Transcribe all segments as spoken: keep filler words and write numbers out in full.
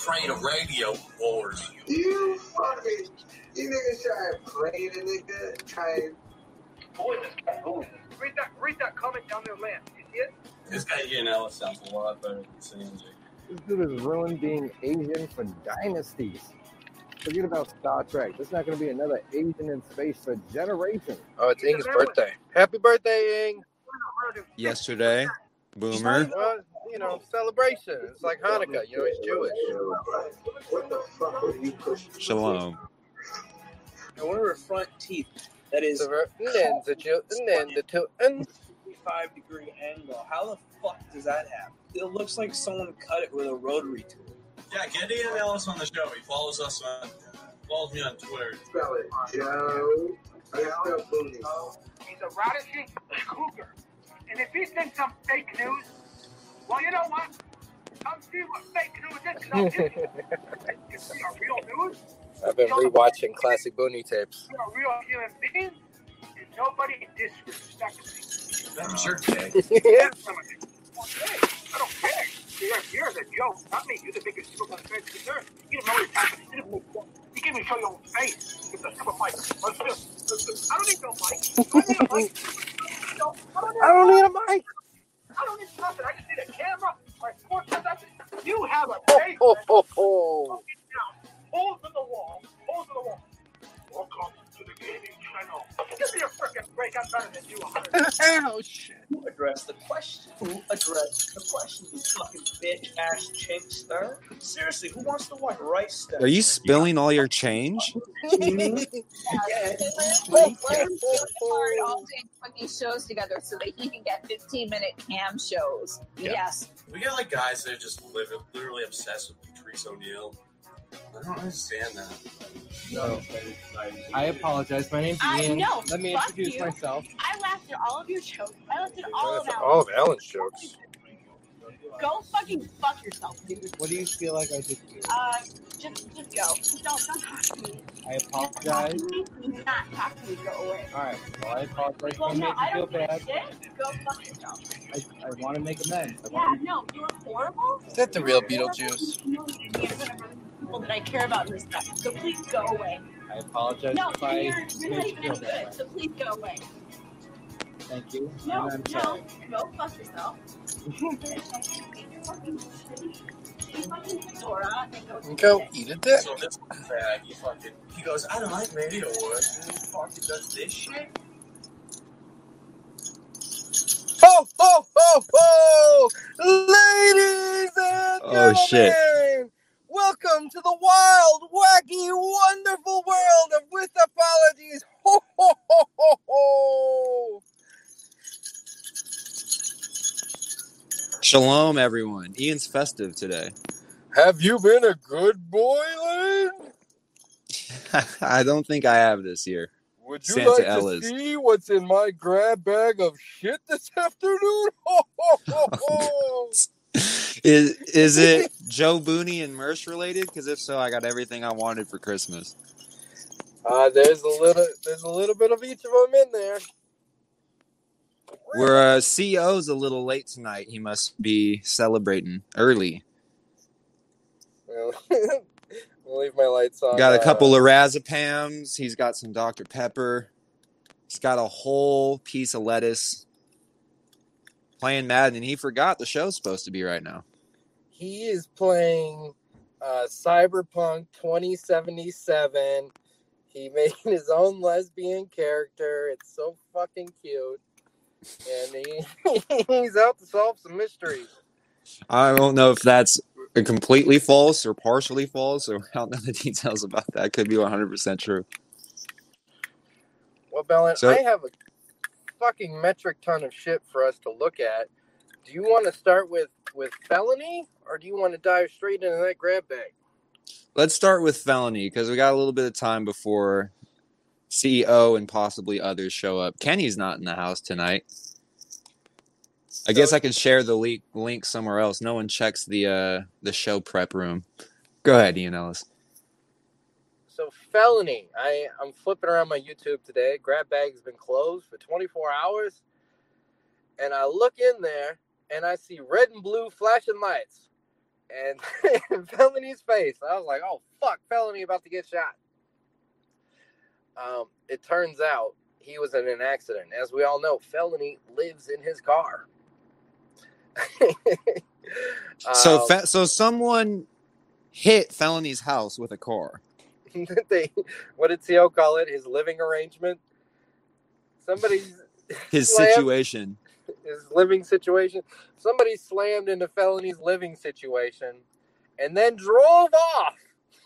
praying to radio wars. You fucking, you niggas try to play the nigga, try and... Boy, this guy, who is this? Read that, read that comment down there, Lance. You see it? This guy Ian Ellis sounds a lot better than Sanjay. This dude has ruined being Asian for dynasties. Forget about Star Trek. There's not going to be another Asian in space for generations. Oh, it's Ing's birthday. Happy birthday, Ing. Yesterday, Boomer. Well, you know, celebration. It's like Hanukkah. You know, he's Jewish. What the fuck are you pushing? Shalom. And one of her front teeth, that is fifty-five degree angle. How the fuck does that happen? It looks like someone cut it with a rotary tool. Yeah, get Ian Ellis on the show. He follows us on, follows me on Twitter. Spell it, Joe. I spell booty. He's a radishy cougar. And if he thinks I'm fake news, well, you know what? Come see what fake news is. I'll give you. You see a real news? I've been rewatching classic Booney tapes. You're a real human being, and nobody disrespects me. I'm sure, Jay. Yeah. I don't care. You're, you're the joke, not me. You're the biggest super fan concern. You don't know what happened. You can't even show your own face. It's a super mic. I don't need no mic. I don't need a mic. I don't need a mic. I don't need nothing. I just need a camera. My sports production. You have a Oh, face. oh, oh, oh. Holes in the wall. Holes in the wall. Welcome to the gaming channel. Give me a freaking break. I'm better than you. Oh, shit. Who addressed the question? Who addressed the question? You fucking bitch ass chink stir. Seriously, who wants to watch rice stir? Are you spilling all your change? Yeah. We're working hard all day to put these shows together so that he can get fifteen minute cam shows. Yeah. Yes. We got like guys that just live literally obsessed with Patrice O'Neal. I don't understand that. No, I apologize. My name's I Ian. know. Let me Fuck introduce you. myself. I laughed at all of your jokes. I laughed at all of That's them. all of Alan's jokes. Go fucking fuck yourself, dude. What do you feel like I should do? Uh, just, just go. Just don't, don't talk to me. I Talk apologize. to me. Do not talk to me. Go away. All right. Well, I apologize. Well, I no, made I you feel don't give a bad. shit. Go fuck yourself. I, I want to make amends. I Yeah, want no, you're horrible. Is that the real Beetlejuice? You're one of the people that I care about in this stuff. So please go away. I apologize No, if you're, I you're made not you even feel any bad. good. So please go away. Thank you. No, and I'm no, sorry. go fuck yourself. Dora, and Go eat a dick. So this fag, he fucking, he goes, I don't like radio work. And he fucking does this shit. Oh, oh, oh, oh! Ladies and Oh, gentlemen, shit. welcome to the wild, wacky, wonderful world of With Apologies. Ho, ho, ho, ho, ho! Shalom, everyone. Ian's festive today. Have you been a good boy, Lane? I don't think I have this year. Would you Santa like Ellis. to see what's in my grab bag of shit this afternoon? Ho, ho, ho, ho! Is is it Joe Booney and Mersh related? Because if so, I got everything I wanted for Christmas. Uh, there's a little, there's a little bit of each of them in there. Where uh, C E O's a little late tonight. He must be celebrating early. Well, I'll leave my lights on. Got a uh, couple of razapams. He's got some Doctor Pepper. He's got a whole piece of lettuce. Playing Madden, and he forgot the show's supposed to be right now. He is playing uh, Cyberpunk twenty seventy-seven. He made his own lesbian character. It's so fucking cute. And he he's out to solve some mysteries. I don't know if that's completely false or partially false, or I don't know the details about that. Could be one hundred percent true. Well, Bellin, So- I have a fucking metric ton of shit for us to look at. Do you want to start with, with felony, or do you want to dive straight into that grab bag? Let's start with felony, because we got a little bit of time before C E O and possibly others show up. Kenny's not in the house tonight. I guess I could share the link, link somewhere else. No one checks the uh, the show prep room. Go ahead, Ian Ellis. So felony, I, I'm flipping around my YouTube today. Grab bag has been closed for twenty-four hours. And I look in there, and I see red and blue flashing lights. and Felony's face. I was like, oh, fuck, Felony about to get shot. Um, it turns out he was in an accident. As we all know, Felony lives in his car. So, um, fe- so someone hit Felony's house with a car. they, what did T O call it? His living arrangement? Somebody's His slammed- situation. His living situation. Somebody slammed into Felony's living situation and then drove off.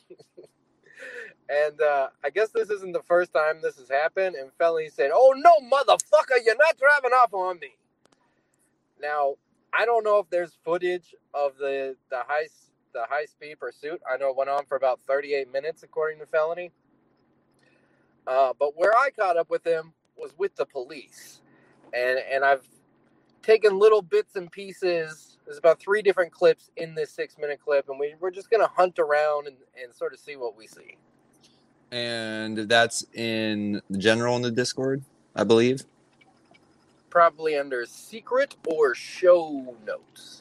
And uh, I guess this isn't the first time this has happened. And Felony said, "Oh, no, motherfucker, you're not driving off on me." Now, I don't know if there's footage of the, the high the high speed pursuit. I know it went on for about thirty-eight minutes, according to Felony. Uh, but where I caught up with him was with the police. And and I've taken little bits and pieces. There's about three different clips in this six-minute clip, and we, we're just going to hunt around and, and sort of see what we see. And that's in general in the Discord, I believe. Probably under secret or show notes.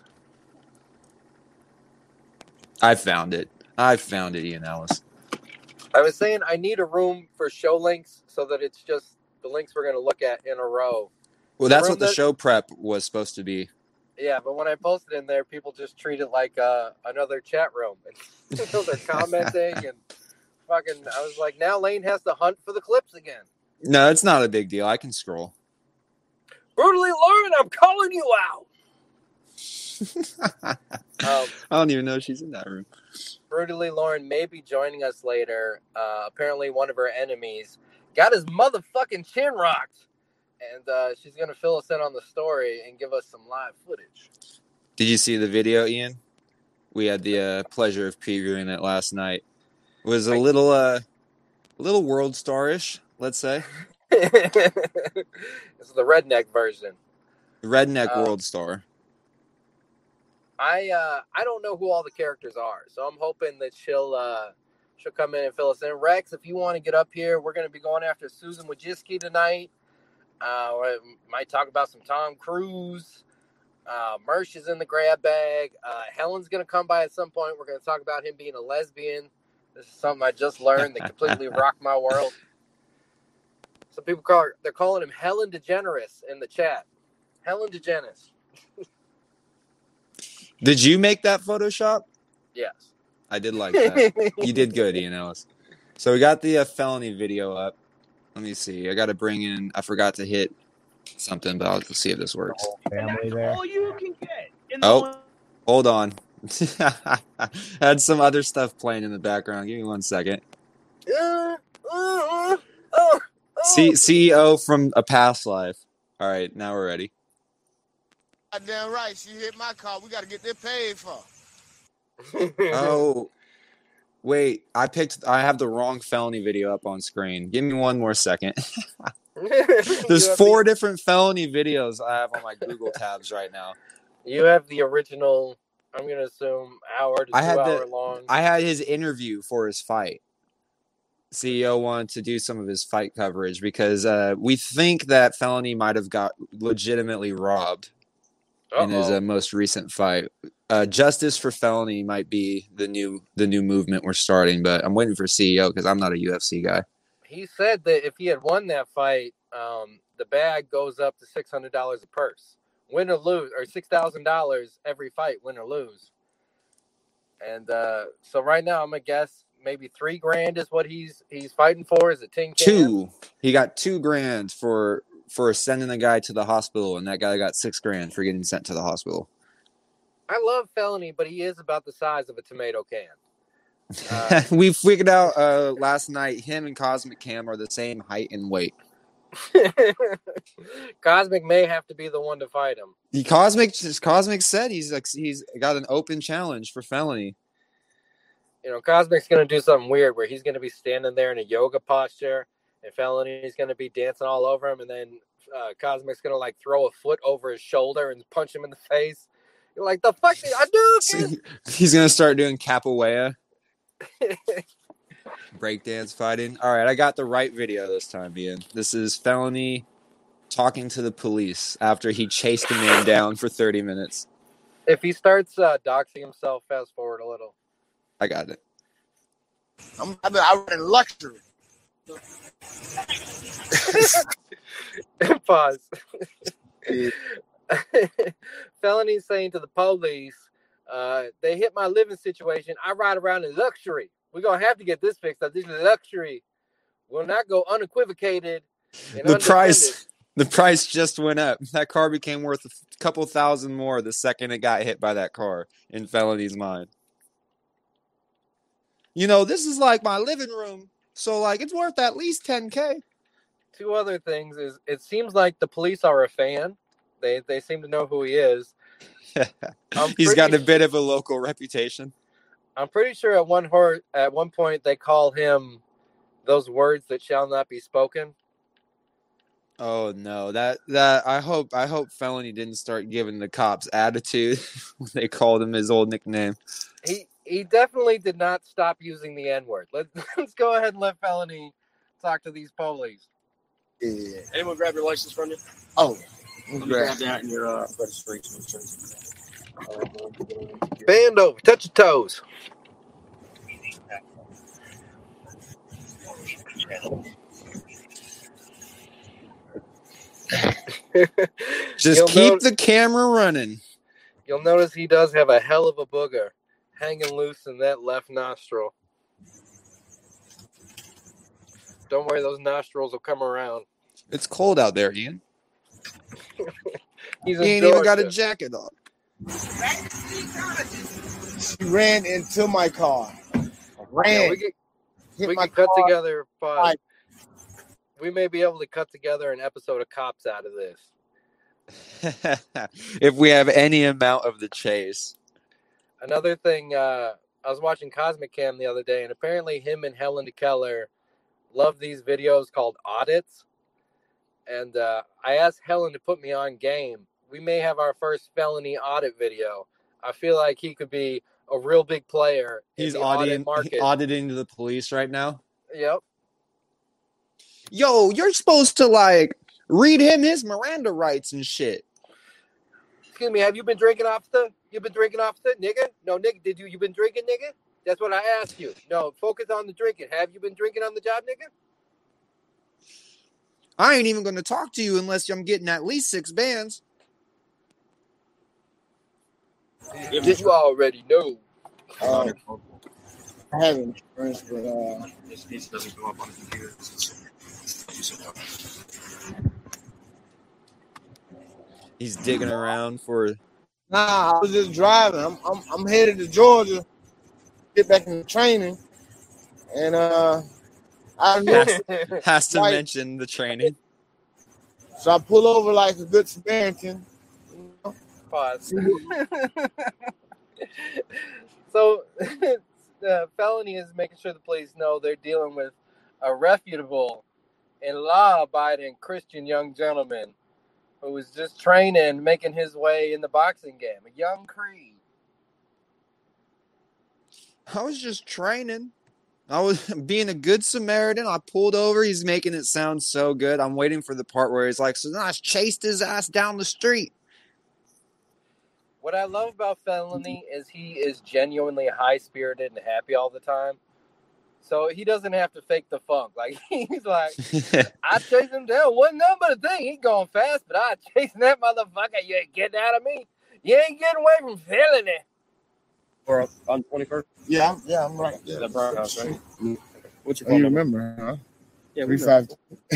I found it. I found it, Ian Ellis. I was saying I need a room for show links so that it's just the links we're going to look at in a row. Well, that's room what the that- show prep was supposed to be. Yeah, but when I posted in there, people just treat it like uh, another chat room. And they're commenting and fucking. I was like, now Lane has to hunt for the clips again. No, it's not a big deal. I can scroll. Brutally Lauren, I'm calling you out. um, I don't even know she's in that room. Brutally Lauren may be joining us later. Uh, apparently, one of her enemies got his motherfucking chin rocked. And uh, she's going to fill us in on the story and give us some live footage. Did you see the video, Ian? We had the uh, pleasure of previewing it last night. It was a little, uh, a little World Star-ish, let's say. This is the redneck version. Redneck Uh, World Star. I uh, I don't know who all the characters are, so I'm hoping that she'll uh, she'll come in and fill us in. Rex, if you want to get up here, we're going to be going after Susan Wojcicki tonight. Uh, we might talk about some Tom Cruise. Uh, Mersh is in the grab bag. Uh, Helen's going to come by at some point. We're going to talk about him being a lesbian. This is something I just learned that completely rocked my world. Some people call her, they're calling him Helen DeGeneres in the chat. Helen DeGeneres. Did you make that Photoshop? Yes. I did like that. You did good, Ian Ellis. So we got the uh, felony video up. Let me see. I got to bring in. I forgot to hit something, but I'll see if this works. Family there. All you can get. In the Oh, hold on. I had some other stuff playing in the background. Give me one second. Uh, uh, uh, oh, C- CEO from a past life. All right, now we're ready. Goddamn right. She hit my car. We got to get this paid for. Oh, wait. I picked. I have the wrong felony video up on screen. Give me one more second. There's You have four different felony videos I have on my Google tabs right now. You have the original, I'm going to assume, hour to I two had hour the. long. I had his interview for his fight. C E O wanted to do some of his fight coverage because uh, we think that felony might have got legitimately robbed in his uh, most recent fight. Uh, justice for felony might be the new the new movement we're starting, but I'm waiting for C E O because I'm not a U F C guy. He said that if he had won that fight, um, the bag goes up to six hundred dollars a purse. Win or lose, or six thousand dollars every fight, win or lose. And uh, so right now, I'm going to guess maybe three grand is what he's he's fighting for. Is it tin can? Two. He got two grand for for sending the guy to the hospital, and that guy got six grand for getting sent to the hospital. I love felony, but he is about the size of a tomato can. Uh, we figured out uh, last night him and Cosmic Cam are the same height and weight. Cosmic may have to be the one to fight him. The Cosmic Cosmic said he's like he's got an open challenge for felony. You know, Cosmic's going to do something weird where he's going to be standing there in a yoga posture, and Felony's going to be dancing all over him, and then uh, Cosmic's going to like throw a foot over his shoulder and punch him in the face. You're like, the fuck did I do? So he's gonna start doing capoeira, breakdance fighting. All right, I got the right video this time, Ian. This is felony talking to the police after he chased a man down for thirty minutes. If he starts uh, doxing himself, fast forward a little. I got it. I'm, I, mean, I run in luxury. Pause. Yeah. Felony saying to the police, uh, they hit my living situation. I ride around in luxury. We're going to have to get this fixed up. This is luxury. Will not go unequivocated. And The undefended. price, the price just went up. That car became worth a couple thousand more the second it got hit by that car in Felony's mind. You know, this is like my living room, so like it's worth at least ten K. Two other things is it seems like the police are a fan. They they seem to know who he is. I'm He's got a pretty- bit of a local reputation. I'm pretty sure at one hor- at one point they call him those words that shall not be spoken. Oh no, that that I hope I hope Felony didn't start giving the cops attitude when they called him his old nickname. He he definitely did not stop using the N-word. Let's let's go ahead and let Felony talk to these police. Yeah. Anyone grab your license from you? Oh. Let me grab that and your uh, registration. Bend over, touch your toes. Just You'll keep note- the camera running. You'll notice he does have a hell of a booger hanging loose in that left nostril. Don't worry, those nostrils will come around. It's cold out there, Ian. He's He in ain't even got a Georgia. jacket on. She ran into my car. Ran. Yeah, we could, hit we my could cut car. together. Five. Right. We may be able to cut together an episode of Cops out of this. If we have any amount of the chase. Another thing, uh, I was watching Cosmic Cam the other day, and apparently him and Helen DeKellar love these videos called audits. And uh, I asked Helen to put me on game. We may have our first felony audit video. I feel like he could be a real big player in He's the audit auditing, market. auditing the police right now. Yep. Yo, you're supposed to like read him his Miranda rights and shit. Excuse me, have you been drinking, officer? You been drinking, officer? Nigga? No, nigga, did you? You been drinking, nigga? That's what I asked you. No, focus on the drinking. Have you been drinking on the job, nigga? I ain't even going to talk to you unless I'm getting at least six bands. Did you already know? Uh, I have insurance, but uh, This piece doesn't go up on the computer. He's digging around for. nah, I was just driving. I'm I'm, I'm headed to Georgia, get back into training, and uh, I know, Has to Right. mention the training. so I pull over like a good Samaritan. Pause. So, the felony is making sure the police know they're dealing with a reputable and law-abiding Christian young gentleman who was just training, making his way in the boxing game. A young Creed. I was just training. I was being a good Samaritan. I pulled over. He's making it sound so good. I'm waiting for the part where he's like, so then I chased his ass down the street. What I love about Felony is he is genuinely high-spirited and happy all the time. So he doesn't have to fake the funk. Like, he's like, I chased him down. Wasn't nothing but a thing. He going fast, but I chasing that motherfucker. You ain't getting out of me. You ain't getting away from Felony. Or up on twenty-first? Yeah, I'm, yeah, I'm right. Yeah, That brown house, right? What's your Oh, phone you number? remember, huh? Yeah, Three we five.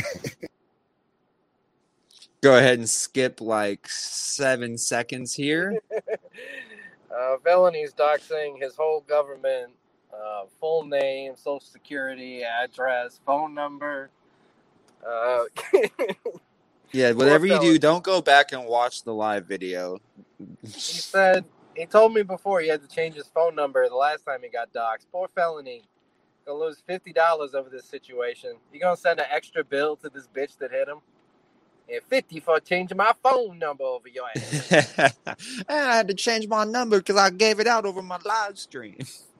Go ahead and skip like seven seconds here. Uh, Felony's doxing his whole government, uh, full name, social security, address, phone number. Uh, Yeah, whatever you do, felony. don't go back and watch the live video. he said, he told me before he had to change his phone number the last time he got doxed. Poor Felony. Gonna lose fifty dollars over this situation. You gonna send an extra bill to this bitch that hit him? And fifty for changing my phone number over your ass. I had to change my number because I gave it out over my live stream.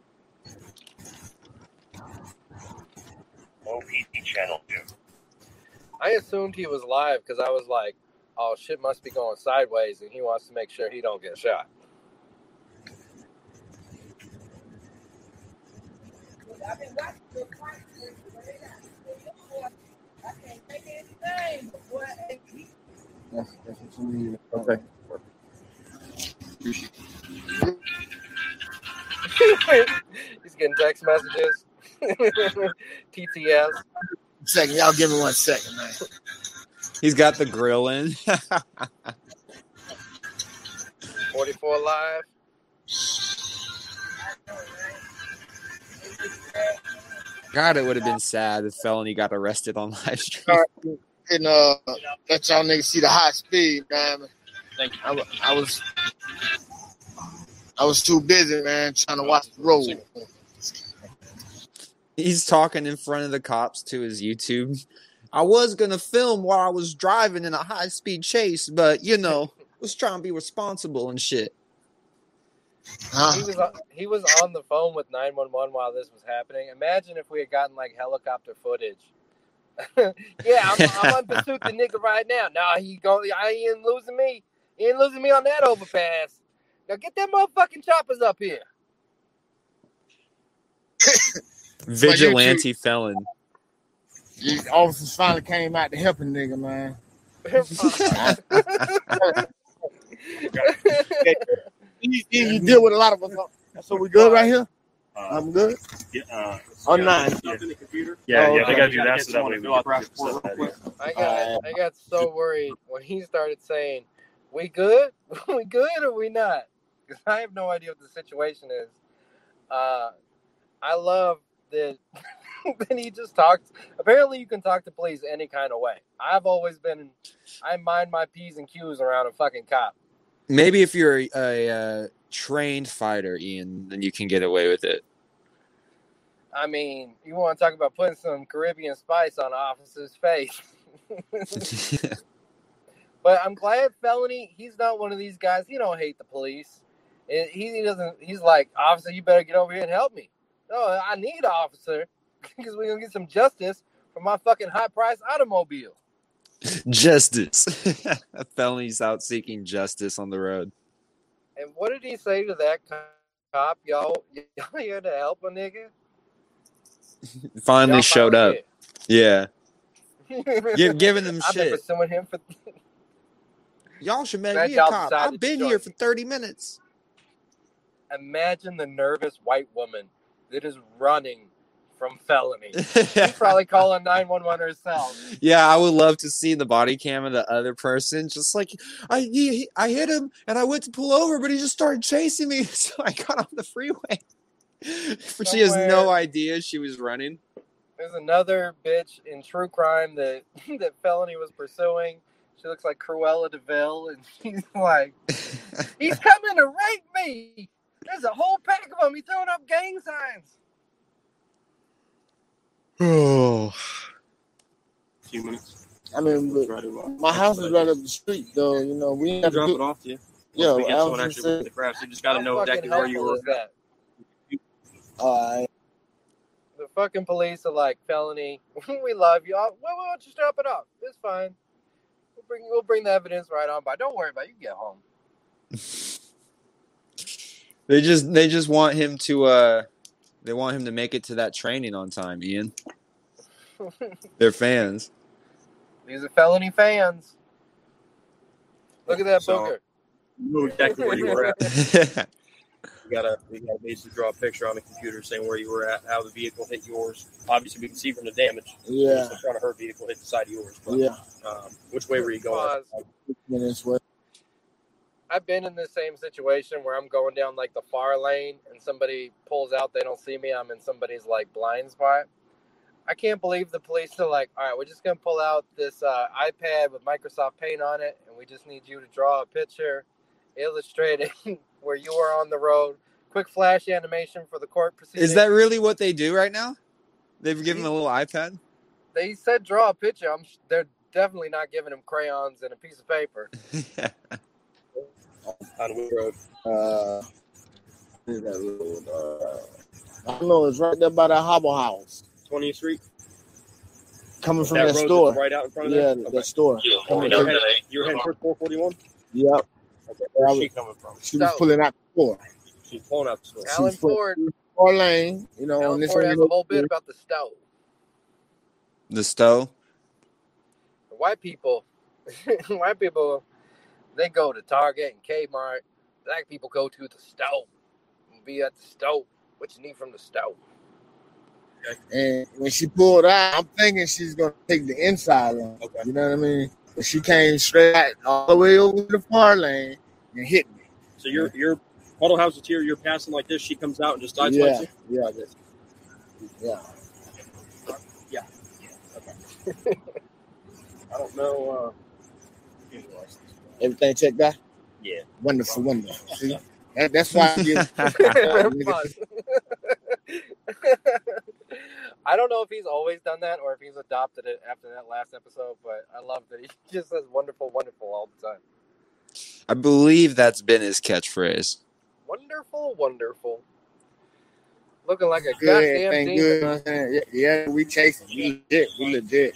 O P D Channel two. I assumed he was live because I was like, oh, shit must be going sideways and he wants to make sure he don't get shot. That's, that's what you need. Okay. He's getting text messages. T T S. Second, y'all give me one second, man. He's got the grill in. forty-four live. God, it would have been sad if Felony got arrested on live stream. And uh, let y'all niggas see the high speed, man. Thank you. I, wa- I was, I was too busy, man, trying to watch the road. He's talking in front of the cops to his YouTube. I was going to film while I was driving in a high-speed chase, but, you know, was trying to be responsible and shit. Huh? He was on, he was on the phone with nine one one while this was happening. Imagine if we had gotten like helicopter footage. Yeah, I'm, I'm on pursuit the nigga right now. Nah, he go. I ain't losing me. He ain't losing me on that overpass. Now get that motherfucking choppers up here. Vigilante felon. The officers finally came out to help a nigga, man. you, you, you deal with a lot of us. So we good right here? Uh, I'm good. Yeah, uh, Oh, yeah, nine. Yeah, in the computer. yeah, Oh, yeah, they okay. gotta do that so that way we Fill out can the report real quick. I got I got so worried when he started saying, "We good? We good or we not?" Because I have no idea what the situation is. Uh, I love that. Then he just talks. Apparently, you can talk to police any kind of way. I've always been. I mind my P's and Q's around a fucking cop. Maybe if you're a, a, uh trained fighter, Ian, then you can get away with it. I mean, you want to talk about putting some Caribbean spice on an officer's face. But I'm glad Felony, he's not one of these guys. He don't hate the police. He, he doesn't. He's like, officer, you better get over here and help me. No, I need an officer because we're going to get some justice for my fucking high-priced automobile. Justice. Felony's out seeking justice on the road. And what did he say to that cop? Y'all, y'all here to help a nigga? Finally Y'all showed up. finally Yeah. Give, giving them I've been shit. pursuing him for. Y'all should make Glad me a y'all cop. decided I've to been join here me. for thirty minutes. Imagine the nervous white woman that is running from Felony. She's probably calling nine one one herself. Yeah, I would love to see the body cam of the other person. Just like, I he, I hit him and I went to pull over, but he just started chasing me. So I got on the freeway. But she has no Somewhere- idea she was running. There's another bitch in true crime that that Felony was pursuing. She looks like Cruella DeVille, and she's like, "He's coming to rape me. There's a whole pack of them. He's throwing up gang signs." Oh. Few minutes. I mean, but Right about. my house is right up the street, though. You know, we ain't have to Drop do. it off to you. Yeah, Once we get I someone was actually just with the crafts, you just gotta How know fucking exactly where you helpful were. is that? All right. The fucking police are like, Felony, we love you. Well, why don't you drop it off? It's fine. We'll bring we'll bring the evidence right on by. Don't worry about it. You get home. They just they just want him to uh they want him to make it to that training on time, Ian. They're fans. These are Felony fans. Look at that So- booger. You know exactly where you were at. We gotta, we gotta basically draw a picture on the computer saying where you were at, how the vehicle hit yours. Obviously, we can see from the damage. Yeah. The front of her vehicle hit the side of yours. But, Yeah. um, which way were you going? Pause. Minutes way. I've been in the same situation where I'm going down like the far lane and somebody pulls out, they don't see me, I'm in somebody's like blind spot. I can't believe the police are like, all right, we're just going to pull out this uh, iPad with Microsoft Paint on it, and we just need you to draw a picture illustrating where you are on the road. Quick flash animation for the court proceeding. Is that really what they do right now? They've given him a little iPad? They said draw a picture. I'm, they're definitely not giving him crayons and a piece of paper. On which road? Uh, what is that road? Uh, I don't know. It's right there by that Hobble House. twentieth Street? Coming from That that, road store. that's right out in front of Yeah, there? that store. You Coming were from- heading, you were heading for four forty-one? Yep. Okay, where's she coming from? She was pulling out the store. She's pulling out the store. She Alan was pulling- Ford. Parlane, you know, and this California has a ain't whole bit about the stove. The stove. White people, white people, they go to Target and Kmart. Black people go to the stove and be at the stove. What you need from the stove? And when she pulled out, I'm thinking she's gonna take the inside on. Okay. You know what I mean? But she came straight out all the way over to the far lane and hit me. So you're you're Puddle House is here. You're passing like this. She comes out and just dives Yeah, like yeah, yeah. Yeah. Okay. I don't know. Uh, Everything checked out? Yeah. Wonderful, wonderful. See? That, that's why I get. I don't know if he's always done that or if he's adopted it after that last episode, but I love that he just says wonderful, wonderful all the time. I believe that's been his catchphrase. Wonderful, wonderful. Looking like a Good, goddamn thank demon. good. Yeah, yeah, we chasing. We legit. We legit.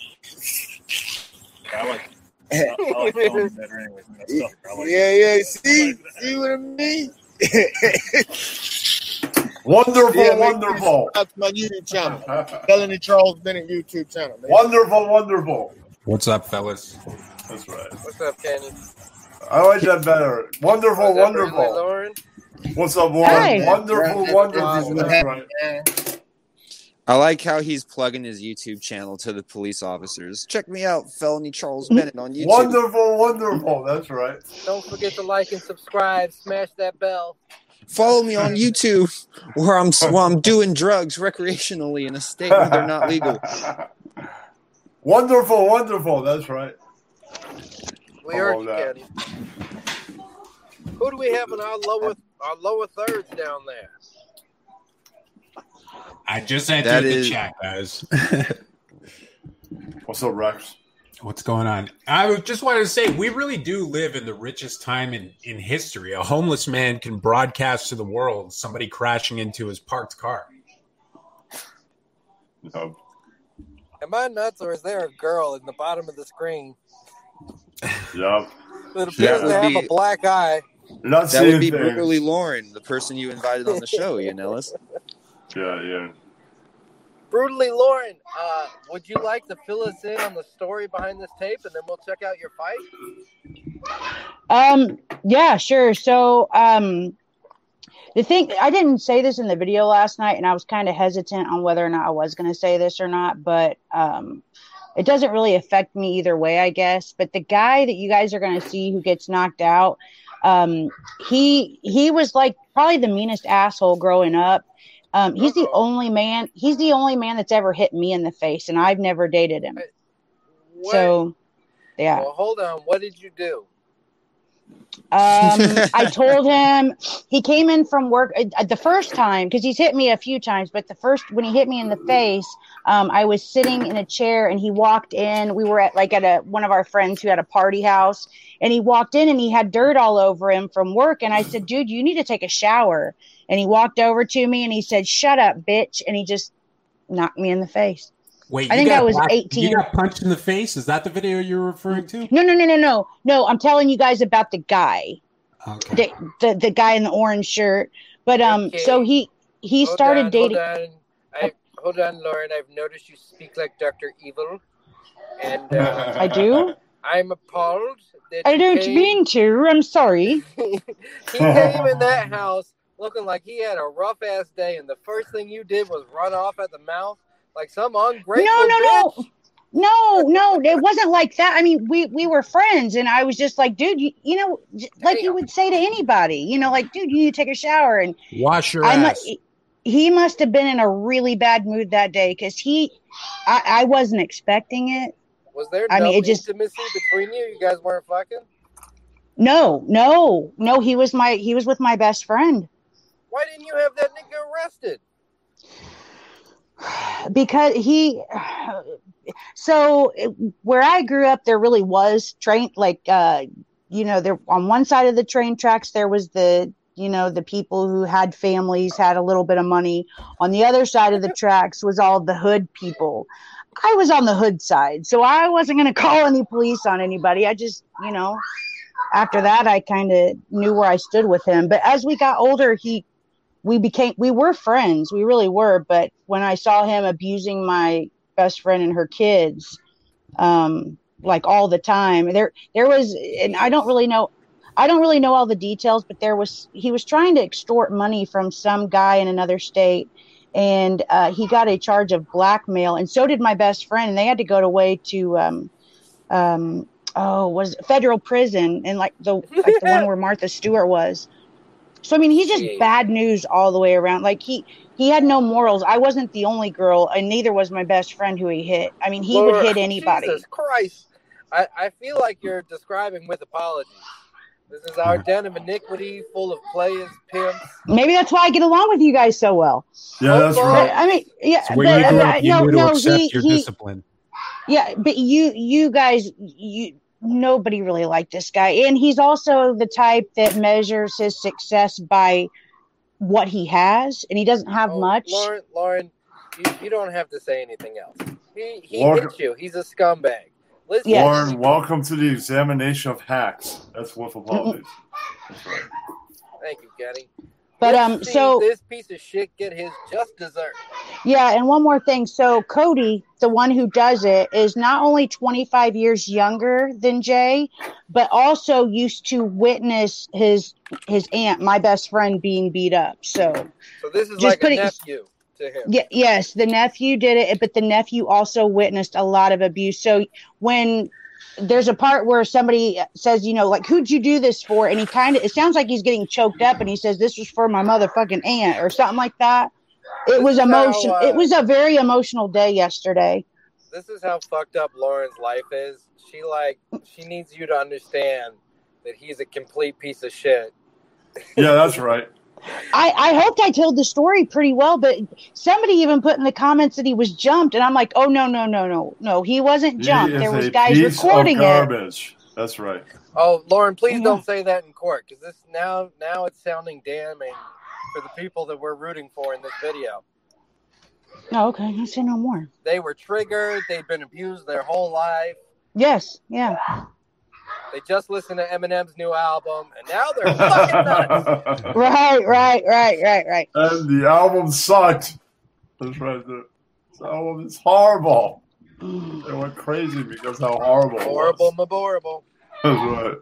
I like. I, I like filming better anyways. That stuff. I like Yeah, yeah. See, see what I mean? Wonderful, Yeah, make wonderful. That's my YouTube channel. Felony Charles Bennett YouTube channel. Man. Wonderful, wonderful. What's up, fellas? That's right. What's up, Kenny? I like that better. Wonderful, What's up, wonderful. Ridley Lauren? What's up, Warren? Hi. Wonderful, wonderful. That's right. I like how he's plugging his YouTube channel to the police officers. Check me out, Felony Charles Bennett on YouTube. Wonderful, wonderful. That's right. Don't forget to like and subscribe. Smash that bell. Follow me on YouTube, where I'm while I'm doing drugs recreationally in a state where they're not legal. Wonderful, wonderful. That's right. We I heard love you, that. Kenny. Who do we have in our lower our lower thirds down there? I just had That to is- the chat, guys. What's up, Rex? What's going on? I just wanted to say we really do live in the richest time in, in history. A homeless man can broadcast to the world somebody crashing into his parked car. No. Am I nuts, or is there a girl in the bottom of the screen Yup. that appears That to would have be- a black eye? You're not That would seeing be things. Brutally Lauren, the person you invited on the show, Ian Ellis. Yeah, yeah. Brutally Lauren, uh, would you like to fill us in on the story behind this tape, and then we'll check out your fight? Um, yeah, sure. So, um, the thing, I didn't say this in the video last night, and I was kind of hesitant on whether or not I was going to say this or not, but, um, it doesn't really affect me either way, I guess. But the guy that you guys are going to see who gets knocked out, um, he, he was like probably the meanest asshole growing up. Um, he's the only man, he's the only man that's ever hit me in the face, and I've never dated him. What? So, yeah. Well, hold on. What did you do? Um, I told him he came in from work uh, the first time because he's hit me a few times, but the first when he hit me in the face, um, I was sitting in a chair and he walked in. We were at like at a one of our friends who had a party house, and he walked in and he had dirt all over him from work. And I said, "Dude, you need to take a shower." And he walked over to me and he said, "Shut up, bitch!" And he just knocked me in the face. Wait, I you think got I was black- eighteen. You got punched in the face? Is that the video you're referring to? No, no, no, no, no, no. I'm telling you guys about the guy. Okay. the, the the guy in the orange shirt. But um, Okay. so he he Hold started on, dating. Hold on. I, hold on, Lauren. I've noticed you speak like Doctor Evil, and uh, I do. I'm appalled that I you don't came- mean to. I'm sorry. he came in that house looking like he had a rough ass day, and the first thing you did was run off at the mouth like some ungrateful No, no, bitch. no. No, no, it wasn't like that. I mean, we, we were friends, and I was just like, dude, you, you know, j- like you would say to anybody, you know, like, dude, you need to take a shower. And Wash your I mu- ass. he must have been in a really bad mood that day because he, I, I wasn't expecting it. Was there I no mean, it just- intimacy between you? You guys weren't fucking? No, no, no. He was my he was with my best friend. Why didn't you have that nigga arrested? Because he so where I grew up there really was train like uh you know there on one side of the train tracks there was the you know the people who had families, had a little bit of money. On the other side of the tracks was all the hood people. I was on the hood side, so I wasn't going to call any police on anybody. I just, you know, after that I kind of knew where I stood with him. But as we got older, he we became we were friends, we really were. But when I saw him abusing my best friend and her kids, um, like all the time, there there was, and I don't really know. I don't really know all the details, but there was, he was trying to extort money from some guy in another state, and uh, he got a charge of blackmail, and so did my best friend, and they had to go away to, um, um, oh, was it federal prison, and like the like the one where Martha Stewart was. So I mean, he's just Jeez. bad news all the way around. Like he he had no morals. I wasn't the only girl, and neither was my best friend who he hit. I mean, he Lord, would hit anybody. Jesus Christ. I, I feel like you're describing with apologies. This is our den of iniquity, full of players, pimps. Maybe that's why I get along with you guys so well. Yeah, that's But, right. I mean, yeah, So when but, you grew uh, up, you no, knew to no, accept he, your he, discipline. yeah, but you, you guys, you, nobody really liked this guy, and he's also the type that measures his success by what he has, and he doesn't have Oh, much. Lauren, Lauren, you, you don't have to say anything else. He, he Welcome- hit you. He's a scumbag. Listen, Yes. Lauren, welcome to the examination of hacks. That's with apologies. That's right. Thank you, Kenny. But Let's um, see so this piece of shit get his just dessert. yeah, and one more thing. So Cody, the one who does it, is not only twenty-five years younger than Jay, but also used to witness his his aunt, my best friend, being beat up. So So this is Just like putting- a nephew to him. yeah, yes, the nephew did it, but the nephew also witnessed a lot of abuse. So when there's a part where somebody says, you know, like, who'd you do this for? And he kind of, it sounds like he's getting choked up, and he says, this was for my motherfucking aunt or something like that. It was This is how, emotional. uh, It was a very emotional day yesterday. This is how fucked up Lauren's life is. She like she needs you to understand that he's a complete piece of shit. Yeah, that's right. I, I hoped I told the story pretty well, but somebody even put in the comments that he was jumped, and I'm like, oh no, no, no, no, no, he wasn't He jumped. is There was a guys piece recording of it. garbage. That's right. Oh, Lauren, please Yeah. don't say that in court, because this now now it's sounding damning for the people that we're rooting for in this video. Oh, okay, I say no more. They were triggered. They've been abused their whole life. Yes, yeah. They just listened to Eminem's new album, and now they're fucking nuts. Right, right, right, right, right. And the album sucked. That's right. The, the album is horrible. They went crazy because how horrible it was. Horrible, maborable. That's right.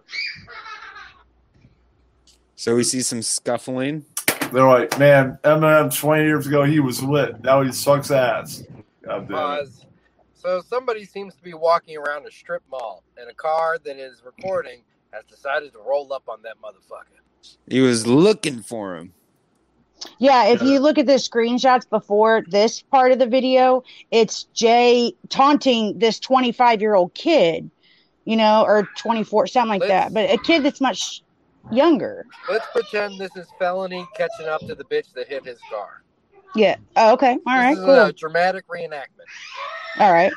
So we see some scuffling. They're like, man, Eminem twenty years ago, he was lit. Now he sucks ass. God damn it. Pause. So somebody seems to be walking around a strip mall, and a car that is recording has decided to roll up on that motherfucker. He was looking for him. Yeah, if you look at the screenshots before this part of the video, it's Jay taunting this twenty-five-year-old kid, you know, or twenty-four, something like that. But a kid that's much younger. Let's pretend this is felony catching up to the bitch that hit his car. Yeah. Oh, okay. All right. This is Cool. a dramatic reenactment. All right.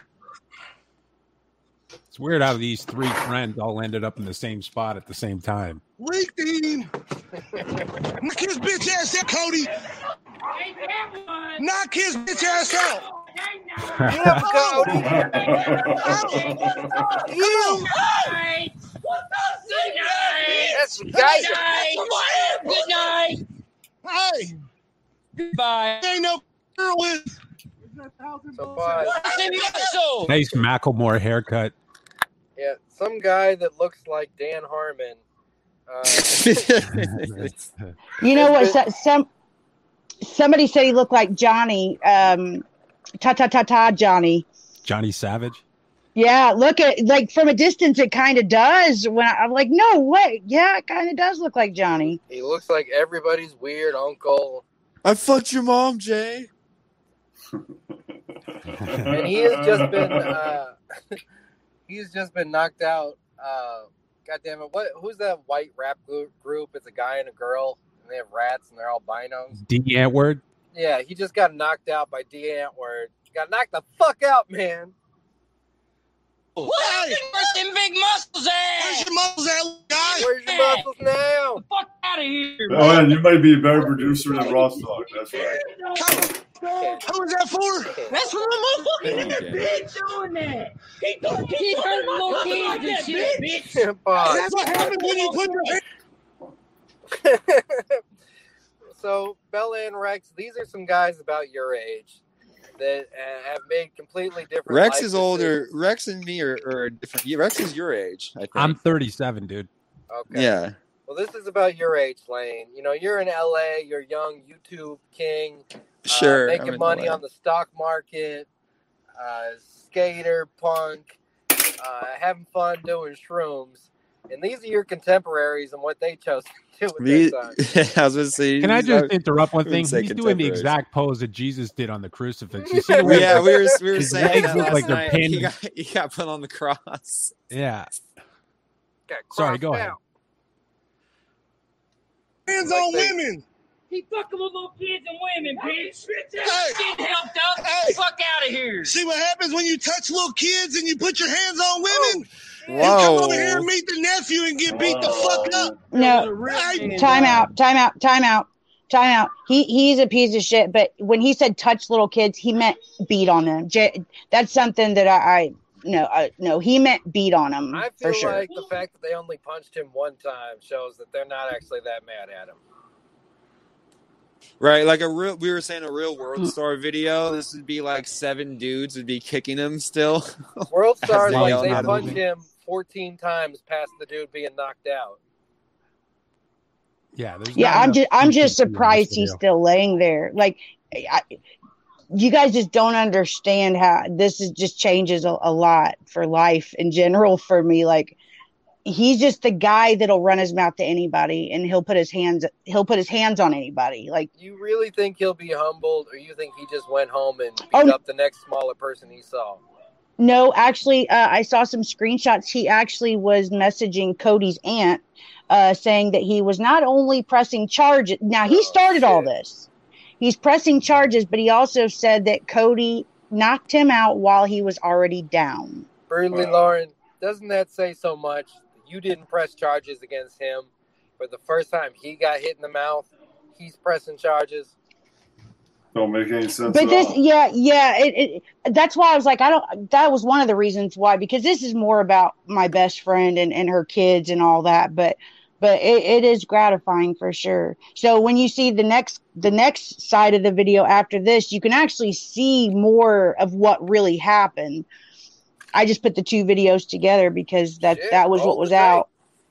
It's weird how these three friends all ended up in the same spot at the same time. Weak team. Knock his bitch ass out, Cody. Knock his bitch ass out. Get up, Cody. That's the guy. Good night. Hey. Goodbye. Ain't no girl with. So pause. Nice Macklemore haircut. Yeah, some guy that looks like Dan Harmon. Uh, You know what? So, some somebody said he looked like Johnny. Um, ta ta ta ta Johnny. Johnny Savage. Yeah, look at like from a distance, it kind of does. When I, I'm like, no way. Yeah, it kind of does look like Johnny. he looks like everybody's weird uncle. I fucked your mom, Jay. And he has just been uh, he's just been knocked out. Uh, God damn it! What? Who's that white rap group? It's a guy and a girl, and they have rats, and they're all binos. D. Antwoord. Yeah, he just got knocked out by D. Antwoord. Got knocked the fuck out, man. What? Where's them big muscles at? Where's your muscles at, guy? Where's your muscles now? Fuck out of here. Oh, yeah, you might be a better producer than Ross Dog. That's right. Who was that for? That's for the motherfucking bitch doing that. He don't he hurt little kids and shit, bitch. That's what happens when you put your hand. So so Bella and Rex, these are some guys about your age that uh, have made completely different. Rex life is older. decisions. Rex and me are, are different. Yeah, Rex is your age, I think. I'm thirty-seven, dude. Okay. Yeah. Well, this is about your age, Lane. You know, you're in L A. You're a young YouTube king. Sure. Uh, I'm making in money L A. on the stock market. Uh, skater, punk. Uh, having fun doing shrooms. And these are your contemporaries and what they chose to do with Me- their time. I was going to say. Can I he's just not- interrupt one I thing? wouldn't say He's doing the contemporaries. exact pose that Jesus did on the crucifix. You see the way Yeah, his- we were we were his saying legs that look last like they're night. pinned. He got, he got put on the cross. Yeah. Got Sorry, crossed go ahead. out. Hands Like on they- women. He fucking with little kids and women, bitch. Hey. Get helped up. Hey. Fuck out of here. See what happens when you touch little kids and you put your hands on women? Oh, You come over here Whoa. and meet the nephew and get beat the fuck up. No, Hey, time out, time out, time out, time out. He he's a piece of shit. But when he said touch little kids, he meant beat on them. J- that's something that I, I no, I, no, he meant beat on them I feel for sure. like the fact that they only punched him one time shows that they're not actually that mad at him. Right, like a real. We were saying a real World Star video. This would be like seven dudes would be kicking him still. World As Stars, they like yell they at him. punched him fourteen times past the dude being knocked out. Yeah. There's Yeah, not I'm enough just I'm just decency in this surprised he's video. still laying there. Like, I, you guys just don't understand how this is just changes a, a lot for life in general for me. Like, he's just the guy that'll run his mouth to anybody, and he'll put his hands he'll put his hands on anybody. Like, You really think he'll be humbled, or you think he just went home and beat Oh. up the next smaller person he saw? no, actually, uh, I saw some screenshots. He actually was messaging Cody's aunt, uh, saying that he was not only pressing charges. Now, he Oh, started all shit. this. He's pressing charges, but he also said that Cody knocked him out while he was already down. Brutally, Lauren, doesn't that say so much? You didn't press charges against him. For the first time he got hit in the mouth, he's pressing charges. Don't make any sense But at this, all. yeah, yeah, it, it, that's why I was like, I don't, that was one of the reasons why, because this is more about my best friend and, and her kids and all that. But, but it, it is gratifying for sure. So when you see the next, the next side of the video after this, you can actually see more of what really happened. I just put the two videos together because that, Shit, that was roll what was the tape. out.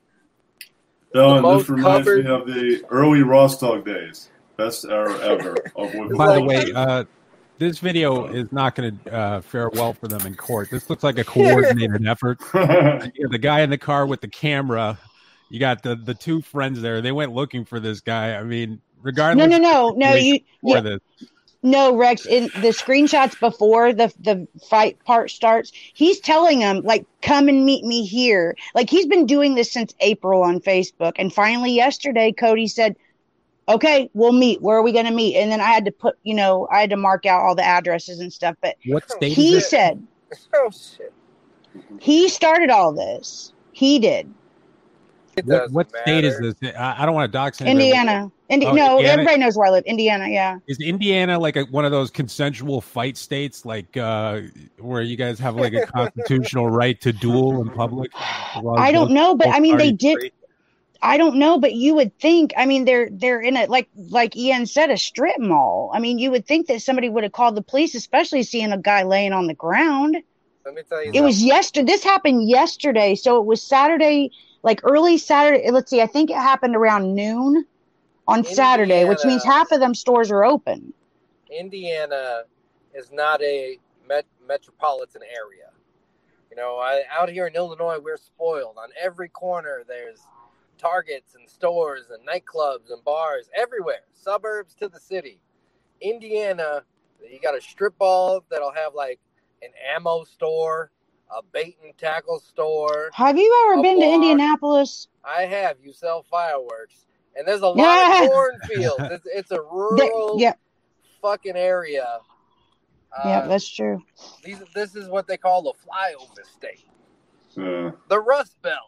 Dylan, most this reminds covered- me of the early Ross Dog days. Best era ever. Of what By the like- way, uh, this video is not going to uh, fare well for them in court. This looks like a coordinated effort. You got the guy in the car with the camera. You got the, the two friends there. They went looking for this guy. I mean, regardless. No, no, no, of no, the you, for yeah, this. no, Rex, in the screenshots before the the fight part starts, he's telling them, like, come and meet me here. Like, he's been doing this since April on Facebook. And finally, yesterday, Cody said, okay, we'll meet. Where are we going to meet? And then I had to put, you know, I had to mark out all the addresses and stuff. But What state he is it? said, Oh, shit. he started all this. He did. It What, doesn't what state is matter. this? I, I don't want to dox anybody. Indiana. Indi- Oh, no, Indiana? everybody knows where I live. Indiana, yeah. Is Indiana like a, one of those consensual fight states, like uh, where you guys have like a constitutional right to duel in public? While I don't both- know, but both I mean, they parties did. agree? I don't know, but you would think. I mean, they're they're in a like like Ian said, a strip mall. I mean, you would think that somebody would have called the police, especially seeing a guy laying on the ground. Let me tell you It was yesterday. This happened yesterday, so it was Saturday, like early Saturday. Let's see, I think it happened around noon on Saturday, which means Indiana. half of them stores are open. Indiana is not a met- metropolitan area. You know, I, out here in Illinois, we're spoiled. On every corner, there's Targets and stores and nightclubs and bars everywhere, suburbs to the city. Indiana, you got a strip mall that'll have like an ammo store, a bait and tackle store. Have you ever a been to bar. Indianapolis? I have. You sell fireworks. And there's a lot Yeah. of cornfields. It's, it's a rural yeah. fucking area. Uh, Yeah, that's true. These, this is what they call the flyover state. Yeah. The Rust Belt.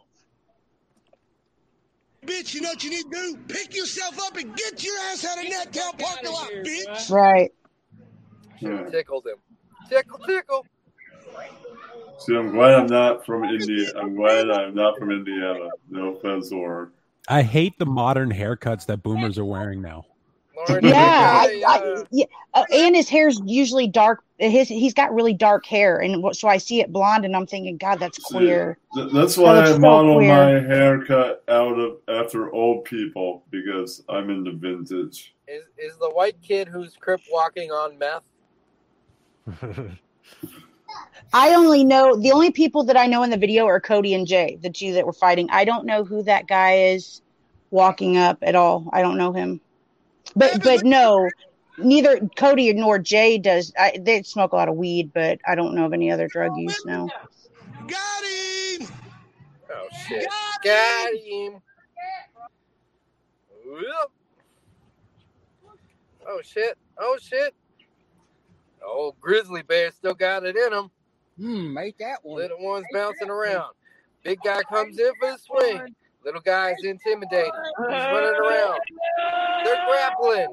Bitch, you know what you need to do? Pick yourself up and get your ass out of that town parking lot, bitch. Right. Yeah. Tickled him. Tickle, tickle. See, I'm glad I'm not from India. I'm glad I'm not from Indiana. No offense, or I hate the modern haircuts that boomers are wearing now. Yeah, I, I, yeah. Uh, and his hair's usually dark. His he's got really dark hair, and what- so I see it blonde, and I'm thinking, God, that's queer. Th- That's why That I looks so model queer. my haircut out of after old people because I'm into vintage. Is is the white kid who's crip walking on meth? I only know the only people that I know in the video are Cody and Jay, the two that were fighting. I don't know who that guy is walking up at all. I don't know him. But but no, neither Cody nor Jay does. I, they smoke a lot of weed, but I don't know of any other drug use. No. Oh shit! Got him. Whoop. Oh shit! Oh shit! Oh, grizzly bear still got it in him. Hmm, make that one. Little one's bouncing around. Big guy comes in for the swing. Little guy's intimidated. He's running around. They're grappling.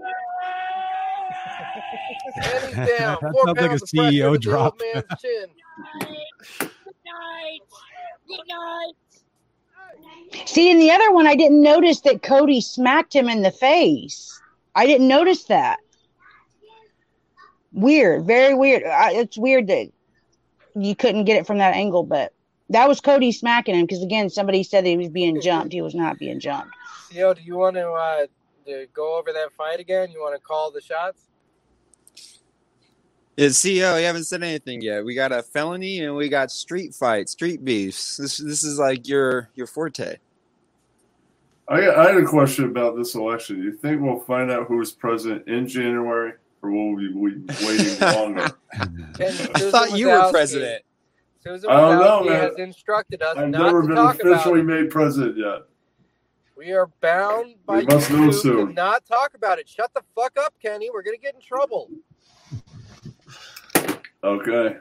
And he's down. That Four sounds like a pounds of C E O pressure to the drop. old man's chin. Good night. Good night. See, in the other one, I didn't notice that Cody smacked him in the face. I didn't notice that. Weird, very weird. I, it's weird that you couldn't get it from that angle, but that was Cody smacking him because, again, somebody said that he was being jumped. He was not being jumped. C O, do you want to, uh, to go over that fight again? You want to call the shots? Yeah, C E O, you haven't said anything yet. We got a felony and we got street fight, street beefs. This this is like your your forte. I, I had a question about this election. Do you think we'll find out who's president in January, or will we be waiting longer? I thought you were president. Susan I don't know, Wojcicki man. has instructed us I've not never to been talk about officially it. made president yet. We are bound by We must know YouTube to soon. not talk about it. Shut the fuck up, Kenny. We're gonna get in trouble. Okay.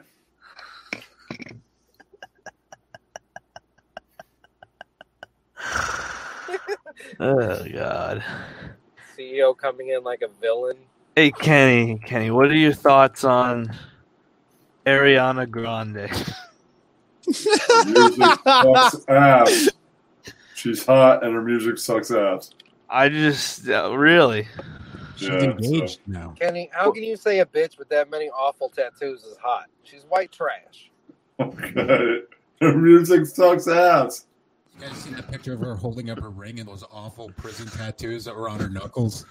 Oh God. C E O coming in like a villain. Hey Kenny, Kenny, what are your thoughts on Ariana Grande? Music sucks ass. She's hot and her music sucks ass. I just uh, really. She's Yeah, engaged now. Kenny, how can you say a bitch with that many awful tattoos is hot? She's white trash. Okay. Her music sucks ass. You guys seen that picture of her holding up her ring and those awful prison tattoos that were on her knuckles?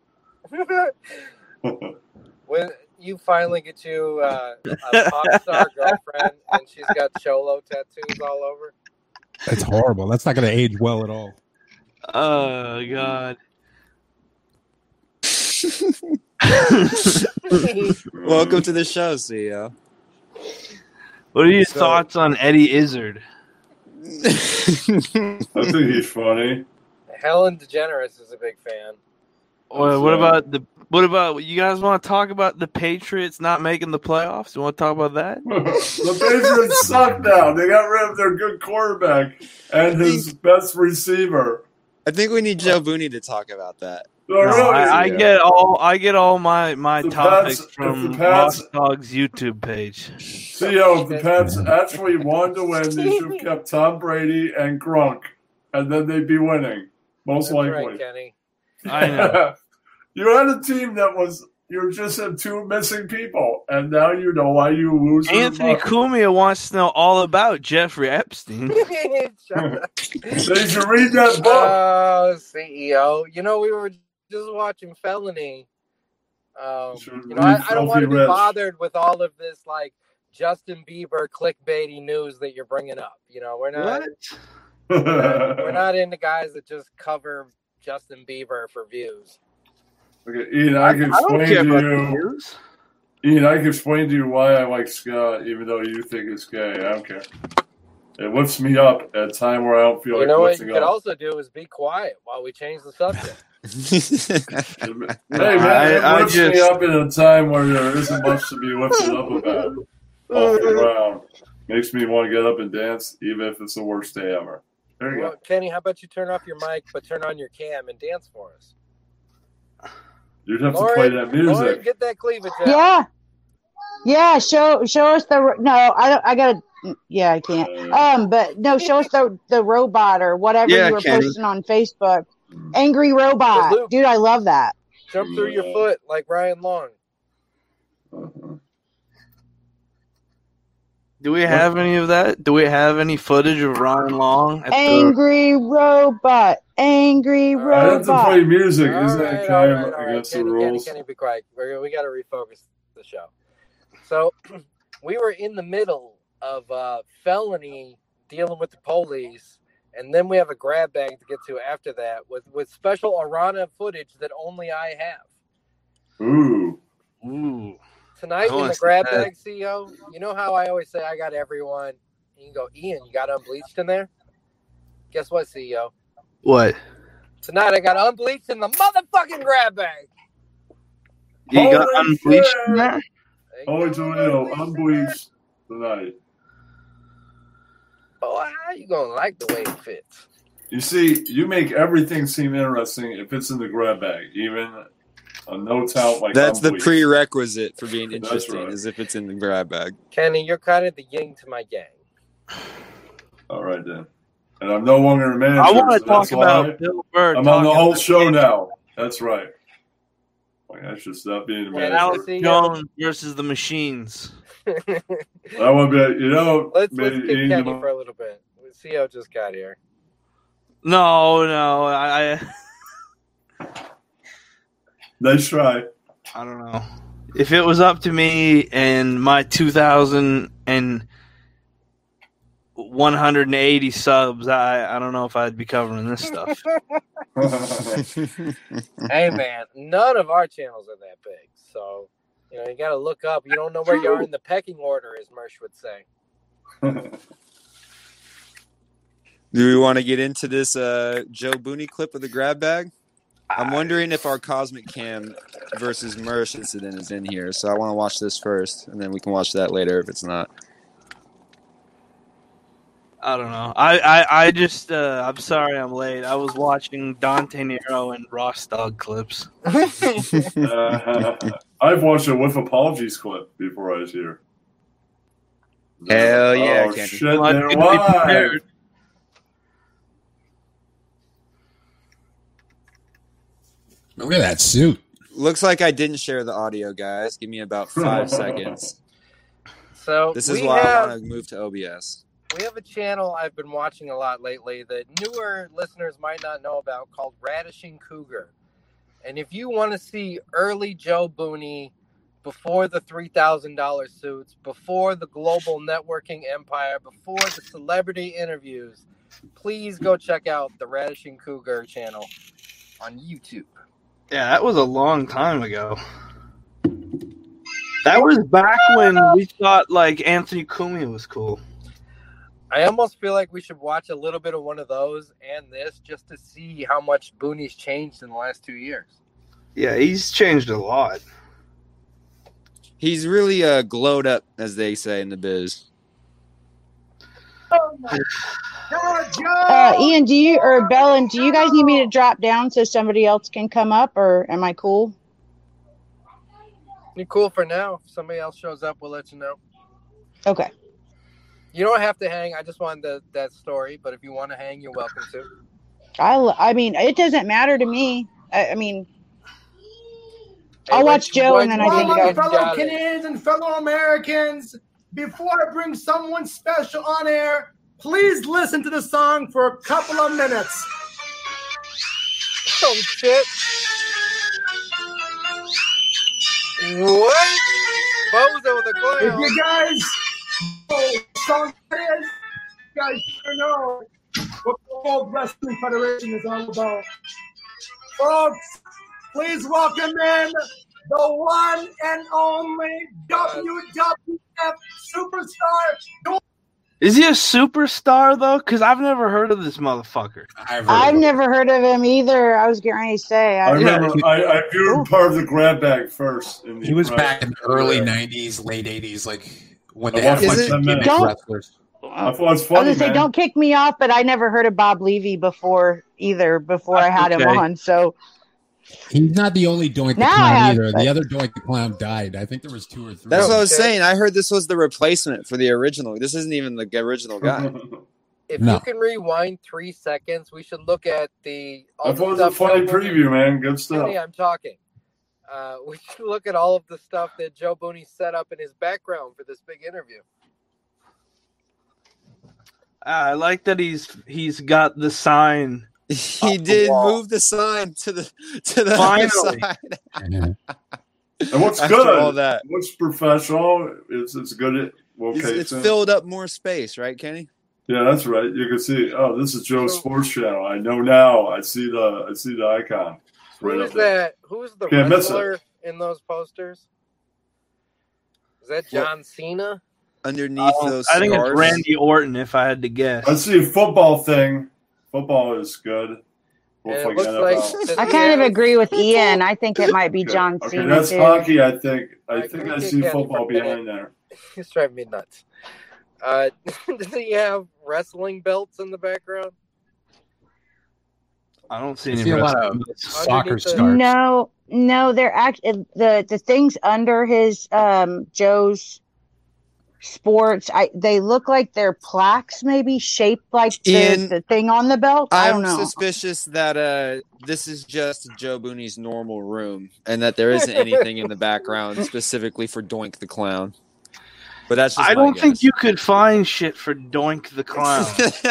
When you finally get you uh, a pop star girlfriend and she's got cholo tattoos all over. It's horrible. That's not going to age well at all. Oh God. Welcome to the show, C E O. What are your So- thoughts on Eddie Izzard? I think he's funny. Helen DeGeneres is a big fan. Well, what about the? What about you guys want to talk about the Patriots not making the playoffs? You want to talk about that? The Patriots suck now. They got rid of their good quarterback and his best receiver. I think we need Joe Booney to talk about that. No, No, really? I, I get all I get all my my The topics Pats- if from the Pats- Lost Dog's YouTube page. C E O, if the Pats actually wanted to win, they should have kept Tom Brady and Gronk, and then they'd be winning, most That's likely. right, Kenny. I know. You had a team that was, you just had two missing people, and now you know why you lose. Anthony Cumia wants to know all about Jeffrey Epstein. They should read that book. Oh, C E O. You know, we were just watching Felony. Um, you know, I, I don't want to be Filthy Rich. bothered with all of this, like, Justin Bieber clickbaity news that you're bringing up. You know, we're not, we're not, we're not into guys that just cover Justin Bieber for views. Okay, Ian, I can I don't explain care to about the you. news. Ian, I can explain to you why I like Scott, even though you think it's gay. I don't care. It lifts me up at a time where I don't feel You like know what lifting you could up. also do is be quiet while we change the subject. Hey, man, I- it I lifts me just- up in a time where there isn't much to be lifted up about. Off the ground. Makes me want to get up and dance, even if it's the worst day ever. There you Well, go. Kenny, how about you turn off your mic, but turn on your cam and dance for us? You'd have Lauren, to play that music. Lauren, get that cleavage out. Yeah. Yeah, show show us the no. I don't. I gotta. Yeah, I can't. Um, but no, show us the the robot or whatever Yeah, you were Kenny. posting on Facebook. Angry robot, dude. I love that. Jump through your foot like Ryan Long. Uh-huh. Do we have any of that? Do we have any footage of Ryan Long? At the... Angry robot. Angry I have to robot. play music. All Isn't right, that all kind right, of all right. against the Kenny, Kenny, rules? Kenny, be quiet. We're, we got to refocus the show. So we were in the middle of uh, felony dealing with the police, and then we have a grab bag to get to after that with, with special Arana footage that only I have. Ooh. Ooh. Tonight I in wanna the see grab that. bag, C E O, you know how I always say I got everyone? You can go, Ian, you got unbleached in there? Guess what, C E O? What? Tonight I got unbleached in the motherfucking grab bag. You got Holy unbleached shit! in there? Holy Toledo, unbleached tonight. Boy, how you gonna like the way it fits? You see, you make everything seem interesting if it's in the grab bag, even a no tout like That's the unbleached. prerequisite for being That's interesting, right. as if it's in the grab bag. Kenny, you're kind of the yin to my yang. All right then. And I'm no longer a manager. I want to so talk that's why about Bill Burr. I'm on the talking whole about- show now. That's right. Like, I should stop being a Yeah, manager. Alex- Alex Jones versus the Machines. I want to be, you know, Let's let's maybe kick you Kenny know- for a little bit. C E O just got here. No, no, I, I, nice try. I don't know. If it was up to me and my two thousand one hundred eighty subs, I, I don't know if I'd be covering this stuff. Hey man, none of our channels are that big, so you know you got to look up. You don't know where you are in the pecking order, as Mersh would say. Do we want to get into this uh, Joe Booney clip of the grab bag? I'm wondering if our Cosmic Cam versus Mersh incident is in here, so I want to watch this first, and then we can watch that later if it's not. I don't know. I, I, I just, uh, I'm sorry I'm late. I was watching Dante Nero and Ross Dog clips. Uh, I've watched a With Apologies clip before I was here. Hell yeah, oh, Kenny. shit, Well, they're I couldn't be live. prepared. Look at that suit. Looks like I didn't share the audio, guys. Give me about five seconds. So This is we why have, I want to move to O B S. we have a channel I've been watching a lot lately that newer listeners might not know about called Radishing Cougar. And if you want to see early Joe Booney before the three thousand dollars suits, before the global networking empire, before the celebrity interviews, please go check out the Radishing Cougar channel on YouTube. Yeah, that was a long time ago. That was back when we thought like Anthony Cumia was cool. I almost feel like we should watch a little bit of one of those and this just to see how much Booney's changed in the last two years. Yeah, he's changed a lot. He's really uh, glowed up, as they say in the biz. Uh, Ian, do you or Bellin, do you guys need me to drop down so somebody else can come up, or am I cool? You're cool for now. If somebody else shows up, we'll let you know. Okay. You don't have to hang. I just wanted the, that story, but if you want to hang, you're welcome to. I, l- I mean, it doesn't matter to me. I, I mean, Hey, I'll when watch you- Joe when and then you- I think when I'll- you fellow got it. Canadians and fellow Americans, before I bring someone special on air, please listen to the song for a couple of minutes. Oh, shit. What? Bozo the If Clown. you guys know what song it is, you guys should know what the World Wrestling Federation is all about. Folks, please welcome in the one and only W W F superstar. Is he a superstar though? Because I've never heard of this motherfucker. I've I've never heard of him either. I was getting ready to say. I I, remember I, I viewed part of the grab bag first. In the He was press. back in the early nineties, late eighties, like when I they had a watched bunch like of ten gimmick minutes. wrestlers. I thought it was I funny, was gonna say, man. don't kick me off, but I never heard of Bob Levy before either. Before I had him okay. on, so He's not the only Doink the Now I Clown have- either. The other Doink the Clown died. I think there was two or three. That's of what I them. was saying. I heard this was the replacement for the original. This isn't even the original guy. If No. you can rewind three seconds, we should look at the. I thought it was a funny preview, man. Good stuff. Kenny, I'm talking. uh, we should look at all of the stuff that Joe Booney set up in his background for this big interview. I like that he's he's got the sign. He did move the sign to the to the Finally. other side. And what's After good? all that. What's professional? It's it's good at It's, location. it's filled up more space, right, Kenny? Yeah, that's right. You can see. Oh, this is Joe's Sports Channel. I know now. I see the I see the icon. It's right Who up is there. that? Who is the Can't miss it. wrestler in those posters? Is that John Cena? Underneath Uh, those I think scars. it's Randy Orton, if I had to guess. I see a football thing. Football is good. Both And it like looks N F L. like- Does I he kind of have- agree with Ian. I think it might be Okay. John Okay, Cena that's too. hockey. I think. I Alright, think can I we see get Kenny football for a minute? behind there. He's driving me nuts. Uh, does he have wrestling belts in the background? I don't see I any see a lot wrestling. of soccer Underneath the- stars. No, no, they're actually the the things under his um Joe's sports. I they look like they're plaques, maybe shaped like the, Ian, the thing on the belt. I I'm don't know. suspicious that uh, this is just Joe Booney's normal room, and that there isn't anything in the background specifically for Doink the Clown. But that's just I my don't think guess. you could find shit for Doink the Clown.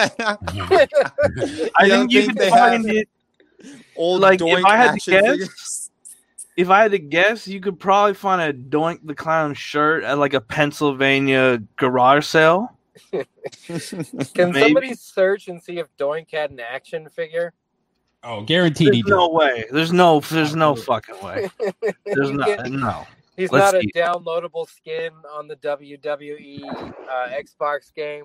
I You don't think you think could they find have it. Old Like, Doink if I had to action guess, figures. if I had to guess, you could probably find a Doink the Clown shirt at like a Pennsylvania garage sale. Can Maybe. somebody search and see if Doink had an action figure? Oh, guaranteed he There's did. no way. There's no. There's no fucking way. There's You not. can't- No. He's Let's not a see. downloadable skin on the W W E uh, Xbox game.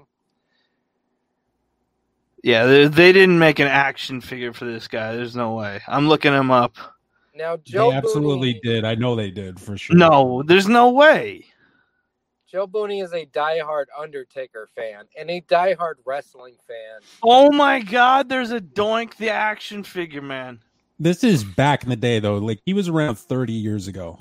Yeah, they, they didn't make an action figure for this guy. There's no way. I'm looking him up. Now, Joe They absolutely Booney, did. I know they did for sure. No, there's no way. Joe Booney is a diehard Undertaker fan and a diehard wrestling fan. Oh my God, there's a Doink the action figure, man. This is back in the day, though. Like he was around thirty years ago.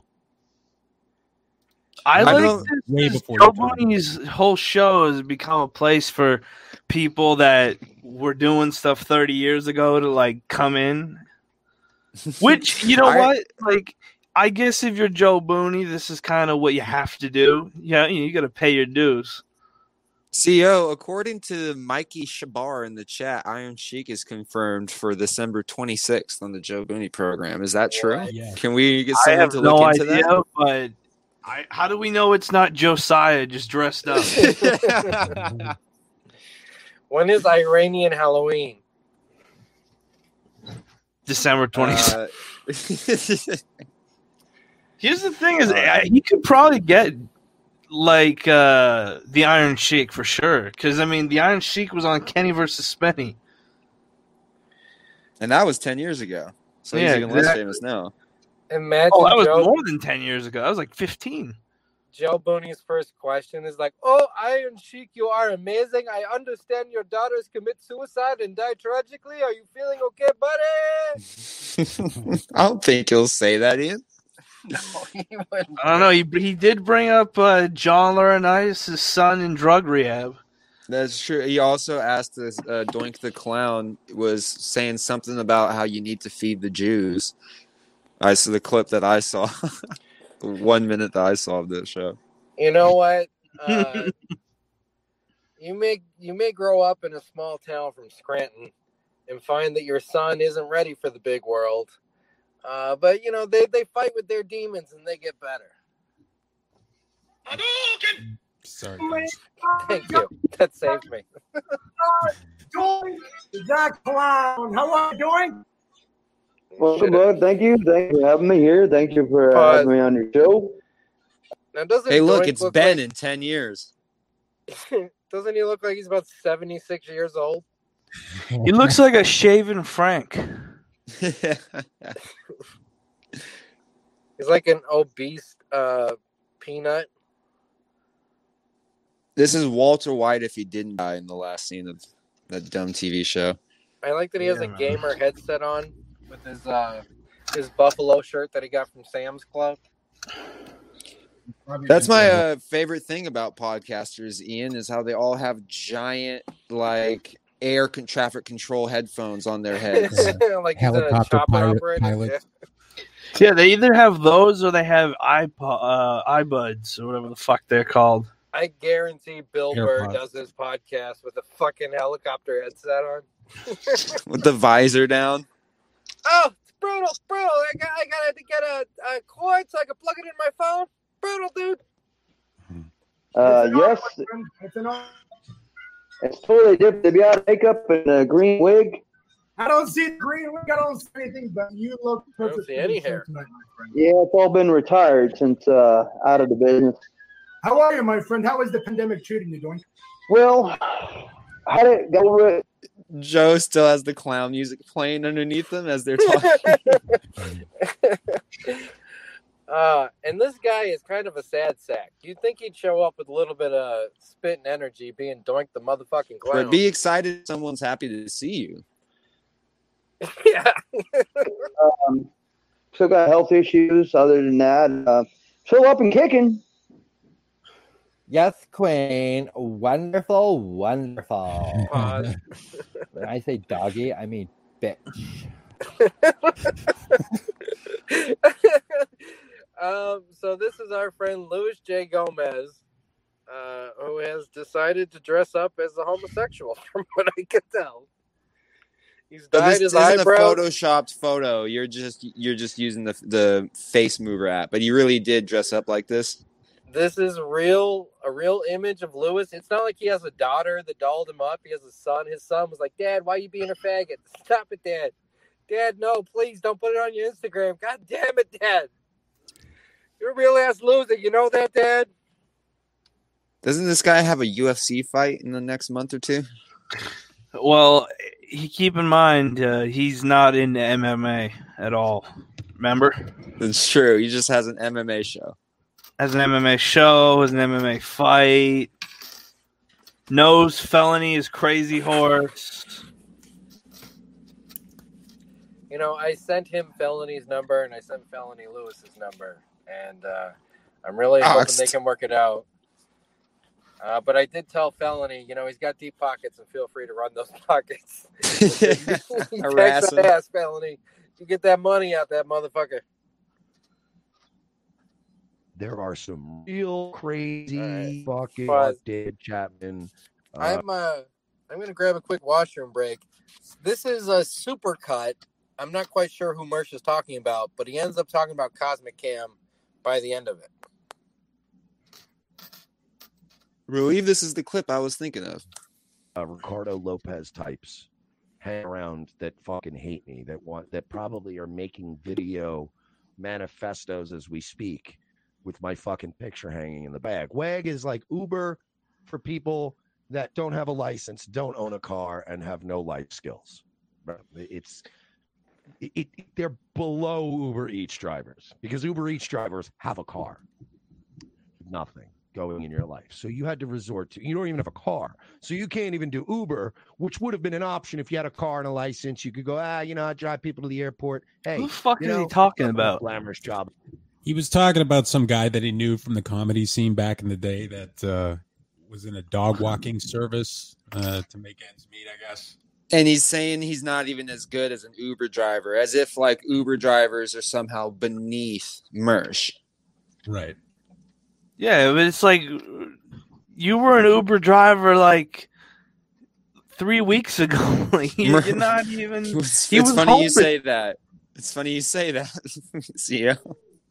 I I like don't- this. Way this before Joe your time. Booney's whole show has become a place for people that were doing stuff thirty years ago to like come in. Which, you know I- what? Like, I guess if you're Joe Booney, this is kind of what you have to do. Yeah, you, know, you got to pay your dues. C O, according to Mikey Shabar in the chat, Iron Sheik is confirmed for December twenty-sixth on the Joe Booney program. Is that true? Yeah. Can we get I someone have to no look into idea, but I, how do we know it's not Josiah just dressed up? that? When is Iranian Halloween? December twenty-sixth. Uh, Here's the thing: is I, he could probably get like uh, the Iron Sheik for sure. Because I mean, the Iron Sheik was on Kenny versus Spenny. and that was ten years ago. So Yeah, he's even less exactly. famous now. Imagine Oh, that was Joe, more than ten years ago. That was like fifteen. Joe Booney's first question is like, "Oh, Iron Sheik, you are amazing. I understand your daughters commit suicide and die tragically. Are you feeling okay, buddy?" I don't think he'll say that, Ian. No, he wouldn't. I don't know. He he did bring up uh, John Laurinaitis' son in drug rehab. That's true. He also asked us, uh, Doink the Clown was saying something about how you need to feed the Jews. I saw the clip that I saw. The one minute that I saw of this show. You know what? Uh, you may you may grow up in a small town from Scranton and find that your son isn't ready for the big world. Uh, but you know they, they fight with their demons and they get better. Sorry. Thank you. That saved me. Doing that clown. How are you doing? Welcome, bud. Thank you. Thank you for having me here. Thank you for uh, Pause. having me on your show. Now doesn't Hey, look, Doink it's look Ben like- in ten years. doesn't he look like he's about seventy-six years old? He looks like a shaven Frank. He's like an obese uh, peanut. This is Walter White if he didn't die in the last scene of that dumb T V show. I like that he has Yeah, a man. gamer headset on with his uh, his Buffalo shirt that he got from Sam's Club. That's my uh, favorite thing about podcasters, Ian, is how they all have giant, like, air con- traffic control headphones on their heads. Like he's in a Helicopter chopper pilot- operator. pilot. Yeah. Yeah, they either have those or they have iPod, uh, iBuds or whatever the fuck they're called. I guarantee Bill Burr AirPods. does his podcast with a fucking helicopter headset on. With the visor down. Oh, it's brutal, it's brutal. I got, I gotta get a, a cord so I can plug it in my phone. Brutal, dude. Uh, yes, It's an it's totally different to be out of makeup and a green wig. I don't see the green wig. I don't see anything, but you look I perfect. don't see any hair. Tonight, my friend. Yeah, it's all been retired since uh, out of the business. How are you, my friend? How is the pandemic treating you, Doink? Well, how did it go with Joe still has the clown music playing underneath them as they're talking. uh, and this guy is kind of a sad sack. You'd think he'd show up with a little bit of spit and energy, being Doink the motherfucking clown. But be excited if someone's happy to see you. Yeah. um, still got health issues. Other than that, uh, still up and kicking. Yes, Queen. Wonderful, wonderful. Pause. When I say doggy, I mean bitch. um, so this is our friend Luis J. Gomez, uh, who has decided to dress up as a homosexual, from what I can tell. He's So dyed this his isn't a eyebrows. photoshopped photo. You're just you're just using the the face mover app, but he really did dress up like this. This is real, a real image of Lewis. It's not like he has a daughter that dolled him up. He has a son. His son was like, "Dad, why are you being a faggot? Stop it, Dad. Dad, no, please don't put it on your Instagram. God damn it, Dad. You're a real ass loser. You know that, Dad?" Doesn't this guy have a U F C fight in the next month or two? Well, he, keep in mind, uh, he's not into M M A at all. Remember? It's true. He just has an M M A show. Has an M M A show, has an M M A fight. Knows Felony is Crazy Horse. You know, I sent him Felony's number, and I sent Felony Lewis's number, and uh, I'm really Oh, hoping it's- they can work it out. Uh, but I did tell Felony, you know, he's got deep pockets, and feel free to run those pockets. Harass Text him. that ass, Felony. You get that money out, that motherfucker. There are some real crazy fucking Pause. David Chapman. Uh, I'm uh, I'm gonna grab a quick washroom break. This is a supercut. I'm not quite sure who Mersh is talking about, but he ends up talking about Cosmic Cam by the end of it. I believe this is the clip I was thinking of. uh, Ricardo Lopez types hang around that fucking hate me, that want that probably are making video manifestos as we speak with my fucking picture hanging in the bag. W A G is like Uber for people that don't have a license, don't own a car, and have no life skills. Right? It's it, it, they're below Uber Eats drivers because Uber Eats drivers have a car, nothing going in your life. So you had to resort to, you don't even have a car. So you can't even do Uber, which would have been an option if you had a car and a license. You could go, ah, you know, I drive people to the airport. Hey, Who the fuck you is he know, talking not a about? Glamorous job. He was talking about some guy that he knew from the comedy scene back in the day that uh, was in a dog walking service uh, to make ends meet, I guess. And he's saying he's not even as good as an Uber driver, as if like Uber drivers are somehow beneath Mersh. Right. Yeah, but it's like you were an Uber driver like three weeks ago. Like, you're Mer- not even. It's, he it's was funny hoping- you say that. It's funny you say that, C O.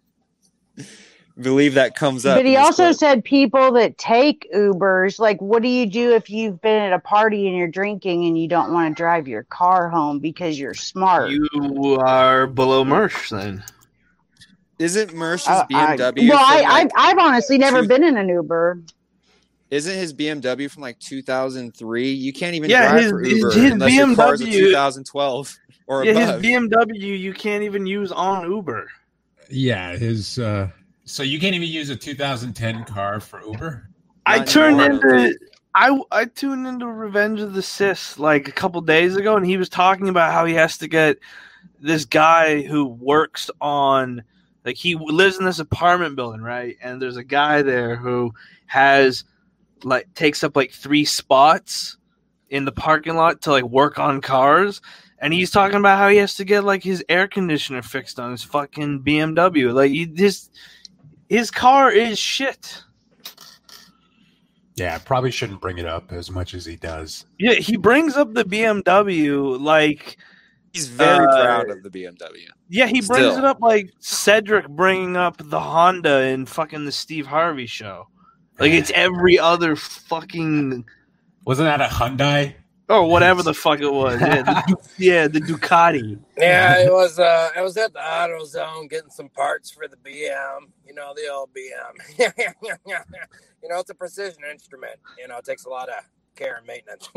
Believe that comes up. But he in this also clip. said people that take Ubers, like, what do you do if you've been at a party and you're drinking and you don't want to drive your car home because you're smart? You are below Mersh then. Isn't Mersh's Uh, B M W? I, well, I, from, like, I, I've honestly never two- been in an Uber. Isn't his B M W from like two thousand three? You can't even Yeah, drive his- for his- Uber his unless your car's a B M W two thousand twelve or Yeah, above. his B M W you can't even use on Uber. Yeah, his. Uh, so you can't even use a two thousand ten car for Uber? I Not turned anymore, I don't into I I tuned into Revenge of the Sith like a couple days ago, and he was talking about how he has to get this guy who works on like he lives in this apartment building, right? And there's a guy there who has like takes up like three spots in the parking lot to like work on cars. and he's talking about how he has to get like his air conditioner fixed on his fucking B M W. Like he, his his car is shit. Yeah, probably shouldn't bring it up as much as he does. Yeah, he brings up the B M W like he's very uh, proud of the B M W. Yeah, he brings Still. it up like Cedric bringing up the Honda in fucking the Steve Harvey show. Like it's every other fucking Wasn't that a Hyundai? or whatever the fuck it was. Yeah, the, Du- yeah, the Ducati. Yeah, it was. Uh, I was at the AutoZone getting some parts for the B M. You know, the old B M. You know, it's a precision instrument. You know, it takes a lot of care and maintenance.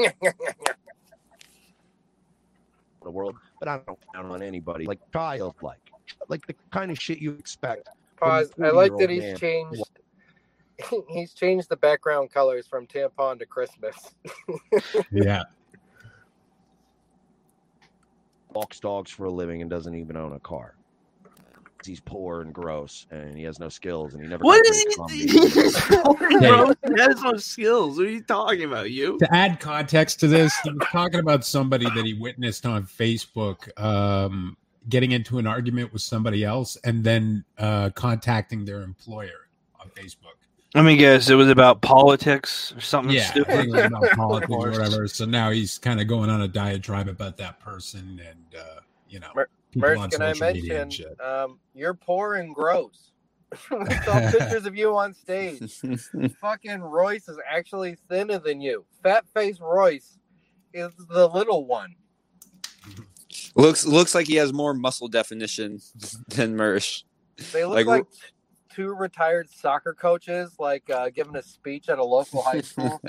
The world, but I don't count on anybody. Like childlike, like the kind of shit you expect. from a Pause. I like that forty-year-old he's man. changed. He's changed the background colors from tampon to Christmas. Yeah. Walks dogs for a living and doesn't even own a car. He's poor and gross, and he has no skills, and he never. What got is good he? comedy. Bro, he has no skills. What are you talking about? You? To add context to this, he was talking about somebody that he witnessed on Facebook um, getting into an argument with somebody else and then uh, contacting their employer on Facebook. Let me guess. It was about politics or something Yeah, I stupid. think it was about politics or whatever. So now he's kind of going on a diatribe about that person and, uh, you know, people Merch, on can I social media and mention, shit. um, you're poor and gross. We saw pictures of you on stage. Fucking Royce is actually thinner than you. Fat face Royce is the little one. Looks looks like he has more muscle definition than Mersh. They look like, two retired soccer coaches, like uh, giving a speech at a local high school.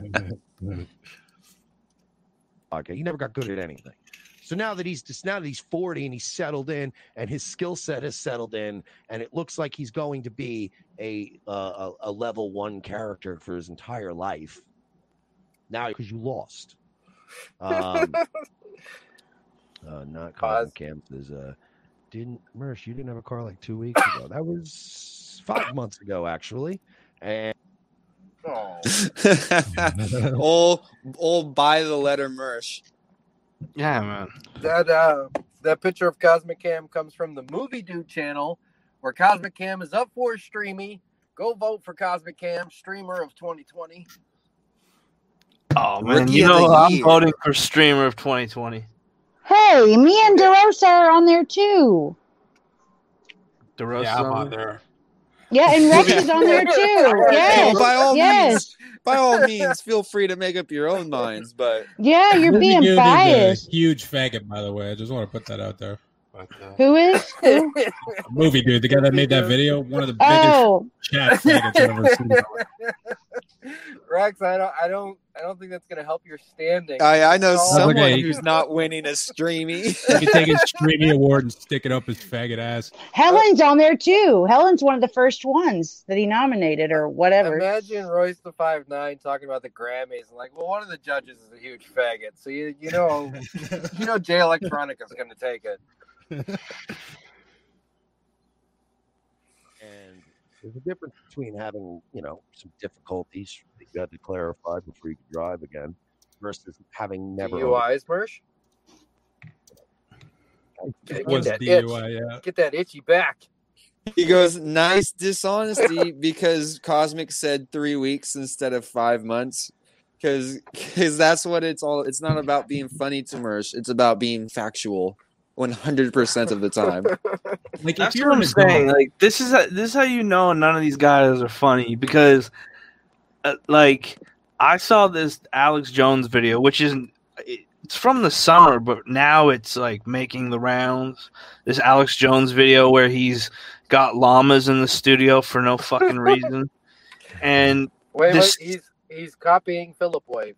Okay, he never got good at anything. So now that he's just now that he's forty and he's settled in, and his skill set has settled in, and it looks like he's going to be a uh, a, a level one character for his entire life. Now, because you lost, um, uh, not Cosmic Cam says, uh, didn't Mersh? You didn't have a car like two weeks ago. That was five months ago, actually, and. old old by the letter Mersh. Yeah, man. That uh, that picture of Cosmic Cam comes from the Movie Dude channel, where Cosmic Cam is up for a streamy. Go vote for Cosmic Cam, streamer of twenty twenty. Oh man, Rookie you of know the I'm year. voting for streamer of twenty twenty. Hey, me and DeRosa are on there too. DeRosa Yeah, I'm on on there. Yeah, and Rex is on there too. Yes, by all yes. means, by all means, feel free to make up your own minds. But Yeah, you're Movie being Dude is a biased. huge faggot, by the way. I just want to put that out there. But, uh, Who is? Who? Movie Dude, the guy that made that video, one of the biggest Oh. chat faggots I've ever seen. Rex, I don't, I don't, I don't think that's gonna help your standing. I I know Oh. someone okay. who's not winning a streamy. He can take his streamy award and stick it up his faggot ass. Helen's on there too. Helen's one of the first ones that he nominated or whatever. Imagine Royce the five nine talking about the Grammys and like, well, one of the judges is a huge faggot, so you you know, you know, Jay Electronica is gonna take it. And there's a difference between having, you know, some difficulties that you had to clarify before you could drive again versus having never. D U Is, Mersh. It Get was that D U I, itch. yeah. Get that itchy back. He goes, nice dishonesty because Cosmic said three weeks instead of five months. Because that's what it's all. It's not about being funny to Mersh. It's about being factual, one hundred percent of the time. Like That's if what you're I'm an saying. adult, Like this is this is how you know none of these guys are funny because, uh, like, I saw this Alex Jones video, which isn't. It's from the summer, but now it's like making the rounds. This Alex Jones video where he's got llamas in the studio for no fucking reason, and Wait, this. wait, he's he's copying Philip Wave.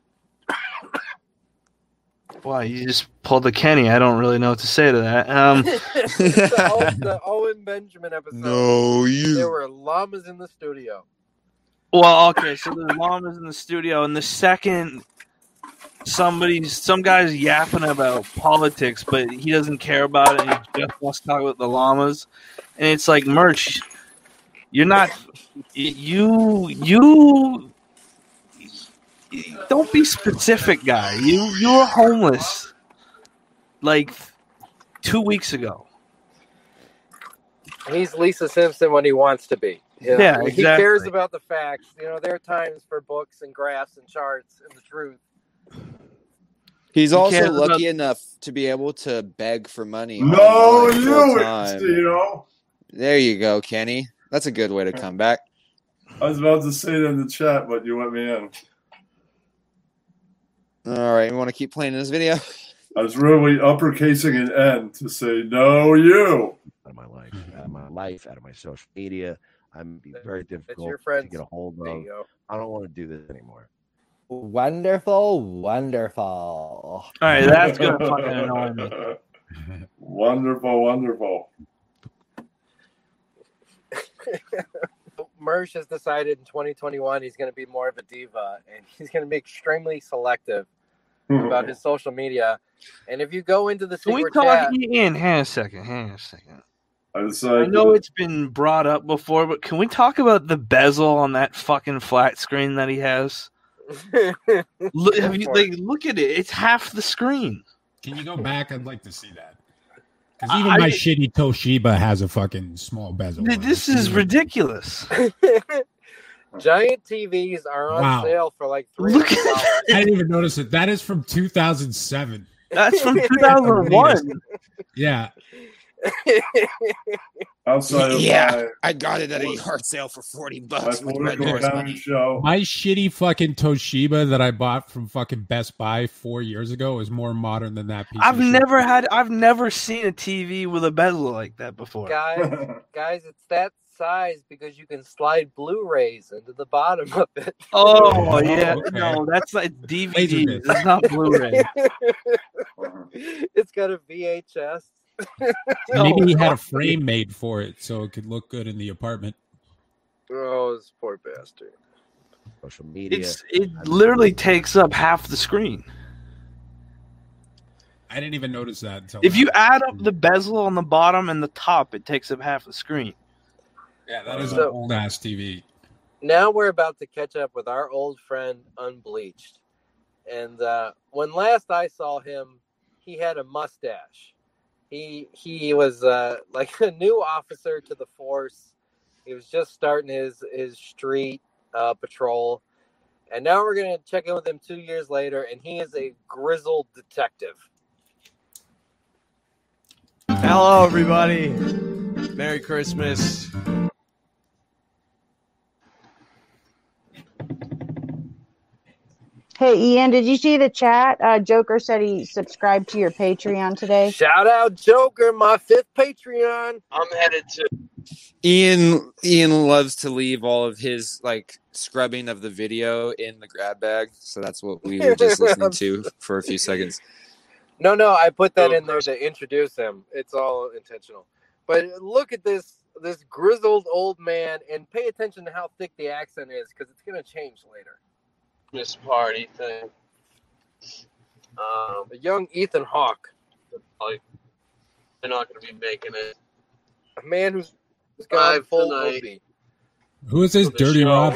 Why you just pulled the Kenny? I don't really know what to say to that. Um, the, Owen, the Owen Benjamin episode. No, you. There were llamas in the studio. Well, okay, so there's llamas in the studio, and the second somebody's some guy's yapping about politics, but he doesn't care about it, and he just wants to talk about the llamas, and it's like, Merch, you're not, you you. Don't be specific, guy. You you are homeless. like two weeks ago. He's Lisa Simpson when he wants to be. You know? Yeah, He exactly. cares about the facts. You know, there are times for books and graphs and charts and the truth. He's He also cares lucky about- enough to be able to beg for money. No, online you, full-time. Stino. There you go, Kenny. That's a good way to come back. I was about to say it in the chat, but you let me in. All right, we want to keep playing this video. I was really uppercasing an N to say no, you. Out of my life, out of my life, out of my social media. I'm be very difficult your to friends. get a hold There you of. go. I don't want to do this anymore. Wonderful, wonderful. All right, that's gonna fucking annoy me. Wonderful, wonderful. Mersh has decided in twenty twenty-one he's going to be more of a diva, and he's going to be extremely selective about his social media. And if you go into the Can we secret talk? chat, Ian, hang on a second. Hang on a second. I I decided. know it's been brought up before, but can we talk about the bezel on that fucking flat screen that he has? Look, have you, like, look at it. It's half the screen. Can you go back? I'd like to see that. Because even I- my I- shitty Toshiba has a fucking small bezel. Th- This is ridiculous. giant T Vs are on Wow. sale for like three hundred dollars. I didn't even notice it. That is from two thousand seven. That's from two thousand one. Yeah. Outside of Yeah, I got it at a yard sale for forty my, bucks my with Red political Doors comedy money. show. My shitty fucking Toshiba that I bought from fucking Best Buy four years ago is more modern than that piece I've of shit. never had. I've never seen a T V with a bezel like that before. guys, guys, it's that size because you can slide Blu-rays into the bottom of it. Oh yeah, okay. no, that's like D V Ds. Laserdisc. It's not Blu-ray. It's got a V H S. Maybe he had a frame made for it so it could look good in the apartment. Oh, this poor bastard. Social media. It's it literally takes up half the screen. I didn't even notice that until If you add up the bezel on the bottom and the top, it takes up half the screen. yeah, that is an So- old ass T V. Now we're about to catch up with our old friend Unbleached. And uh, when last I saw him, he had a mustache. He he was uh, like a new officer to the force. He was just starting his, his street uh, patrol. And now we're going to check in with him two years later, and he is a grizzled detective. Hello, everybody. Merry Christmas. Hey, Ian, did you see the chat? Uh, Joker said he subscribed to your Patreon today. Shout out Joker, my fifth Patreon. I'm headed to. Ian Ian loves to leave all of his like scrubbing of the video in the grab bag, so that's what we were just listening to for a few seconds. No, no, I put that in there to introduce him. It's all intentional. But look at this this grizzled old man, and pay attention to how thick the accent is, because it's going to change later. This party thing. Um, a young Ethan Hawke, Like, they're not going to be making it. a man who's, who's gone Live full tonight. Opie. Who is this For the Dirty show. Rob?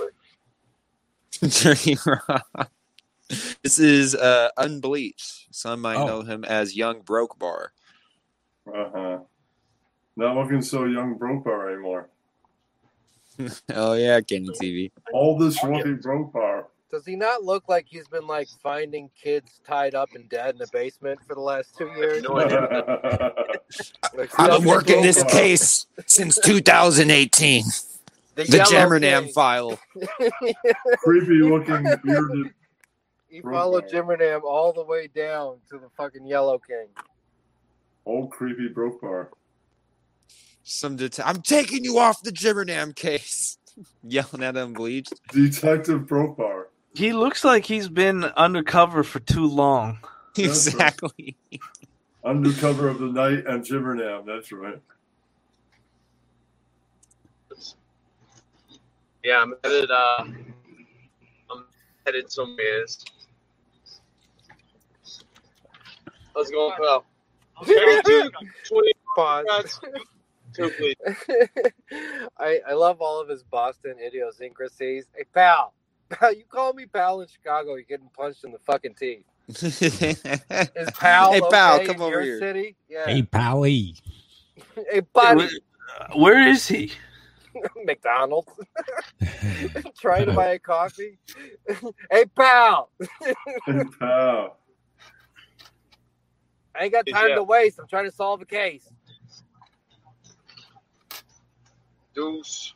Dirty Rob. This is uh, Unbleached. Some might Oh. know him as Young Broke Bar. Uh huh. Not looking so young, broke bar anymore. Oh yeah, Kenny T V. All this looking broke bar. Does he not look like he's been like finding kids tied up and dead in a basement for the last two years? Like, I've stuff been working this broken. case since two thousand eighteen. The, The Yellow Jemmernam King. file. Creepy looking bearded. He Broke followed bar. Jimmernam all the way down to the fucking Yellow King. Old creepy broke bar. Some det- I'm taking you off the Jimmernam case. Yelling at Unbleached. Detective broke bar. He looks like he's been undercover for too long. Exactly. Undercover of the night and Jimmernam. That's right. Yeah, I'm headed. Uh, I'm headed somewhere. How's it going, pal? twenty Pause. I, I love all of his Boston idiosyncrasies. Hey, pal. Pal, you call me pal in Chicago, you're getting punched in the fucking teeth. Is pal? Hey, pal, okay come in over your here. City? Yeah. Hey, Pally. Hey, buddy. Where is he? McDonald's. Trying to buy a coffee. Hey, pal. Hey, pal. I ain't got time Yeah. to waste. I'm trying to solve a case. Deuce.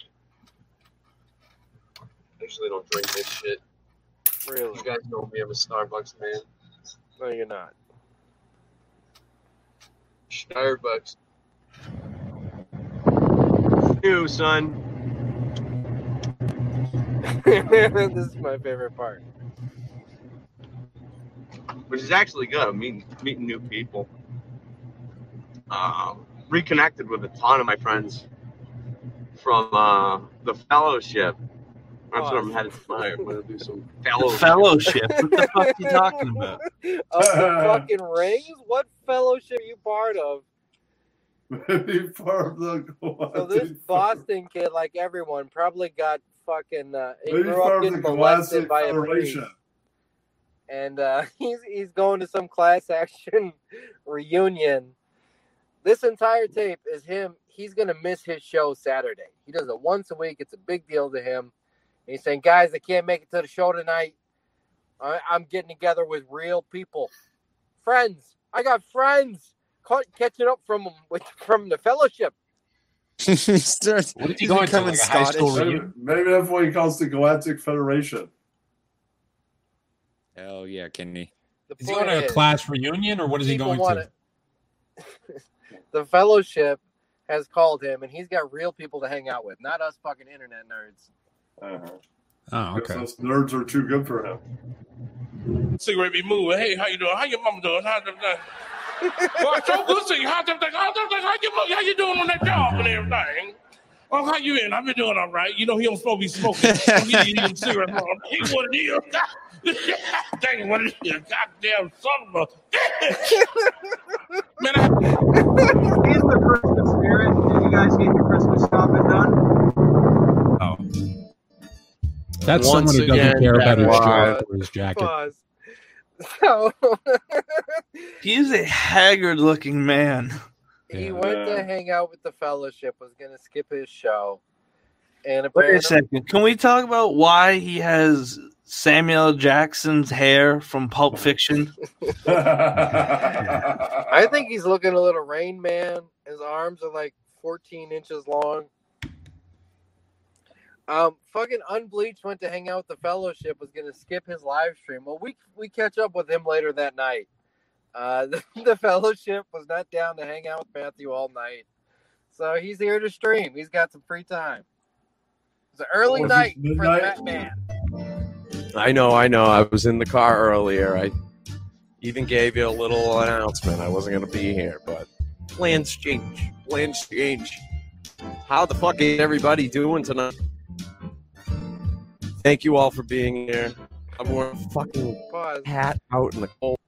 I usually don't drink this shit. Really? You guys know me. I'm a Starbucks man. No, you're not. Starbucks. You, son. This is my favorite part. Which is actually good. I'm meeting, meeting new people. Um, reconnected with a ton of my friends from uh, the fellowship. That's what I'm headed tonight. I'm going to do some fellowship. Fellowship? What the fuck are you talking about? Of the fucking rings? What fellowship are you part of? Maybe part of the So this Boston kid, like everyone, probably got fucking. Uh, he Maybe grew up part of getting the molested Galactic by a priest, Federation. and uh, he's he's going to some class action reunion. This entire tape is him. He's gonna miss his show Saturday. He does it once a week. It's a big deal to him. And he's saying, "Guys, I can't make it to the show tonight. I, I'm getting together with real people, friends. I got friends." Caught, catching up from with, from the fellowship. Starts, What is he he's going to, becoming like a high school Scottish. Maybe, maybe that's what he calls the Galactic Federation. Hell yeah, Kenny. The Is he going to a is, class reunion or what is he people going wanna- to? The fellowship has called him, and he's got real people to hang out with, not us fucking internet nerds. Uh-huh. Oh, Guess okay. those nerds are too good for him. Cigarette be moving. Hey, how you doing? How your mama doing? How them doing? Well, so good to see you. How them thing? How them thing? How you how you doing on that job and everything? Oh, how you in? I've been doing all right. You know he don't supposed to be smoking. He eat them cigarettes. He what it is. Dang, what it is. Goddamn son of a man. I... He's the Christmas spirit. Did you guys get your Christmas shopping done? Oh. That's Once someone who again, doesn't care about his that shirt was- or his jacket. Pause. So He's a haggard-looking man. he went to hang out with the fellowship. Was gonna skip his show, and Wait a apparently, second. Can we talk about why he has Samuel Jackson's hair from Pulp Fiction? I think he's looking a little Rain Man. His arms are like fourteen inches long. Um, fucking Unbleached went to hang out with the fellowship. Was gonna skip his live stream. Well, we we catch up with him later that night. Uh, the, the fellowship was not down to hang out with Matthew all night, so he's here to stream. He's got some free time. It's an early Oh, is night it for midnight? Batman. I know, I know. I was in the car earlier. I even gave you a little announcement. I wasn't going to be here, but plans change. Plans change. How the fuck is everybody doing tonight? Thank you all for being here. I'm wearing a fucking Pause. hat out in the cold.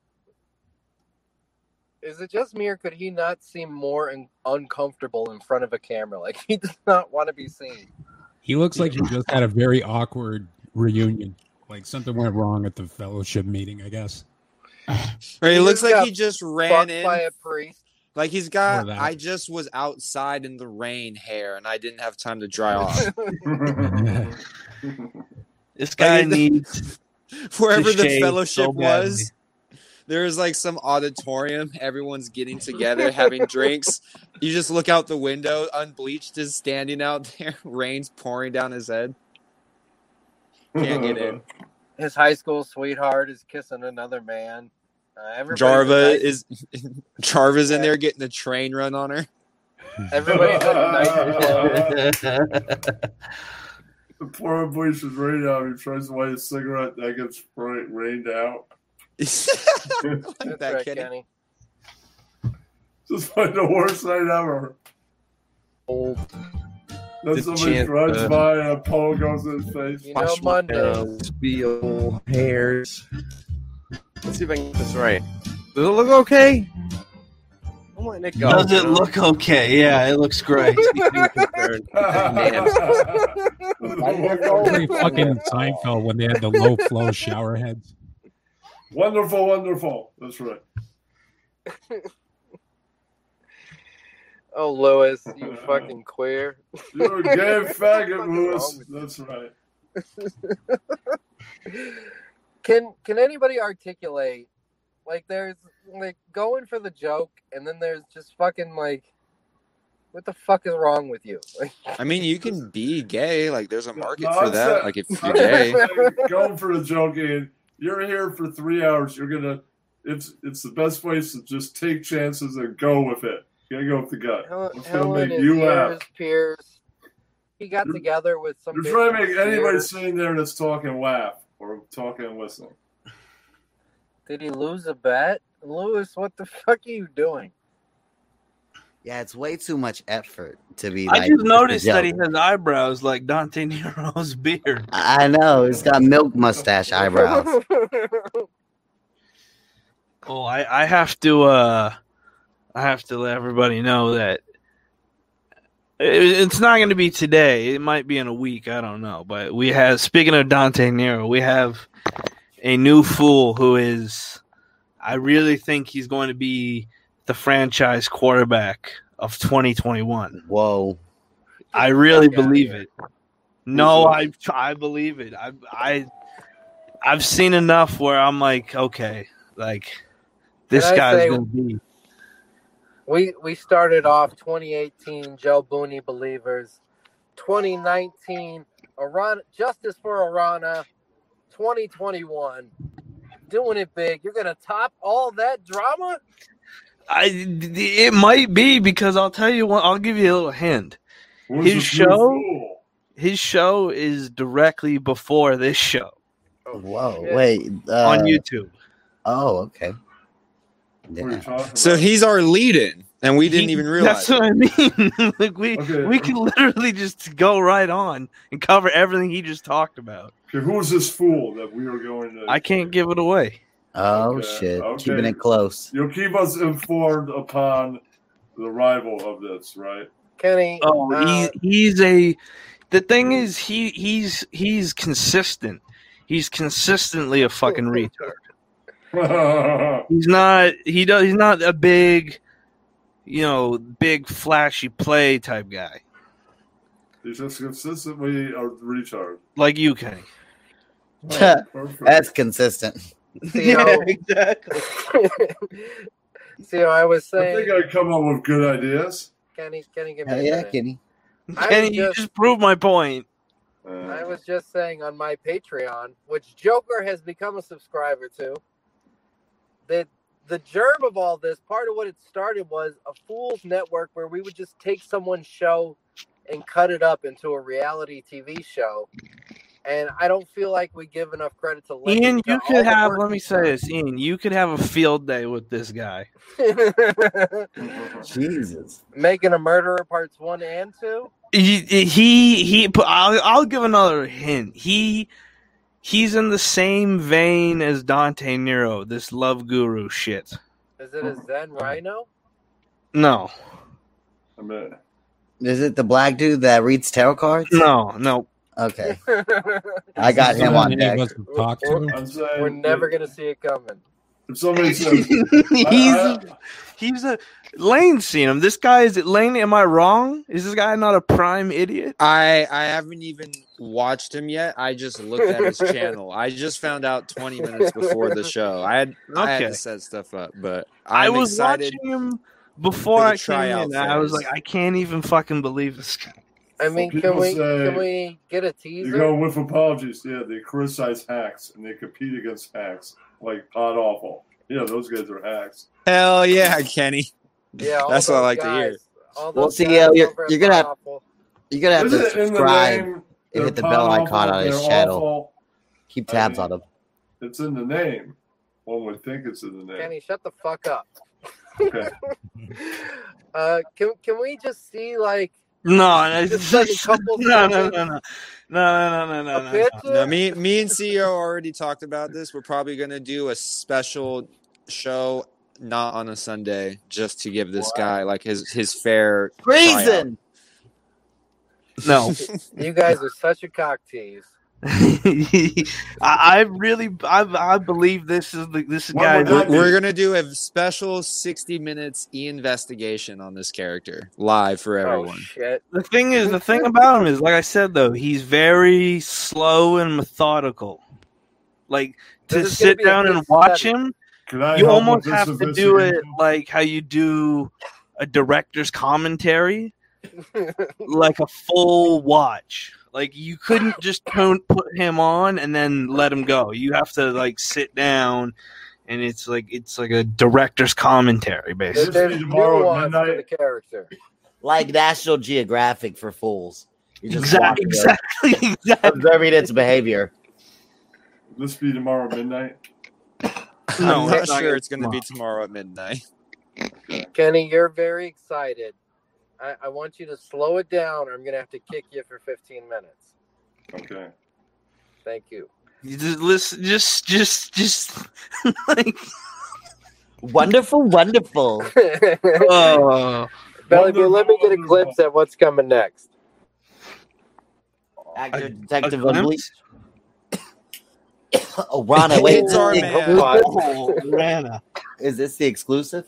Is it just me, or could he not seem more un- uncomfortable in front of a camera? Like he does not want to be seen. He looks like he just had a very awkward reunion. Like something went wrong at the fellowship meeting, I guess. Right, it looks just like got he just ran fucked in. by a priest. Like he's Or got, that. I just was outside in the rain hair and I didn't have time to dry off. This guy Like, needs Wherever to the shave fellowship so badly. was, there was like some auditorium. Everyone's getting together, having drinks. You just look out the window. Unbleached is standing out there. Rain's pouring down his head. Can't get in. His high school sweetheart is kissing another man. Uh, everybody's Jarva nice- is Jarva's in there getting a train run on her. Everybody's in nice clothes. The poor boy is rained out. He tries to light a cigarette that gets ra- rained out. That's that, right, Kenny. Kenny. Just like the worst night ever. Old. Then The somebody chant, drives uh, by and a pole goes in his face. You know, Wash my Mondays. uh, spiel hairs. Let's see if I can get this right. Does it look okay? I'm letting it go. Does you it know? look okay? Yeah, it looks great. Very fucking Seinfeld when they had the low flow shower heads. Wonderful, wonderful. That's right. Oh, Lewis, you fucking queer. You're a gay faggot, What's Lewis. wrong with That's right. Can Can anybody articulate? Like, there's like going for the joke, and then there's just fucking like, what the fuck is wrong with you? Like, I mean, you can be gay. Like, there's a market No, for I'm that. saying- Like, if I'm you're gay. saying, going for the joke, Ian. You're here for three hours. You're gonna. It's it's the best place to just take chances and go with it. You gotta go with the gut. Helen, What's gonna Helen make is you years, laugh? Pierce. He got together with some. You're bitch trying to from make anybody Sears. sitting there that's talking laugh or talking and listening. Did he lose a bet? Lewis, what the fuck are you doing? Yeah, it's way too much effort to be. I like, just noticed a that he joke. has eyebrows like Dante Nero's beard. I know he's got milk mustache eyebrows. Oh, I, I have to uh I have to let everybody know that it, it's not going to be today. It might be in a week. I don't know. But we have, speaking of Dante Nero, we have a new fool who is, I really think he's going to be the franchise quarterback of twenty twenty-one. Whoa. I really believe it. No, I I believe it. I I I've seen enough where I'm like, okay, like this Can I guy's say- gonna be. We we started off twenty eighteen Joe Booney believers, twenty nineteen Arana, Justice for Arana, twenty twenty-one doing it big. You're gonna top all that drama? I it might be because I'll tell you what. I'll give you a little hint. Who's His this new show, fool? his show is directly before this show Whoa, wait. Uh, on YouTube. Oh, okay. So he's our lead-in, and we didn't He- even realize. That's what I mean. Like we we can literally just go right on and cover everything he just talked about. Okay, who's this fool that we are going to? I can't give it away. Oh Okay, shit! okay. Keeping it close. You'll keep us informed upon the arrival of this, right? Kenny. Oh, uh, he, he's a. The thing is, he he's he's consistent. He's consistently a fucking retard. He's not. He does. He's not a big, you know, big flashy play type guy He's just consistently a retard. like you, Kenny. That's consistent. See how, exactly. see how I was I saying? think I come up with good ideas. Kenny, Kenny, give me Hell a yeah, minute. Kenny. I Kenny, was you just- just proved my point. I was just saying on my Patreon, which Joker has become a subscriber to, that the germ of all this, part of what it started was a Fool's Network where we would just take someone's show and cut it up into a reality T V show. And I don't feel like we give enough credit to Lincoln Ian, to you all could the have. work Let me he's say this, Ian. You could have a field day with this guy. Jesus. Making a Murderer parts one and two. He he. he I'll, I'll give another hint. He he's in the same vein as Dante Nero. This love guru shit. Is it a Zen Rhino? No, I mean, Is it the black dude that reads tarot cards? no, no. Okay. I got him on Any of deck. us to talk to him? I'm saying We're never gonna see it coming. if somebody says he's I- he's a Lane's seen him. This guy is Lane. Am I wrong? Is this guy not a prime idiot? I I haven't even watched him yet. I just looked at his channel. I just found out twenty minutes before the show. I had I had Okay. to set stuff up, but I I'm was excited. watching him before for the I came tryout in. and I was phase. like, I can't even fucking believe this guy. I mean, can people we say- can we get a you teaser? go with apologies. Yeah, they criticize hacks and they compete against hacks like Pod Awful. Yeah, those guys are hacks. Hell yeah, Kenny. Yeah, all That's what I those like to guys, hear. all Well, those see, guys uh, you're, over at you're gonna have Awful. you're gonna have Isn't to it in the subscribe name? and They're hit the Pod bell Awful, icon on his they're channel. awful. Keep I tabs mean, on him. It's in the name. One would think it's in the name. Kenny, shut the fuck up. Okay. Uh, can can we just see like No, no, just like a couple no, no, seconds? no, no, no, no, no, no, A no. picture? No, me me and C E O already talked about this. We're probably gonna do a special show not on a Sunday just to give this guy like his his fair tryout. Treason. No, You guys are such a cock tease. I, I really, I, I believe this is the this What guy. would that We're gonna do a special sixty minutes e-investigation on this character live for everyone. Oh shit! The thing is, the thing about him is, like I said, though, he's very slow and methodical. Like to This is gonna sit be a down and good watch study. him, Can I you help almost with this have to do it investigation? like how you do a director's commentary, like a full watch. Like you couldn't just put put him on and then let him go. You have to like sit down, and it's like it's like a director's commentary, There's, basically. there's nuance to the character. Like National Geographic for fools. You just Exactly, watch it, exactly, exactly. observing its behavior. This be tomorrow midnight. No, I'm not it's not sure gonna it's going to be tomorrow at midnight. Kenny, you're very excited. I, I want you to slow it down, or I'm gonna have to kick you for fifteen minutes. Okay. Thank you. You just listen, just, just, just like Wonderful, wonderful. oh, Belly Boo, let me get a glimpse at what's coming next. Actor Detective glimpse? Unbleached. Oh, Rana, wait. It's Is our this, man. the, oh, Rana. is this the exclusive?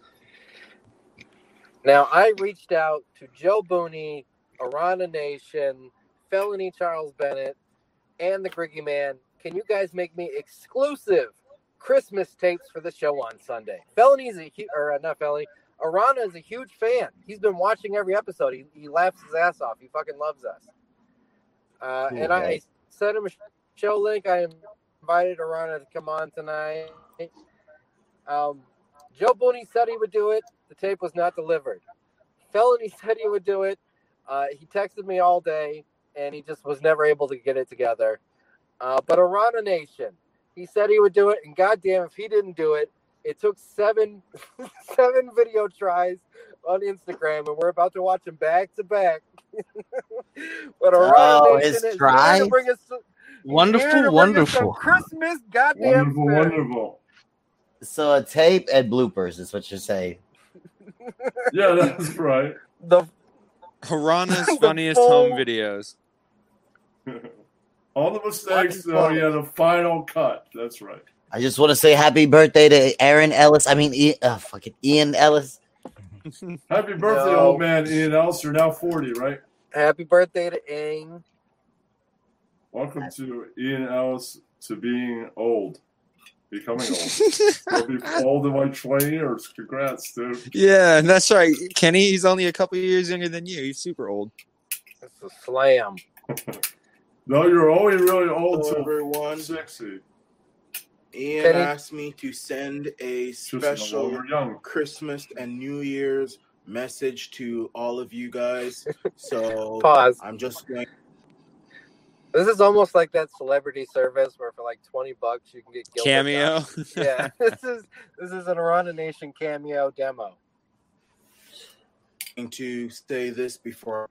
Now, I reached out to Joe Booney, Arana Nation, Felony Charles Bennett, and the Griggy Man. Can you guys make me exclusive Christmas tapes for the show on Sunday? Felony's a huge, or uh, not Felony, Arana is a huge fan. He's been watching every episode. He, he laughs his ass off. He fucking loves us. Uh, and I, I sent him a show link. I invited Arana to come on tonight. Um, Joe Booney said he would do it. The tape was not delivered. Felony said he would do it. Uh, he texted me all day, and he just was never able to get it together. Uh, but Arana Nation, he said he would do it, and goddamn, if he didn't do it, it took seven seven video tries on Instagram, and we're about to watch them back to back. But Arana Oh, Nation his is here tries? to bring us some- he's here to Wonderful, bring us some wonderful. Christmas goddamn Wonderful, spirit. wonderful. So a tape and bloopers is what you're saying. Yeah, that's right. The Harana's The funniest full- home videos. All the mistakes, though, yeah, the final cut. That's right. I just want to say happy birthday to Aaron Ellis. I mean, e- uh, fucking Ian Ellis. Happy birthday, No. old man Ian Ellis. You're now forty, right? Happy birthday to Ing. Welcome to Ian Ellis to being old. Becoming old. You'll be old in like twenty years. Congrats, dude. Yeah, that's right. Kenny, he's only a couple of years younger than you. He's super old. It's a slam. No, you're only really old Hello, till everyone. sixty. Ian Kenny? asked me to send a Just no special longer young. Christmas and New Year's message to all of you guys. So Pause. I'm just going. This is almost like that celebrity service where for like twenty bucks you can get Gilbert Cameo. Godfrey. Yeah, this is this is an Arana Nation cameo demo. to say this before.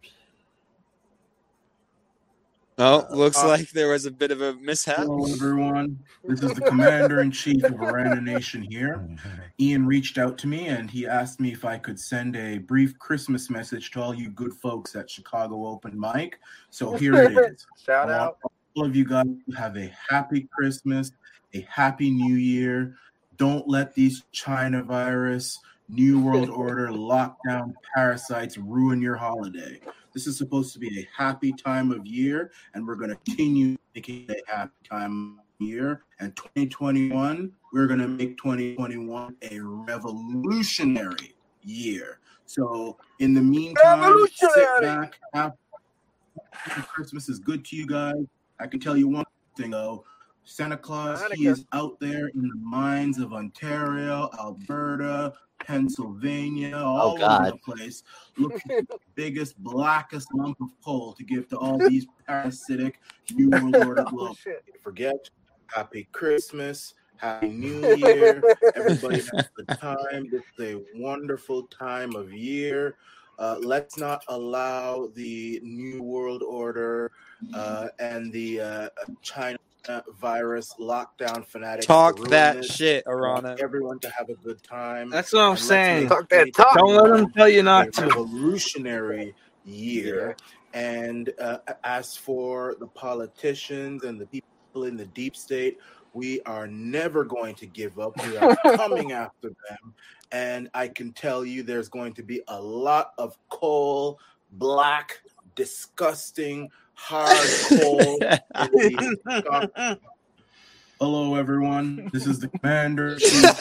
Oh, looks Uh, like there was a bit of a mishap. Hello, everyone. This is the Commander in Chief of Arana Nation here. Ian reached out to me and he asked me if I could send a brief Christmas message to all you good folks at Chicago Open Mic. So here it is. Shout I want out. all of you guys to have a happy Christmas, a happy New Year. Don't let these China virus, New World Order, lockdown parasites ruin your holiday. This is supposed to be a happy time of year, and we're going to continue making it a happy time of year. And twenty twenty-one, we're going to make twenty twenty-one a revolutionary year. So in the meantime, sit back. Happy Christmas is good to you guys. I can tell you one thing, though. Santa Claus, he is out there in the mines of Ontario, Alberta, Pennsylvania, all over God. the place, looking for the biggest, blackest lump of coal to give to all these parasitic New World Order Oh, global. shit. Forget, happy Christmas, happy New Year. Everybody has the time. It's a wonderful time of year. Uh, let's not allow the New World Order uh, and the uh, China virus lockdown fanatics Talk to ruin that this. shit, I want Arana. everyone to have a good time. That's what I'm And let's saying. make Talk that talk. Don't let them tell you a not to. revolutionary year. And uh, as for the politicians and the people in the deep state, we are never going to give up. We are coming after them. And I can tell you there's going to be a lot of coal, black, disgusting, hard coal. in the- Hello, everyone. This is the commander.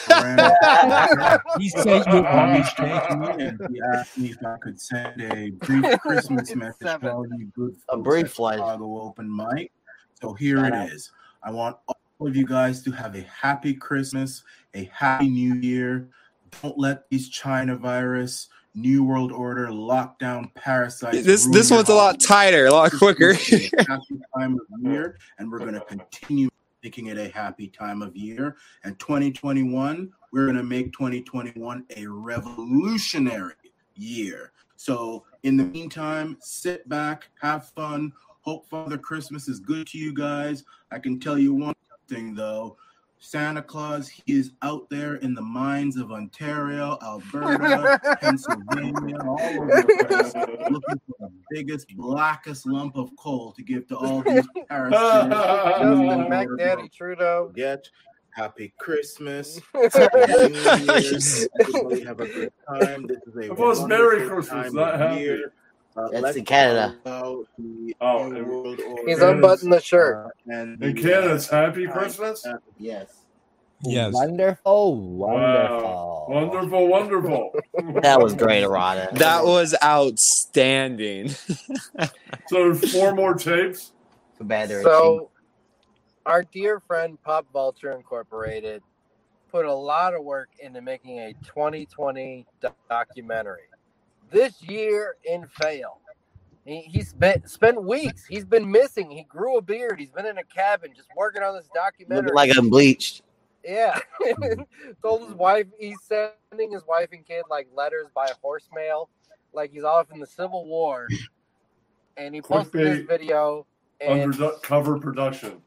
He said you always checking in, and he asked me if I could send a brief Christmas message to all you good folks A brief at flight. Chicago Open Mic. So here it is. I want all of you guys to have a happy Christmas, a happy New Year. Don't let these China virus, New World Order, lockdown parasites. This ruin this your one's a lot holidays. tighter, a lot This quicker. is a happy time of year, and we're going to continue making it a happy time of year. And twenty twenty-one, we're going to make twenty twenty-one a revolutionary year. So in the meantime, sit back, have fun. Hope Father Christmas is good to you guys. I can tell you one thing, though. Santa Claus, he is out there in the mines of Ontario, Alberta, Pennsylvania, all over the place, looking for the biggest, blackest lump of coal to give to all these parasites. Justin McDaddy Trudeau. Get happy Christmas, happy New Year. Everybody have a good time. This is a It was Merry wonderful Christmas, time not of happy. year. Uh, That's let's in Canada. allow the Oh, New and- World Order, He's unbuttoned the shirt. uh, and In the, Canada, uh, it's Happy time- Christmas? uh, Yes. Yes. Wonderful, Wow. wonderful. Wonderful, wonderful. That was great, Arata. That was outstanding. So four more tapes? Commander in So, our dear friend Pop Vulture Incorporated put a lot of work into making a twenty twenty doc- documentary. This year in fail. He, he's been spent weeks. He's been missing. He grew a beard. He's been in a cabin just working on this documentary. Looking like I'm bleached. Yeah. Told his wife he's sending his wife and kid like letters by horse mail, like he's off in the Civil War. And he posted this Clickbait. video, and Undercover production.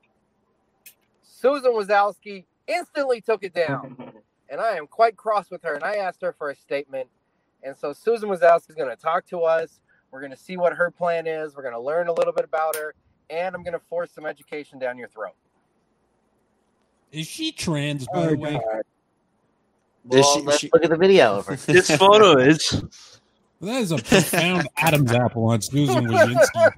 Susan Wazowski instantly took it down. And I am quite cross with her. And I asked her for a statement. And so Susan Wazowski is going to talk to us. We're going to see what her plan is. We're going to learn a little bit about her. And I'm going to force some education down your throat. Is she trans, by the way? Well, she- let's she- look at the video of her. This photo is. That is a profound Adam's apple on Susan Wojcinski.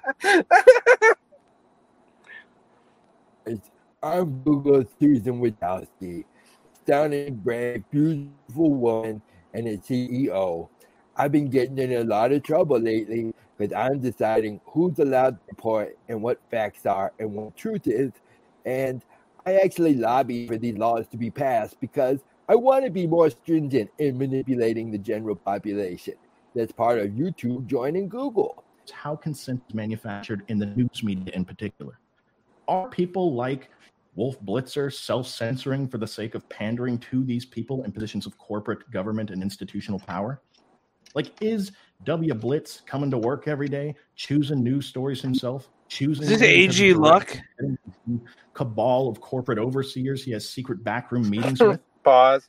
I'm Google Susan Wojcicki, stunning, brave, beautiful woman, and a C E O. I've been getting in a lot of trouble lately because I'm deciding who's allowed to report and what facts are and what truth is. And I actually lobby for these laws to be passed because I want to be more stringent in manipulating the general population. That's part of YouTube joining Google. How consent is manufactured in the news media in particular. Are people like Wolf Blitzer self-censoring for the sake of pandering to these people in positions of corporate government and institutional power? Like, is W. Blitz coming to work every day, choosing news stories himself, choosing... Is this A G Luck? Cabal of corporate overseers he has secret backroom meetings with? Pause.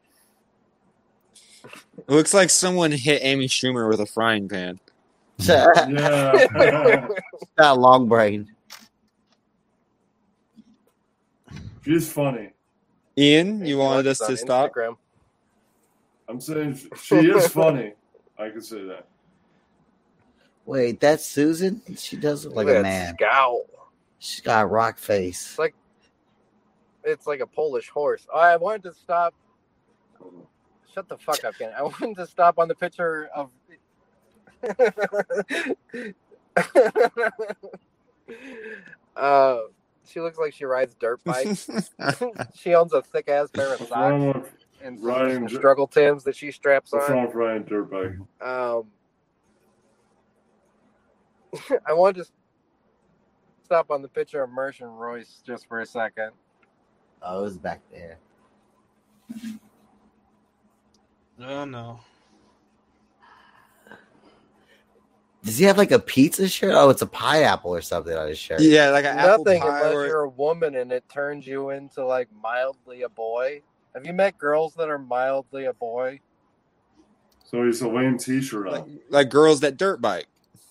It looks like someone hit Amy Schumer with a frying pan. Yeah. Got a long brain. She's funny. Ian, you wanted us On to stop? Instagram. I'm saying she is funny. I can say that. Wait, that's Susan? She does look like Look at a that man. scowl. She's got a rock face. It's like it's like a Polish horse. Oh, I wanted to stop. Shut the fuck up, Ken. I wanted to stop on the picture of. uh, she looks like she rides dirt bikes. She owns a thick ass pair of What's wrong socks with and some, riding some di- struggle Tims that she straps What's on. wrong with riding dirt bike? Um, I wanted to stop on the picture of Mersh and Royce just for a second. Oh, it was back there. Oh, no. Does he have like a pizza shirt? Oh, it's a pineapple or something on his shirt. Yeah, like an apple Nothing pie. unless Or... you're a woman and it turns you into like mildly a boy. Have you met girls that are mildly a boy? So he's a lame t-shirt like, on. like girls that dirt bike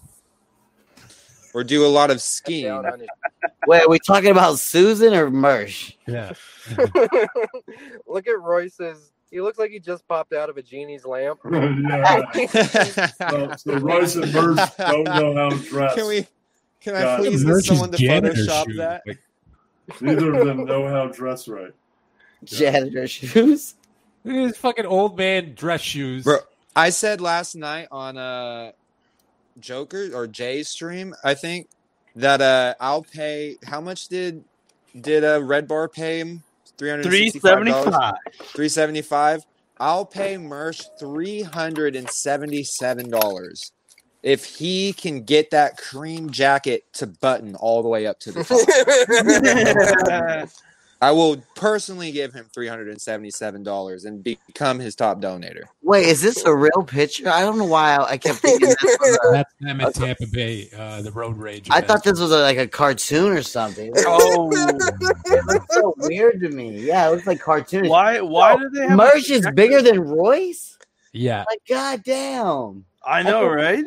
or do a lot of skiing. Wait, are we talking about Susan or Mersh? Yeah. Look at Royce's. He looks like he just popped out of a genie's lamp. Yeah. so, so Royce and Mersh don't know how to dress. Can we? Can I God. please get someone to Photoshop that? Neither of them know how to dress right. Janitor shoes. Look at his fucking old man dress shoes. Bro, I said last night on uh Joker or Jay's stream, I think, that uh I'll pay how much did did uh Red Bar pay him? three hundred sixty-five dollars. three seventy-five. I'll pay Mersh three hundred seventy-seven dollars if he can get that cream jacket to button all the way up to the top. I will personally give him three hundred seventy-seven dollars and become his top donator. Wait, is this a real picture? I don't know why I, I kept thinking this was a, That's them at Tampa Bay, uh, the road rage. I event. thought this was a, like a cartoon or something. Oh, it looks so weird to me. Yeah, it looks like cartoonish. Why? Why Yo, do they have Mersh a is bigger than Royce? Yeah. Like, goddamn. I know, right?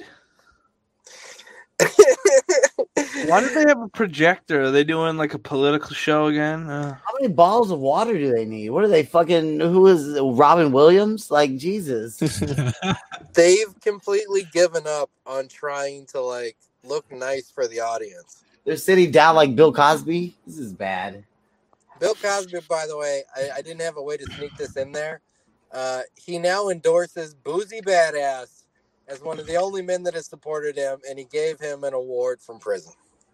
Why do they have a projector? Are they doing like a political show again? Uh, How many bottles of water do they need? What are they fucking? Who is Robin Williams? Like, Jesus. They've completely given up on trying to like look nice for the audience. They're sitting down like Bill Cosby. This is bad. Bill Cosby, by the way, I, I didn't have a way to sneak this in there. Uh, he now endorses Boozy Badass as one of the only men that has supported him, and he gave him an award from prison.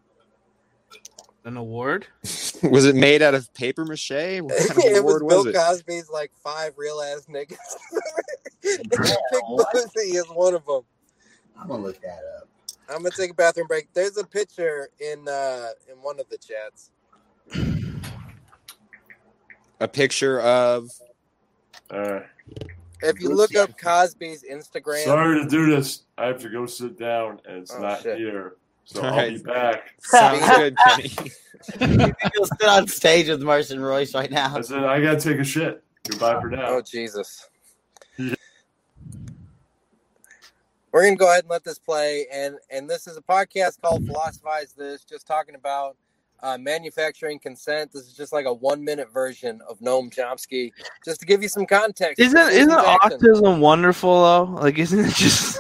an award? Was it made out of paper mache? What kind of It was award Bill was it? Cosby's like five real ass niggas. Big Boozy is one of them. I'm gonna look that up. I'm gonna take a bathroom break. There's a picture in uh in one of the chats. A picture of. Uh, If you look up Cosby's Instagram, sorry to do this. I have to go sit down, and it's Oh, not shit. here. So All I'll right. be back. Sounds good, Kenny. You think you'll sit on stage with Merce and Royce right now? I said I gotta take a shit. Goodbye for now. oh Jesus. We're gonna go ahead and let this play, and and this is a podcast called Philosophize This, just talking about uh, manufacturing consent. This is just like a one minute version of Noam Chomsky, just to give you some context. Isn't to isn't Susan Jackson. autism wonderful though? Like, isn't it just?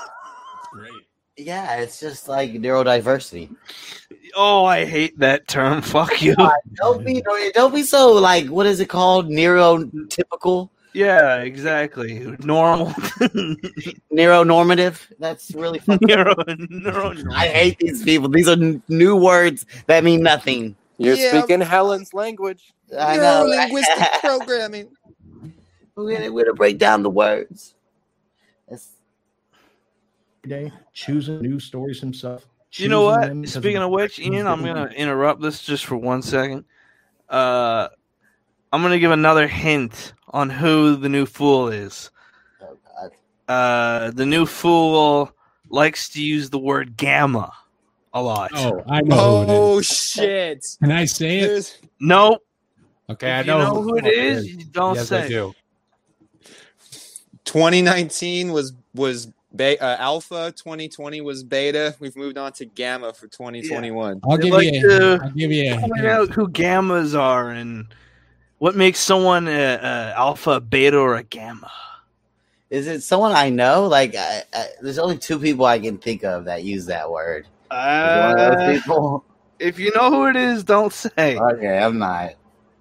Yeah, it's just like neurodiversity. Oh, I hate that term. Fuck you. God, don't be don't be so like what is it called? Neurotypical? Yeah, exactly. Normal. Neuronormative? That's really fucking Neuro, neuro, I hate these people. These are n- new words that mean nothing. You're Yeah. speaking Helen's language. I know. Linguistic programming. We're gonna, we're gonna break down the words. That's, Day choosing news stories himself. You know choosing what? them because Speaking of which, Ian, I'm gonna interrupt this just for one second. Uh, I'm gonna give another hint on who the new fool is. oh God. Uh, the new fool likes to use the word gamma a lot. Oh, I know. who it Oh is. shit! Can I say it? There's- Nope. Okay, I If you know, know who it is, you don't yes, say. I do. twenty nineteen was was be- uh, alpha. twenty twenty was beta. We've moved on to gamma for twenty twenty-one. I'll They give like you. to A, I'll give you. A Point hint. out who gammas are and what makes someone a, a alpha, a beta, or a gamma. Is it someone I know? Like, I, I, there's only two people I can think of that use that word. Is it one of Uh, those people? if you know who it is, don't say. Okay, I'm not.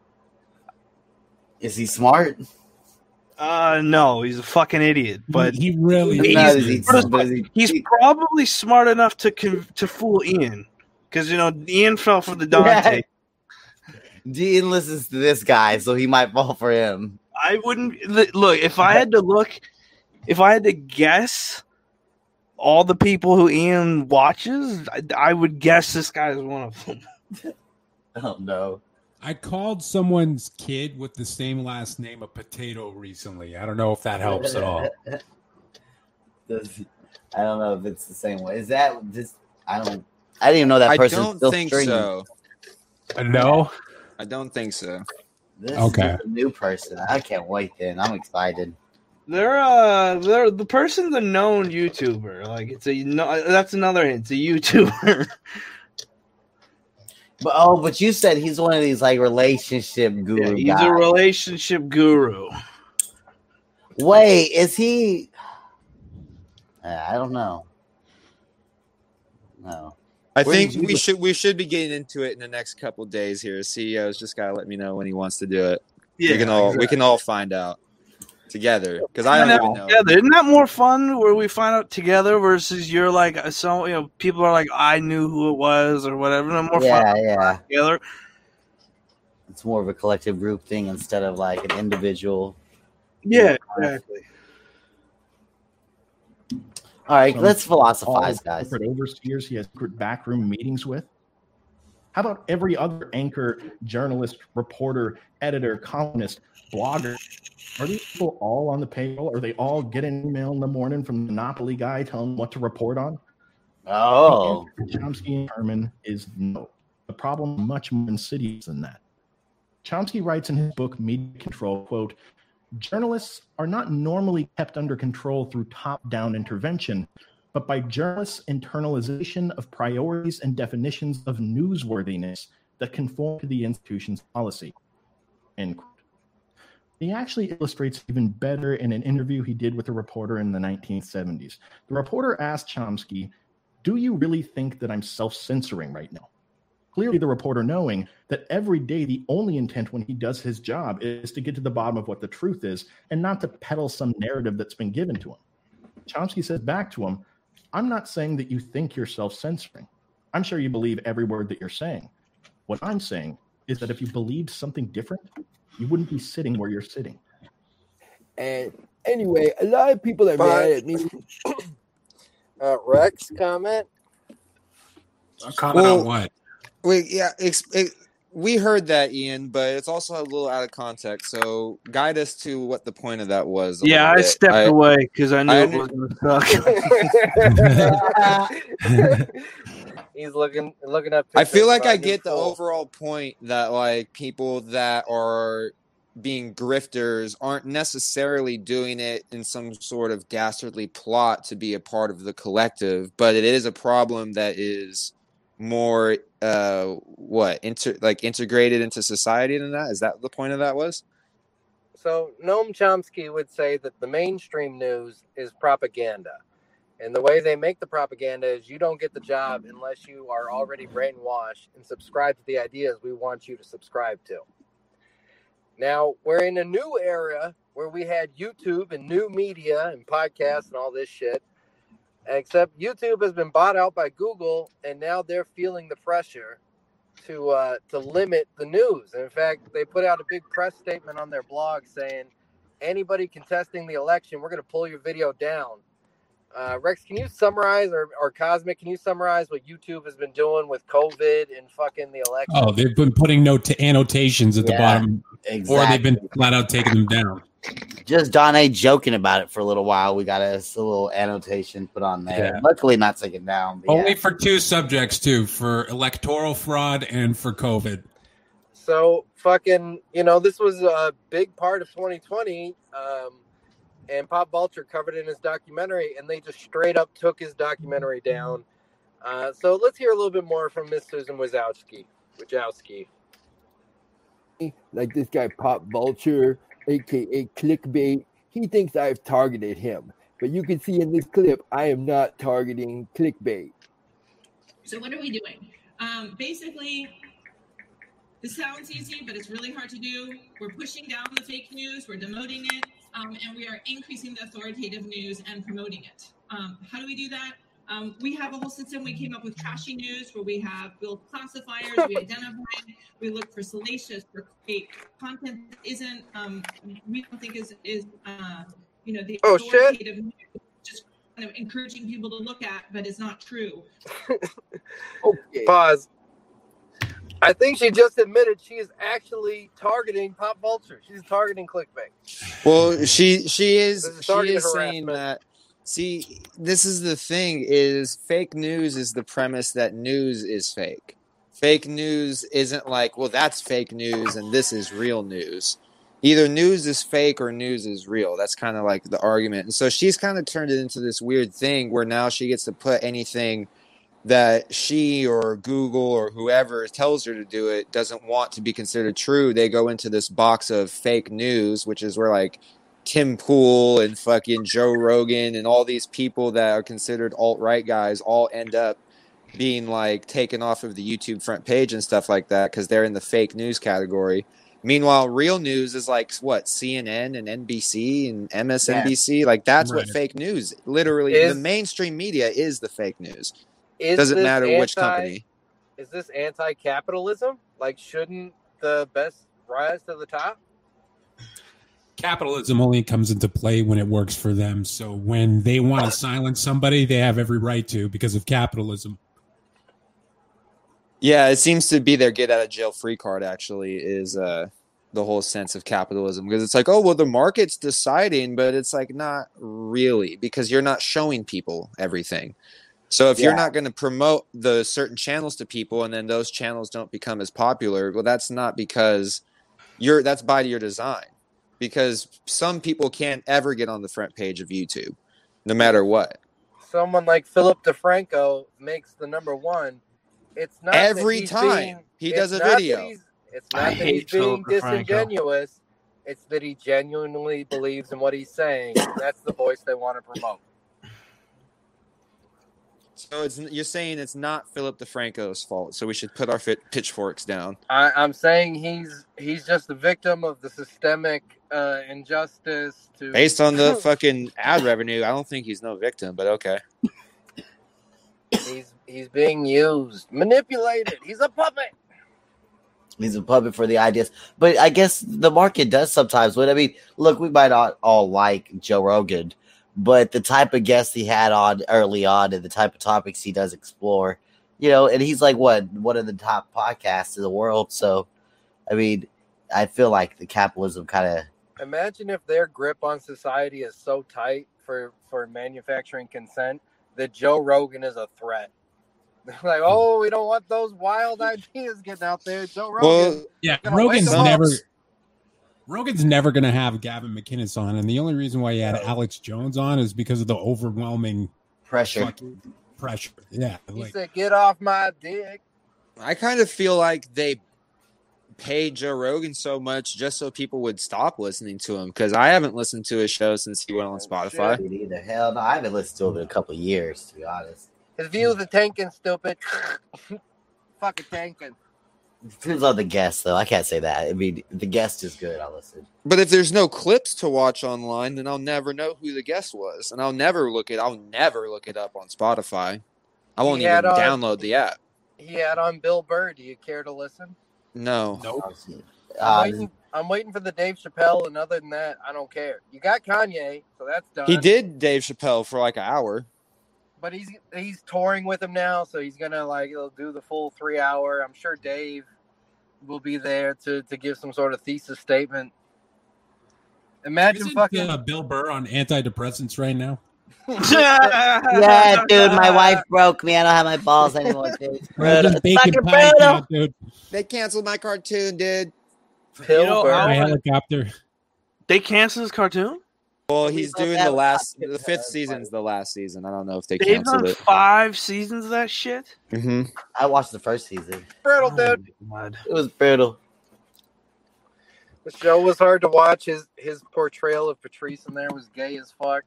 Is he smart? Uh, no, he's a fucking idiot. But he really he's, No, is he- put it this but way, is he- he's probably smart enough to con- to fool Ian, because you know Ian fell for the Dante. Dean listens to this guy, so he might fall for him. I wouldn't li- look if I had to look, if I had to guess all the people who Ian watches, I, I would guess this guy is one of them. Oh no. I called someone's kid with the same last name a potato recently. I don't know if that helps at all. Does- I don't know if it's the same way. Is that just? I don't. I didn't even know that I person. don't still think stringing. so. Uh, no. I don't think so. This Okay. is a new person. I can't wait. Then I'm excited. They're uh, they're the person's a known YouTuber. Like it's a no, that's another hint. It's a YouTuber. But oh, but you said he's one of these like relationship guru Yeah, he's guys. a relationship guru. Wait, is he? Uh, I don't know. No. I Where think did you- we should we should be getting into it in the next couple of days here. C E O's just gotta let me know when he wants to do it. Yeah, we can all we exactly. can all find out together because I don't Find even out know. together. Isn't that more fun where we find out together versus you're like so you know people are like I knew who it was or whatever. Isn't that more Yeah, fun yeah. together. It's more of a collective group thing instead of like an individual. Yeah, exactly. All right, Some let's philosophize, all guys. corporate overseers he has secret backroom meetings with. How about every other anchor, journalist, reporter, editor, columnist, blogger? Are these people all on the payroll? Are they all get an email in the morning from the Monopoly guy telling them what to report on? Oh. The answer to Chomsky and Herman is no. The problem is much more insidious than that. Chomsky writes in his book, Media Control, quote, journalists are not normally kept under control through top-down intervention, but by journalists' internalization of priorities and definitions of newsworthiness that conform to the institution's policy. End quote. He actually illustrates even better in an interview he did with a reporter in the nineteen seventies. The reporter asked Chomsky, do you really think that I'm self-censoring right now? Clearly, the reporter knowing that every day the only intent when he does his job is to get to the bottom of what the truth is and not to peddle some narrative that's been given to him. Chomsky says back to him, I'm not saying that you think you're self-censoring. I'm sure you believe every word that you're saying. What I'm saying is that if you believed something different, you wouldn't be sitting where you're sitting. And anyway, a lot of people are mad at me. Uh, Rex, comment? A comment Well, on what? Wait, yeah, ex- it, we heard that, Ian, but it's also a little out of context. So guide us to what the point of that was. a Yeah, little I bit. stepped I- away because I knew I it under- was going to suck. He's looking looking up. I feel pictures like of our I new get the pool. overall point that like people that are being grifters aren't necessarily doing it in some sort of dastardly plot to be a part of the collective, but it is a problem that is more uh what inter like integrated into society than that. Is that the point of that was? So Noam Chomsky would say that the mainstream news is propaganda. And the way they make the propaganda is you don't get the job unless you are already brainwashed and subscribe to the ideas we want you to subscribe to. Now, we're in a new era where we had YouTube and new media and podcasts and all this shit. Except YouTube has been bought out by Google, and now they're feeling the pressure to uh, to limit the news. And in fact, they put out a big press statement on their blog saying, anybody contesting the election, we're going to pull your video down. Uh, Rex, can you summarize, or, or Cosmic, can you summarize what YouTube has been doing with COVID and fucking the election? Oh, they've been putting note annotations at the Yeah, bottom, or they've been exactly. flat out taking them down. Just Don A joking about it for a little while. We got a, a little annotation put on there. Yeah. Luckily, not taken down. But Only yeah. for two subjects, too, for electoral fraud and for COVID. So fucking, you know, this was a big part of twenty twenty, um, and Pop Vulture covered it in his documentary, and they just straight up took his documentary down. Uh, so let's hear a little bit more from Miss Susan Wojcicki. Wojcicki. Like this guy Pop Vulture, aka Clickbait, he thinks I've targeted him. But you can see in this clip, I am not targeting Clickbait. So what are we doing? Um, basically, this sounds easy, but it's really hard to do. We're pushing down the fake news, we're demoting it, um, and we are increasing the authoritative news and promoting it. Um, how do we do that? Um, we have a whole system. We came up with trashy news where we have built classifiers, we identify, we look for salacious, for fake content that isn't, um, we don't think is, is uh, you know, the Oh, shit. authoritative news, just kind of encouraging people to look at, but it's not true. Pause. I think she just admitted she is actually targeting Pop Vulture. She's targeting Clickbait. Well, she she is This is she targeted is saying harassment. that. See, this is the thing: is fake news is the premise that news is fake. Fake news isn't like, well, that's fake news and this is real news. either news is fake or news is real. That's kind of like the argument. And so she's kind of turned it into this weird thing where now she gets to put anything that she or Google or whoever tells her to do it doesn't want to be considered true. They go into this box of fake news, which is where like Tim Pool and fucking Joe Rogan and all these people that are considered alt-right guys all end up being like taken off of the YouTube front page and stuff like that because they're in the fake news category. Meanwhile, real news is like what C N N and N B C and M S N B C. Like that's Right. what fake news. Literally, Is- the mainstream media is the fake news. Is Doesn't this matter which anti- company. Is this anti-capitalism? Like, shouldn't the best rise to the top? Capitalism only comes into play when it works for them. So when they want to silence somebody, they have every right to because of capitalism. Yeah, it seems to be their get out of jail free card. Actually, is uh, the whole sense of capitalism because it's like, oh well, the market's deciding, but it's like not really because you're not showing people everything. So if you're Yeah. not going to promote the certain channels to people, and then those channels don't become as popular, well, that's not because you're that's by your design. Because some people can't ever get on the front page of YouTube, no matter what. Someone like Philip DeFranco makes the number one. It's not that Every he's time being- he it's does a not that video. he's- It's I not that hate he's being Philip DeFranco. disingenuous. It's that he genuinely believes in what he's saying. That's the voice they want to promote. So it's you're saying it's not Philip DeFranco's fault. So we should put our fit, pitchforks down. I, I'm saying he's he's just a victim of the systemic uh, injustice. To Based on the fucking ad revenue, I don't think he's no victim, but okay. he's he's being used, manipulated. He's a puppet. He's a puppet for the ideas. But I guess the market does sometimes. But I mean, look, we might not all like Joe Rogan, but the type of guests he had on early on and the type of topics he does explore, you know, and he's like, what, one of the top podcasts in the world. So, I mean, I feel like the capitalism kind of. Imagine if their grip on society is so tight for, for manufacturing consent that Joe Rogan is a threat. Like, oh, we don't want those wild ideas getting out there. Joe Rogan. Well, Yeah, gonna wake Rogan's them up. never Rogan's never going to have Gavin McInnes on, and the only reason why he had Alex Jones on is because of the overwhelming pressure. fucking pressure. Yeah, He like, said, "Get off my dick." I kind of feel like they paid Joe Rogan so much just so people would stop listening to him because I haven't listened to his show since he went on Spotify. Me neither. Hell no, I haven't listened to him in a couple of years, to be honest. His views are tanking, stupid. Fucking tanking. Depends on the guest, though. I can't say that. I mean, if the guest is good, I'll listen. But if there's no clips to watch online, then I'll never know who the guest was, and I'll never look it. I'll never look it up on Spotify. I won't He even had on- download the app. He had on Bill Burr. Do you care to listen? No. Nope. I'm, Uh, waiting, I'm waiting for the Dave Chappelle, and other than that, I don't care. You got Kanye, so that's done. He did Dave Chappelle for like an hour. But he's he's touring with him now, so he's gonna like he'll do the full three hour. I'm sure Dave will be there to, to give some sort of thesis statement. Imagine isn't fucking uh, Bill Burr on antidepressants right now? yeah, dude, my wife broke me. I don't have my balls anymore, dude. It's Bro, brutal. just It's bacon fucking pie brutal. now, dude. They canceled my cartoon, dude. Bill You know, Burr. I My wanna- helicopter. They canceled his cartoon? Well, We he's love doing that the one. last, That's the fifth funny. season's the last season. I don't know if they They've canceled done it. five seasons of that shit? hmm I watched the first season. brutal, Oh, dude. God. It was brutal. The show was hard to watch. His his portrayal of Patrice in there was gay as fuck.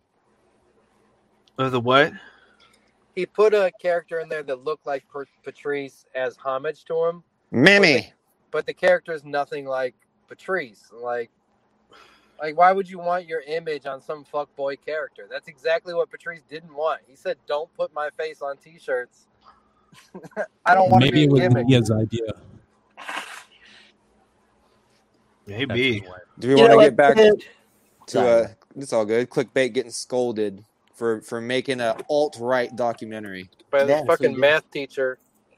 Uh, the what? He put a character in there that looked like Per- Patrice as homage to him, Mimi. but the character is nothing like Patrice. Like, like why would you want your image on some fuckboy character? That's exactly what Patrice didn't want. He said, "Don't put my face on T-shirts." I don't want to Maybe be it a was gimmick. Leah's idea. Maybe. Do we You want know to what, get back dude? to Sorry. uh? It's all good. Clickbait getting scolded for for making a alt right documentary. By this Yeah, fucking so- math teacher.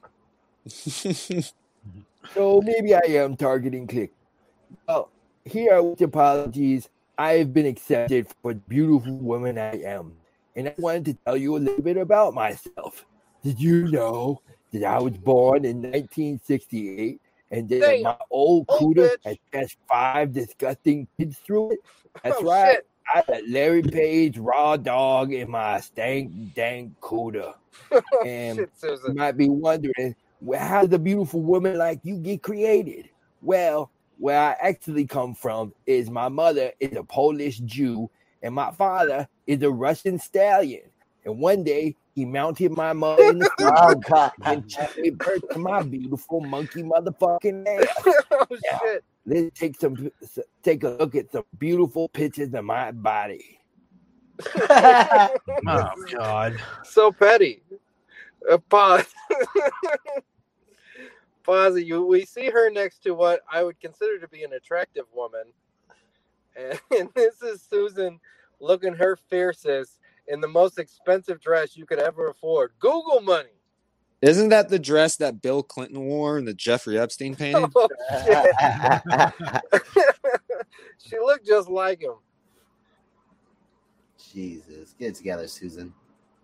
So maybe I am targeting click. Well, here are with apologies. I have been accepted for the beautiful woman I am. And I wanted to tell you a little bit about myself. Did you know that I was born in nineteen sixty-eight and then Damn. my old Old cooter bitch. has just five disgusting kids through it. That's Oh, right. shit. I got Larry Page raw dog in my stank dank cooter. And Shit, Susan. you might be wondering, well, how does a beautiful woman like you get created? Well, where I actually come from is my mother is a Polish Jew and my father is a Russian stallion. And one day he mounted my mother in the Oh, God. and gave birth to my beautiful monkey motherfucking ass. Oh, Now, shit. let's take some take a look at some beautiful pictures of my body. Oh God. So petty. Uh, pause. Pause. You. We see her next to what I would consider to be an attractive woman, and, and this is Susan looking her fiercest in the most expensive dress you could ever afford. Google money. Isn't that the dress that Bill Clinton wore and that Jeffrey Epstein painted? Oh, shit. She looked just like him. Jesus, get it together, Susan.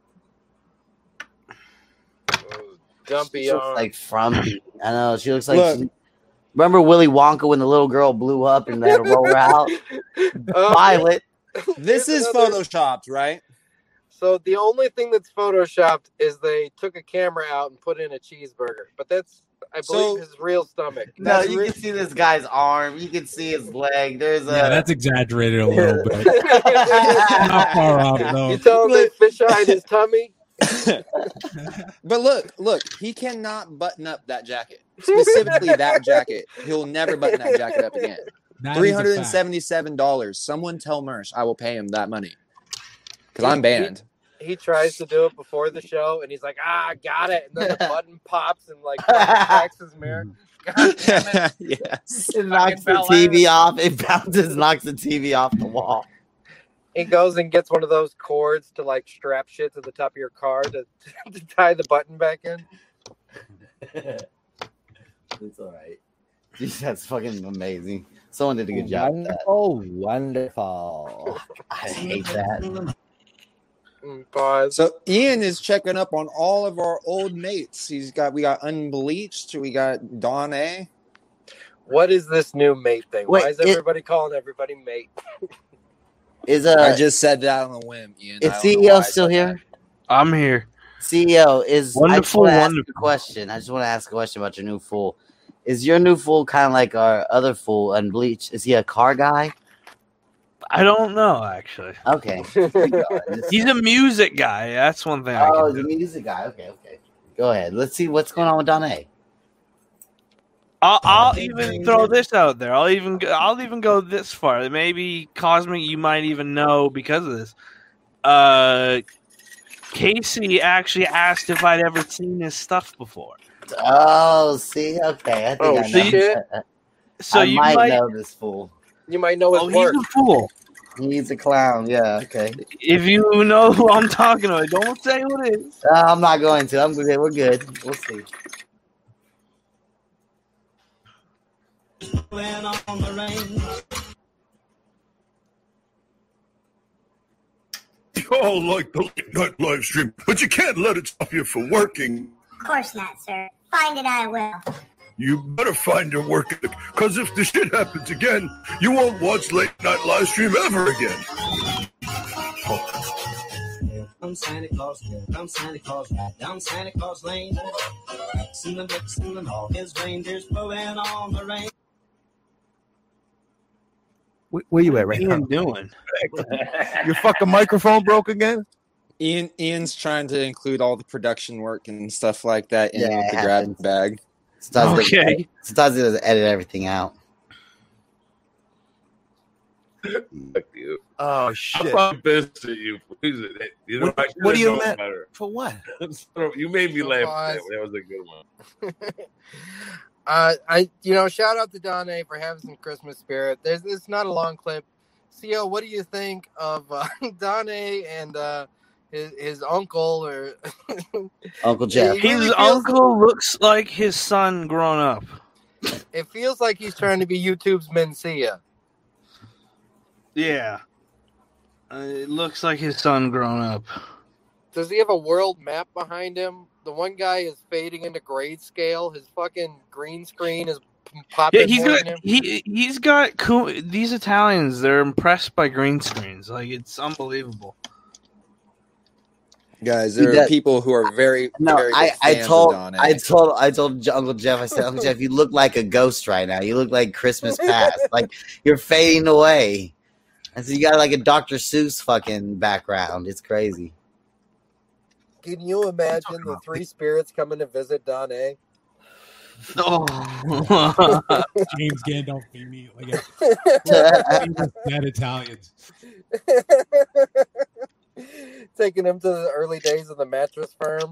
Dumpy She looks arm. like frumpy. I know she looks like. Look. She, remember Willy Wonka when the little girl blew up and they had to roll her out? Um, Violet. This Here's is another- photoshopped, right? So the only thing that's photoshopped is they took a camera out and put in a cheeseburger, but that's I believe So- his real stomach. No, That's you re- can see this guy's arm. You can see his leg. There's a. Yeah, that's exaggerated a little bit. Not far off, though. You tell him they fish eyed his tummy. But look, look, he cannot button up that jacket. Specifically that jacket. He'll never button that jacket up again. That is a Three hundred and fact. seventy-seven dollars. Someone tell Mersh I will pay him that money. Because I'm banned. He tries to do it before the show, and he's like, "Ah, I got it," and then the button pops and like cracks his mirror. God damn it! Yes. It knocks the Bel T V Air. off. It bounces, knocks the T V off the wall. He goes and gets one of those cords to like strap shit to the top of your car to, to tie the button back in. It's all right. Jeez, that's fucking amazing. Someone did a good job with that. Wonderful, wonderful. I hate that. Mm, Pause. So Ian is checking up on all of our old mates. He's got we got Unbleached, we got Dawn A. What is this new mate thing? Wait, Why is it- everybody calling everybody mate? Is I uh, just said that on a whim, Ian. I is don't know C E why O I still said here? I'm here. C E O is Wonderful, I just want to ask wonderful. a question. I just want to ask a question about your new fool. Is your new fool kind of like our other fool, Unbleached? Is he a car guy? I don't know actually. Okay. He's a music guy. That's one thing I Oh, can the do. music guy. Okay, okay. Go ahead. Let's see what's going on with Donna. I'll, I'll even throw this out there. I'll even go, I'll even go this far. Maybe Cosmic, you might even know because of this. Uh, Casey actually asked if I'd ever seen his stuff before. Oh, see, okay. I think Oh, I know. shit. So I you might, might- know this fool. You might know his Oh, he's work. a fool. He's a clown. Yeah. Okay. If you know who I'm talking about, don't say who it is. Uh, I'm not going to. I'm good. We're good. We'll see. You all like the late night live stream, but you can't let it stop you from working. Of course not, sir. Find it, I will. You better find your work ethic, because if the shit happens again, you won't watch late night live stream ever again. I'm Santa Claus, I'm Santa Claus, right down Santa Claus Lane. Sing the Vixen and all his reindeers blowing on the rain. Where, where you at right What now? are you doing? Your fucking microphone broke again? Ian Ian's trying to include all the production work and stuff like that in Yeah, with it the grab happens. bag. Sometimes Okay. They, sometimes he doesn't edit everything out. Fuck you. Oh I'm shit! fucking pissed at you. Please, You know, What- I should've what do you known meant- better. For what? You made me So laugh. pause. That That was a good one. Uh, I, you know, shout out to Donna for having some Christmas spirit. There's, it's not a long clip. C O, what do you think of uh, Donna and uh, his, his uncle or Uncle Jeff. It really His feels- uncle looks like his son grown up. It feels like he's trying to be YouTube's Mencia. Yeah. Uh, it looks like his son grown up. Does he have a world map behind him? The one guy is fading into grayscale. His fucking green screen is pop Yeah, in he's more got than him? he he's got cool. These Italians, they're impressed by green screens. Like it's unbelievable. Guys, Dude, there are that- people who are very, No, very I, big I fans told of Don A. I told I told J- Uncle Jeff, I said, Uncle Jeff, you look like a ghost right now. You look like Christmas past. Like you're fading away. I said, you got like a Doctor Seuss fucking background. It's crazy. Can you imagine the three spirits coming to visit Don A? Oh, James Gandolfini, like a dead Italians. Taking him to the early days of the mattress firm.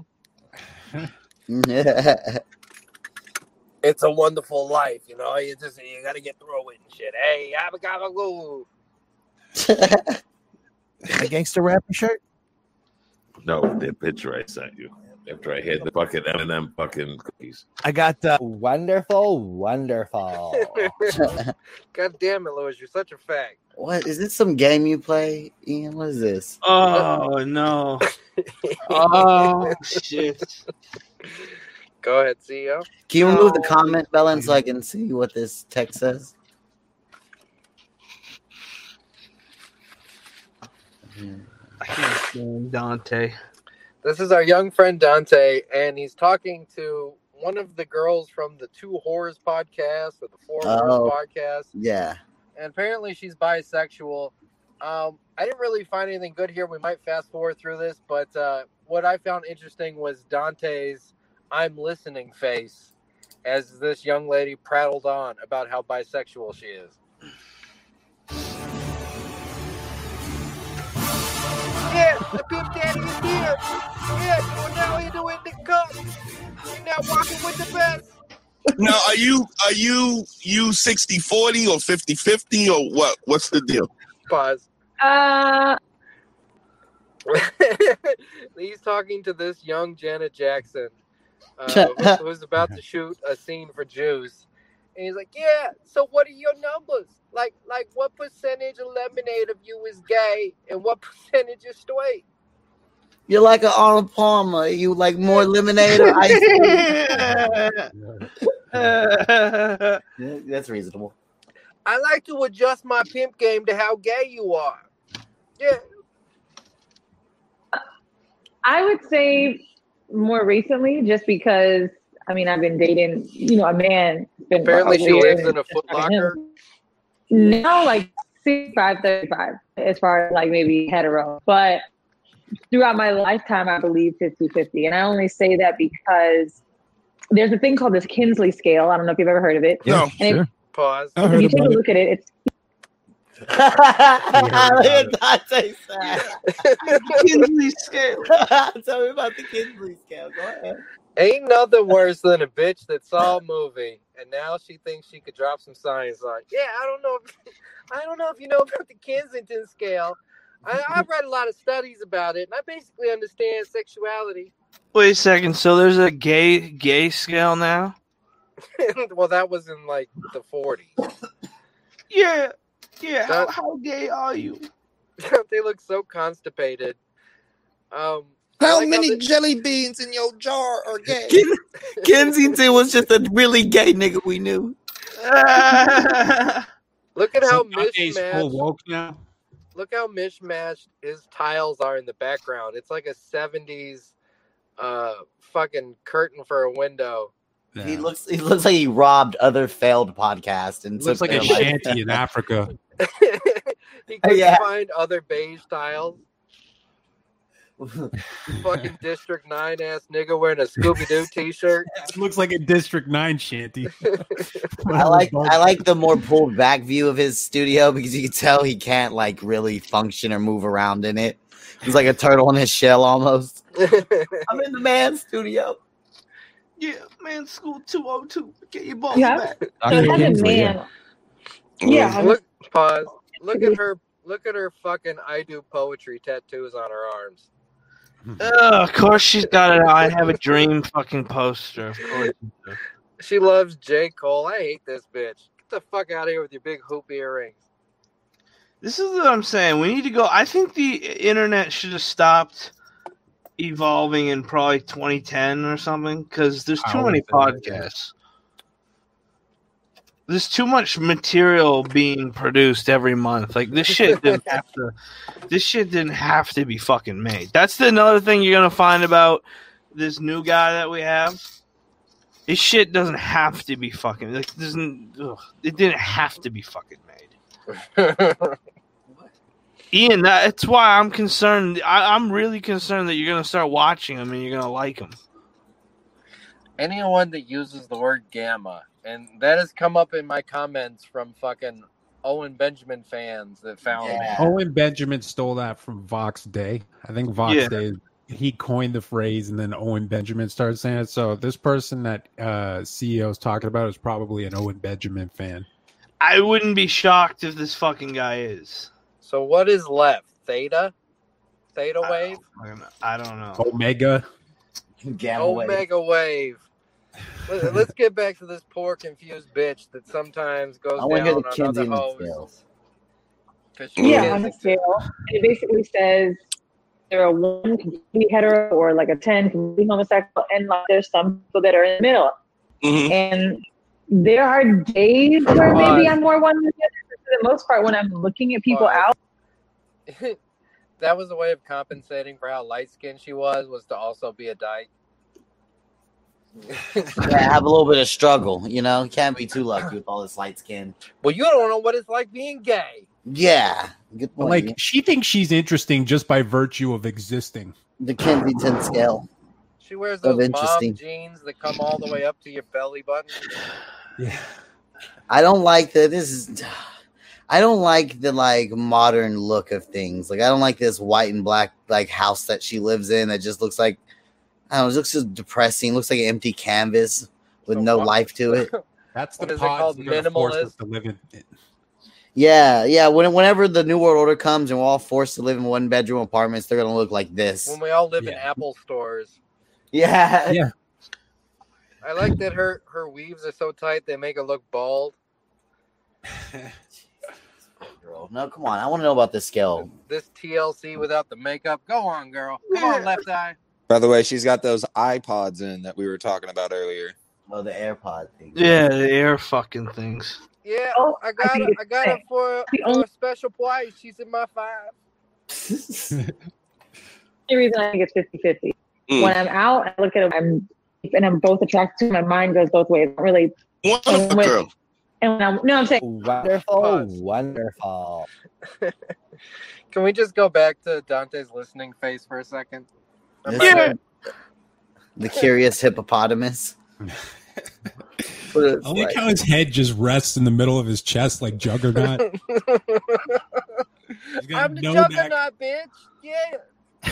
It's a wonderful life, you know. You just you gotta get through it and shit. Hey, I gotta go. A gangster rapper shirt? No, that picture I sent you. After I had the fucking M and M fucking cookies. I got uh, wonderful, wonderful. God damn it, Louis, you're such a fag. What is this? Some game you play, Ian? What is this? oh no! Oh shit! Go ahead, C E O. Can you remove the comment, Belen, so I can see what this text says? I can't stand Dante. This is our young friend Dante, and he's talking to one of the girls from the Two Whores podcast or the Four Oh. Whores podcast. Yeah. And apparently she's bisexual. Um, I didn't really find anything good here. We might fast forward through this, but uh, what I found interesting was Dante's "I'm listening" face as this young lady prattled on about how bisexual she is. Yeah, the Pimp Daddy is here. Yeah, you're now into the cup. You're now walking with the best. Now, are you are you you sixty forty or fifty fifty or what? What's the deal? Pause. Uh, He's talking to this young Janet Jackson, uh, who- who's about to shoot a scene for Juice. And he's like, yeah, so what are your numbers? Like, like what percentage of lemonade of you is gay and what percentage is straight? You're like an Arnold Palmer. You like more lemonade or ice cream? Yeah, that's reasonable. I like to adjust my pimp game to how gay you are. Yeah. I would say more recently, just because I mean I've been dating, you know, a man. It's been Apparently a she year, lives in a Foot Locker. Now, like sixty-five, thirty-five, as far as like maybe hetero. But throughout my lifetime, I believe fifty-fifty. And I only say that because there's a thing called this Kinsley scale. I don't know if you've ever heard of it. No, and sure. It, Pause. if you take a look at it, it's Look at Dante sad. Kinsley scale. Tell me about the Kinsley scale. Go ahead. Ain't nothing worse than a bitch that saw a movie and now she thinks she could drop some science on. Yeah, I don't know. If, I don't know if you know about the Kensington scale. I, I've read a lot of studies about it, and I basically understand sexuality. Wait a second. So there's a gay gay scale now? Well, that was in like the forties. Yeah, yeah. How, That- how gay are you? They look so constipated. Um, I How like many they- jelly beans in your jar are gay? Kensington was just a really gay nigga we knew. Look at how Dante's full mismatched. woke now. Look how mismatched his tiles are in the background. It's like a seventies uh fucking curtain for a window. He looks he looks like he robbed other failed podcasts and Looks took like a their, shanty in Africa. He couldn't Yeah. find other beige tiles. Fucking District nine ass nigga wearing a Scooby Doo t-shirt. Looks like a District Nine shanty. I like I like the more pulled back view of his studio because you can tell he can't like really function or move around in it. He's like a turtle in his shell almost. I'm in the man's studio. Yeah, man, school two oh two. Get your balls Yeah. back. So as a man, yeah, I'm- Look, pause. Look at her. Look at her fucking "I do poetry" tattoos on her arms. Uh, of course she's got it. I have a dream fucking poster. Of course. She loves J. Cole. I hate this bitch. Get the fuck out of here with your big hoop earrings. This is what I'm saying. We need to go. I think the internet should have stopped evolving in probably twenty ten or something because there's too I many would think, yeah. podcasts. there's too much material being produced every month. Like this shit didn't have to. This shit didn't have to be fucking made. That's the another thing you're gonna find about this new guy that we have. This shit doesn't have to be fucking. Like, doesn't. Ugh, it didn't have to be fucking made. Ian, that's why I'm concerned. I, I'm really concerned that you're gonna start watching them and you're gonna like them. Anyone that uses the word gamma, and that has come up in my comments from fucking Owen Benjamin fans that found me. Owen Benjamin stole that from Vox Day. I think Vox Yeah. Day, he coined the phrase, and then Owen Benjamin started saying it. So this person that uh, C E O is talking about is probably an Owen Benjamin fan. I wouldn't be shocked if this fucking guy is. So what is left? Theta? Theta wave? I don't know. Omega. Gamma wave. Omega wave. Let- Let's get back to this poor confused bitch that sometimes goes I want to down hear the on other Kensington hoes. scales. 'Cause she Yeah, is- on the scale. It basically says they're a one completely hetero or like a ten completely homosexual, and like there's some people that are in the middle. And there are days where maybe I'm more one than the other. But for the most part, when I'm looking at people out, that was a way of compensating for how light skinned she was, was to also be a dyke. Yeah, have a little bit of struggle, you know. You can't be too lucky with all this light skin. Well, you don't know what it's like being gay. Yeah, good But, point. like, she thinks she's interesting just by virtue of existing. The Kensington scale. She wears Of those mom interesting. jeans that come all the way up to your belly button. Yeah. I don't like the this is I don't like the like modern look of things. Like I don't like this white and black like house that she lives in that just looks like I don't know, it looks just depressing. Looks like an empty canvas with no life to it. That's What the is it called? pods that are gonna force us Minimalist? to live in. Yeah, yeah. When, whenever the New World Order comes and we're all forced to live in one bedroom apartments, they're gonna look like this. When we all live in Apple stores. Yeah. Yeah. I like that her, her weaves are so tight they make her look bald. Girl. No, come on. I want to know about this scale. This T L C without the makeup. Go on, girl. Come on, left eye. By the way, she's got those iPods in that we were talking about earlier. Oh, the AirPod thing. Yeah, the air fucking things. Yeah, Oh, I I got think it. it's I got it for, the for only- a special price. She's in my five. the reason I think it's fifty-fifty. Mm. When I'm out, I look at them, I'm, and I'm both attracted to. My mind goes both ways. I don't really. Wonderful when- girl. And when I'm, no, I'm saying Wonderful, wonderful. Can we just go back to Dante's listening face for a second? This is the curious hippopotamus. I like how his head just rests in the middle of his chest like Juggernaut. got I'm the no juggernaut, bitch. Yeah.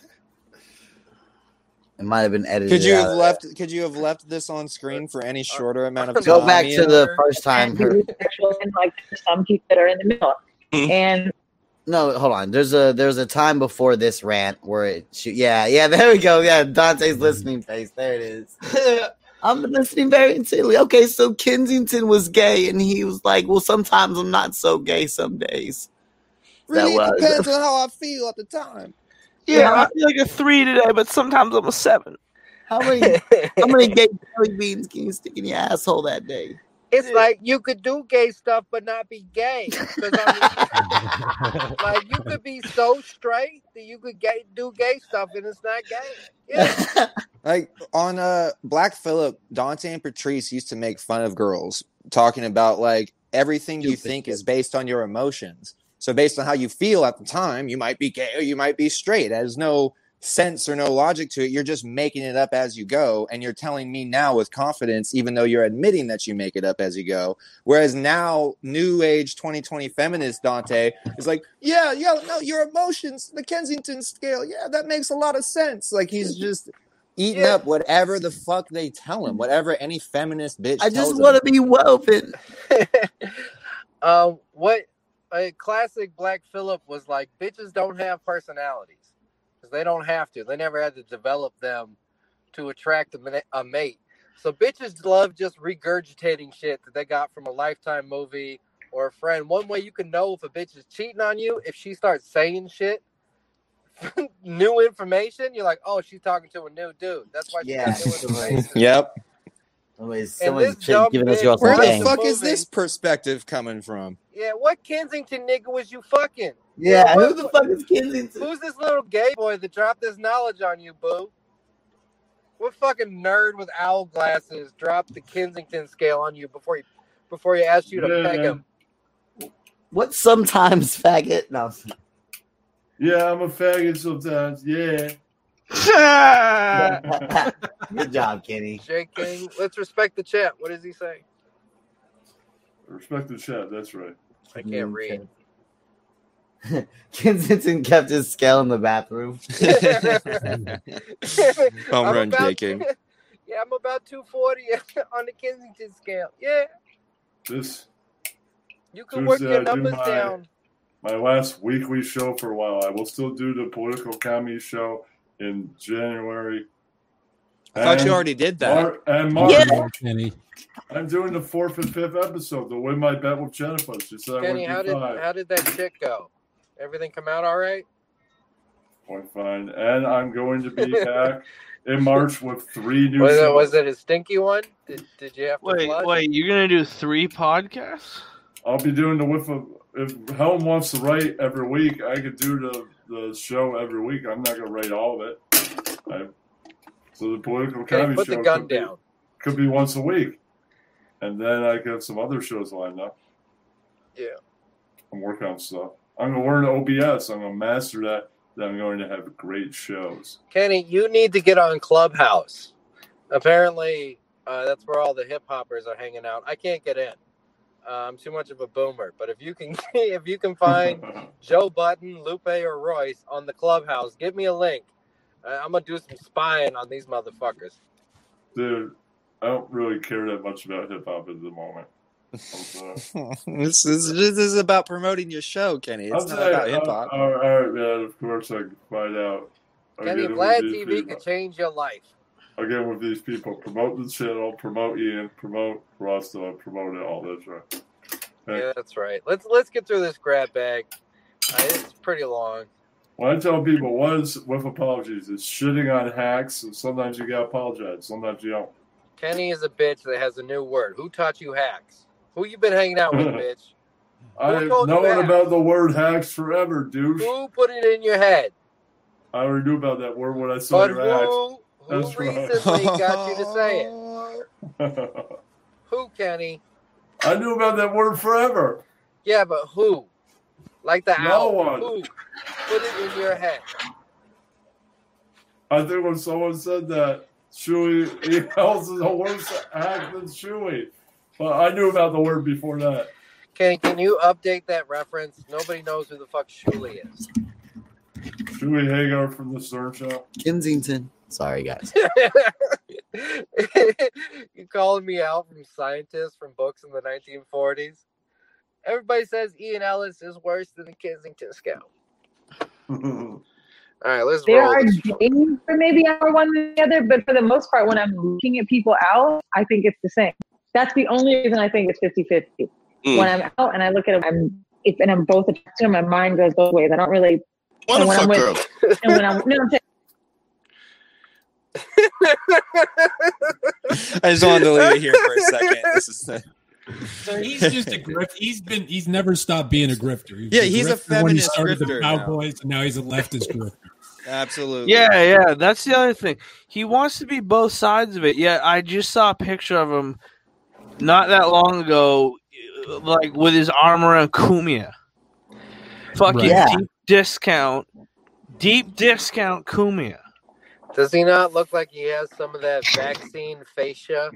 It might have been edited. Could you out have of left? Could you have left this on screen for any shorter amount of time? Go back to Ian? the first time. and Her, bisexual, and like there's some people that are in the middle. And no, hold on. There's a there's a time before this rant where it. Shoot, yeah, yeah. There we go. Yeah, Dante's listening face. There it is. I'm listening very intently. Okay, so Kensington was gay, and he was like, "Well, sometimes I'm not so gay. Some days." Really, That it was- depends on how I feel at the time. Yeah, I feel like a three today, but sometimes I'm a seven. How many how many gay jelly beans can you stick in your asshole that day? It's like you could do gay stuff but not be gay. 'Cause I mean, like you could be so straight that you could gay, do gay stuff and it's not gay. Yeah. Like on uh Black Phillip, Dante and Patrice used to make fun of girls, talking about like everything you think is based on your emotions. So based on how you feel at the time, you might be gay or you might be straight. There's no sense or no logic to it. You're just making it up as you go, and you're telling me now with confidence, even though you're admitting that you make it up as you go. Whereas now, new age twenty twenty feminist Dante is like, yeah, yeah, no, your emotions, the Kensington scale, yeah, that makes a lot of sense. Like he's just eating Yeah. up whatever the fuck they tell him, whatever any feminist bitch. I tells just him. want to be woven. Um, what a classic Black Phillip was like, bitches don't have personalities because they don't have to. They never had to develop them to attract a, ma- a mate. So bitches love just regurgitating shit that they got from a Lifetime movie or a friend. One way you can know if a bitch is cheating on you, if she starts saying shit, new information, you're like, oh, she's talking to a new dude. That's why she Yeah. got new information. Yep. Anyways, And someone's this dumb giving us bitch girls Where some the game. fuck is this perspective coming from? Yeah, what Kensington nigga was you fucking? Yeah, Yo, who the fuck is Kensington? Who's this little gay boy that dropped this knowledge on you, boo? What fucking nerd with owl glasses dropped the Kensington scale on you before he before he asked you to Yeah. peg him? What sometimes faggot? No. Yeah, I'm a faggot sometimes. Yeah. Good job, Kenny. Jay King, let's respect the chat. What does he say? Respect the chat. That's right. I can't read. Kensington kept his scale in the bathroom. Home I'm run, about- J King. Yeah, I'm about two forty on the Kensington scale. Yeah, This you can work Tuesday, your I do numbers my- down. my last weekly show for a while. I will still do the political comedy show in January. I thought you And already did that. Mar- and March. Yeah. Kenny. I'm doing the fourth and fifth episode to win my bet with Jennifer. She said I Kenny, would how do did five. how did that shit go? Everything come out all right? Point fine. And I'm going to be back in March with three new Was it shows. was it a stinky one? Did did you have to Wait, flush? wait, you're gonna do three podcasts? I'll be doing the with a, if Helen wants to write every week, I could do the, the show every week. I'm not gonna write all of it. I, so the political Okay, comedy put show the gun could be, down. could be once a week. And then I got some other shows lined up. Yeah. I'm working on stuff. I'm gonna learn O B S. I'm gonna master that. Then I'm going to have great shows. Kenny, you need to get on Clubhouse. Apparently, uh, that's where all the hip hoppers are hanging out. I can't get in. Uh, I'm too much of a boomer. But if you can, if you can find Joe Button, Lupe, or Royce on the Clubhouse, give me a link. Uh, I'm gonna do some spying on these motherfuckers. Dude, I don't really care that much about hip hop at the moment. I'm sorry. this, is, this is about promoting your show, Kenny. It's I'll not say, about uh, hip hop. all right, all right, man. Of course, I can find out. Kenny, Again, Vlad with T these V people. could change your life. Again, with these people, promote the channel, promote Ian, promote Rasta, promote it all. That's right. Okay. Yeah, that's right. Let's let's get through this grab bag. Uh, it's pretty long. When I tell people, what is with apologies? It's shitting on hacks, and sometimes you gotta apologize, sometimes you don't. Kenny is a bitch that has a new word. Who taught you hacks? Who you been hanging out with, bitch? I've told you known hacks? about the word hacks forever, dude. Who put it in your head? I already knew about that word when I saw But your hacks. who, who That's right. recently got you to say it? Who, Kenny? I knew about that word forever. Yeah, but who? Like the No owl. one. Who put it in your head? I think when someone said that, Chewy else is a worse hack than Chewy. But I knew about the word before that. Kenny, can you update that reference? Nobody knows who the fuck Shuli is. Chewy Hagar from the Stern Show. Kensington. Sorry, guys. You calling me out from scientists from books in the nineteen forties? Everybody says Ian Ellis is worse than the Kensington scale. All right, let's There roll. are this. days where maybe I'm one than the other, but for the most part, when I'm looking at people out, I think it's the same. That's the only reason I think it's fifty-fifty. Mm. When I'm out and I look at them, I'm, if, and I'm both attracted to them, my mind goes both ways. I don't really. What and the when I'm fuck, with, girl? and when I'm, no, I'm saying, I just wanted to leave it here for a second. This is the... So he's just a grift. He's been. He's never stopped being a grifter. He was Yeah, he's a grifter when he feminist started grifter the now. Proud Boys, and now he's a leftist grifter. Absolutely. Yeah, yeah, that's the other thing. He wants to be both sides of it. Yeah, I just saw a picture of him not that long ago, like with his arm around Kumia. Fucking Right. Yeah. deep discount, deep discount Kumia. Does he not look like he has some of that vaccine fascia?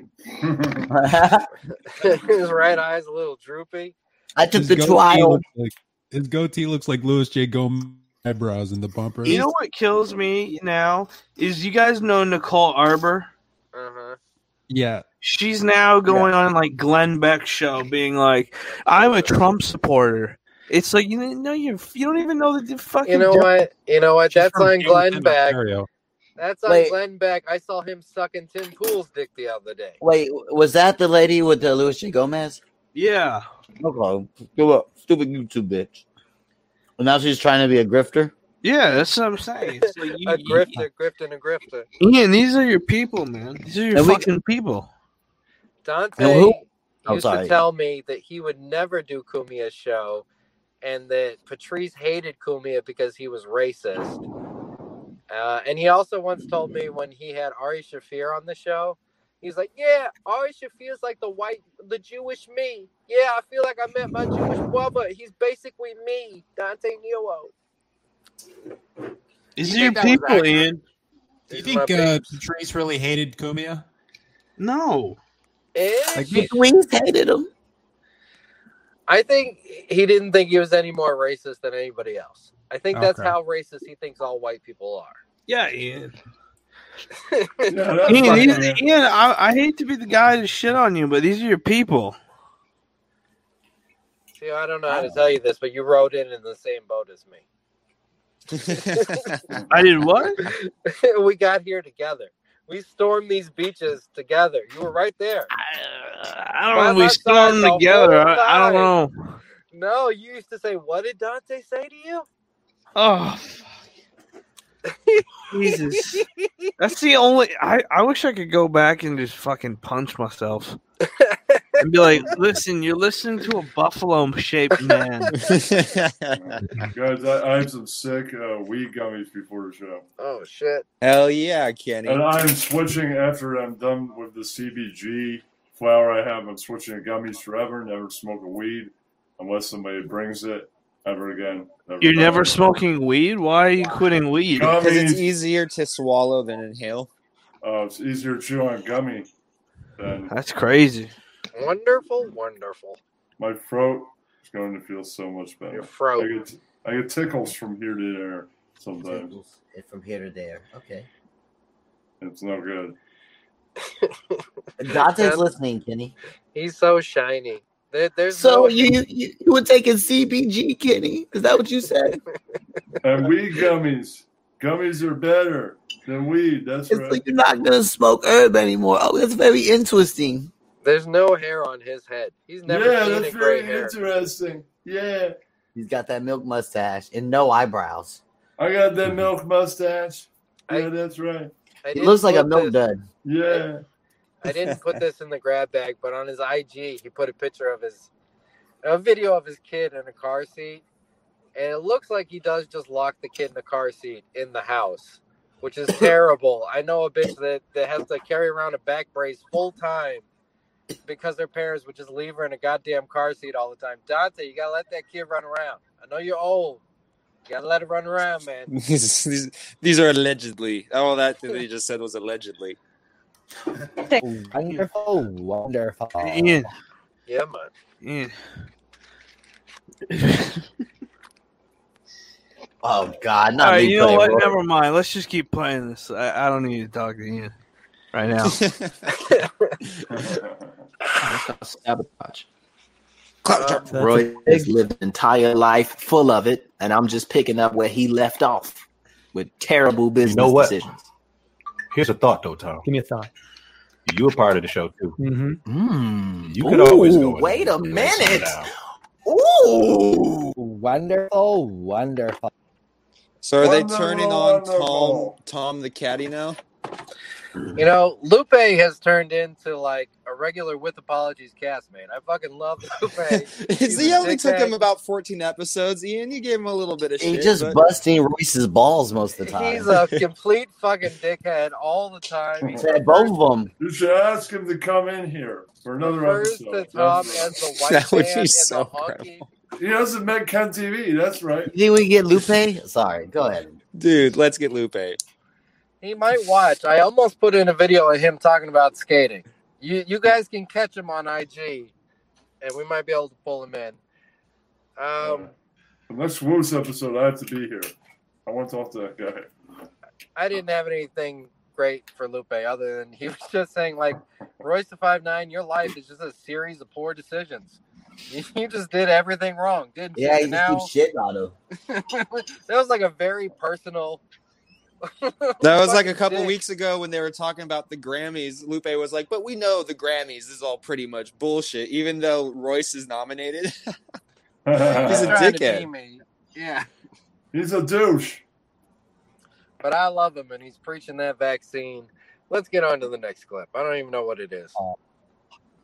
His right eye's a little droopy. I took His the goatee trial. looks like- his goatee looks like Louis J. Gomez eyebrows in the bumper. You know what kills me now is you guys know Nicole Arbor. Uh-huh. Yeah. She's now going on like Glenn Beck's show, being like, "I'm a Trump supporter." It's like you know you you don't even know the fucking. You know what? You know what? She's That's from on Glenn Hamilton, Beck. Ontario. That's on Wait. Glenn Beck. I saw him sucking Tim Pool's dick the other day. Wait, was that the lady with the Louis J. Gomez? Yeah. Okay. Go up. Stupid YouTube bitch. And now she's trying to be a grifter? Yeah, that's what I'm saying. It's like you, A grifter, grifting a grifter. Ian, these are your people, man. These are your And we- fucking people. Dante Who- who- Oh, used sorry. to tell me that he would never do Kumia's show, and that Patrice hated Kumia because he was racist. Uh, and he also once told me when he had Ari Shaffir on the show, he's like, "Yeah, Ari Shaffir's like the white, the Jewish me. Yeah, I feel like I met my Jewish brother. He's basically me, Dante Nero." These You are your think that was people, accurate? Ian. Do you These are my think uh, babes. Patrice really hated Kumia? No. Like, Patrice hated him. I think he didn't think he was any more racist than anybody else. I think that's Okay. how racist he thinks all white people are. Yeah, Ian. Yeah, that's Ian, fine, these- man. Ian, I, I hate to be the guy to shit on you, but these are your people. See, I don't know how to tell you this, but you rode in in the same boat as me. I did what? We got here together. We stormed these beaches together. You were right there. I don't know if we stormed together. I, I don't know. No, you used to say, "What did Dante say to you?" Oh, Jesus. That's the only. I, I wish I could go back and just fucking punch myself and be like, listen, you're listening to a buffalo shaped man. Guys, I, I have some sick uh, weed gummies before the show. Oh shit! Hell yeah, Kenny. And I'm switching after I'm done with the C B G flower I have. I'm switching to gummies forever. Never smoke a weed unless somebody brings it ever again. Never You're done never it. smoking weed? Why are you quitting weed? Because it's Gummies. easier to swallow than inhale. Uh, it's easier to chew on a gummy than That's crazy. Wonderful, wonderful. my throat is going to feel so much better. Your throat. I get, I get tickles from here to there sometimes. Tickles from here to there. Okay. It's no good. Dante's listening, Kenny. He's so shiny. There, there's So no... you, you you were taking C B G, Kenny? Is that what you said? And weed gummies. Gummies are better than weed. That's It's right. like you're not gonna smoke herb anymore. Oh, that's very interesting. There's no hair on his head. He's never Yeah, seen that's a gray very hair. interesting. Yeah. He's got that milk mustache and no eyebrows. I got that milk mustache. Yeah, that's right. I He didn't looks like a put milk this- dud. Yeah. I didn't put this in the grab bag, but on his I G, he put a picture of his, a video of his kid in a car seat, and it looks like he does just lock the kid in the car seat in the house, which is terrible. I know a bitch that, that has to carry around a back brace full time because their parents would just leave her in a goddamn car seat all the time. Dante, you gotta let that kid run around. I know you're old. You gotta let it run around, man. these, these, these are allegedly. Oh, that thing that you just said was allegedly. Wonderful, wonderful. Ian. Yeah, man. Ian. Oh God, not All right, me you know playing what? Roy. Never mind. Let's just keep playing this. I, I don't need to talk to Ian right now. Sabotage. Roy has lived an entire life full of it, and I'm just picking up where he left off with terrible business know what? decisions. Here's a thought, though, Tom. Give me a thought. You were part of the show too. Mm-hmm. Mm. You could always go. in Wait a and lay something minute. down. Ooh, wonderful, wonderful. So are they Wonderful, turning on Tom wonderful. Tom the caddy now? You know, Lupe has turned into like a regular With Apologies castmate. I fucking love Lupe. He's he a only took dickhead. him about fourteen episodes. Ian, you gave him a little bit of he shit. just but- busting Royce's balls most of the time. He's a complete fucking dickhead all the time. He's Yeah, both of them. You should ask him to come in here for another refers episode. to Tom That's- as the white That would man be and so the honky. He hasn't met Ken T V. That's right. You think we can get Lupe? Sorry, go ahead. Dude, let's get Lupe. He might watch. I almost put in a video of him talking about skating. You you guys can catch him on I G, and we might be able to pull him in. Um, The next Woos episode, I have to be here. I want to talk to that guy. I didn't have anything great for Lupe other than he was just saying like, Royce the five nine, your life is just a series of poor decisions. You, you just did everything wrong, didn't you? Yeah, you And now just keep shitting on him. that was like a very personal. That was like a fucking couple dick. weeks ago when they were talking about the Grammys. Lupe was like, but we know the Grammys is all pretty much bullshit, even though Royce is nominated. He's a Trying to be dickhead. me. Yeah. He's a douche. But I love him, and he's preaching that vaccine. Let's get on to the next clip. I don't even know what it is.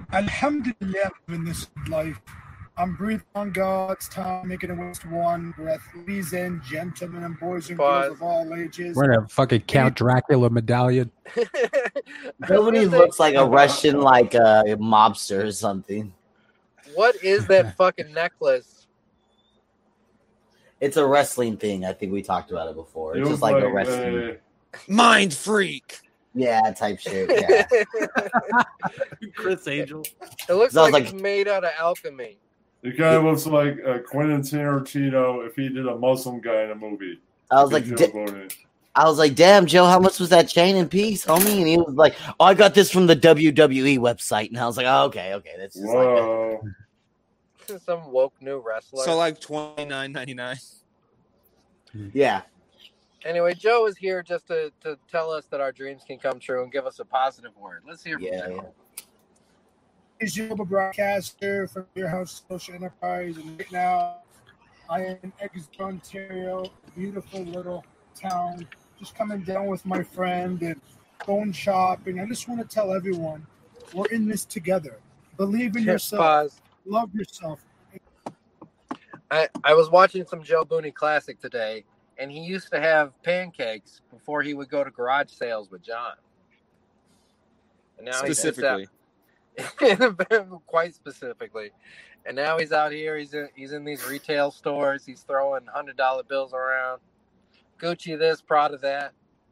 Alhamdulillah, in this life. I'm breathing on God's time, making it with one breath. Ladies and gentlemen and boys and Pause. girls of all ages. We're in a fucking Count Dracula medallion. Nobody looks like a Russian, like a uh, mobster or something. What is that fucking necklace? It's a wrestling thing. I think we talked about it before. It's It just was like a like, wrestling. uh, Mind freak. Yeah, type shit. Yeah. Chris Angel. It looks Sounds like, like- it's made out of alchemy. The guy looks like uh, Quentin Tarantino if he did a Muslim guy in a movie. I was like, Joe di- Boney. I was like, damn, Joe, how much was that chain in piece, homie? And he was like, oh, I got this from the W W E website. And I was like, oh, okay, okay. That's just Whoa. Some woke new wrestler. So like twenty nine ninety nine. like, yeah. Anyway, Joe is here just to, to tell us that our dreams can come true and give us a positive word. Let's hear from Yeah, Joe. yeah. Is your broadcaster from Your House Social Enterprise, and right now I am in Exeter, Ontario, a beautiful little town. Just coming down with my friend and going shopping. I just want to tell everyone we're in this together. Believe in yourself. Pause. Love yourself. I, I was watching some Joe Booney Classic today, and he used to have pancakes before he would go to garage sales with John. And now he's Specifically. quite specifically. And now he's out here. He's in, he's in these retail stores. He's throwing hundred dollar bills around. Gucci this, Prada that.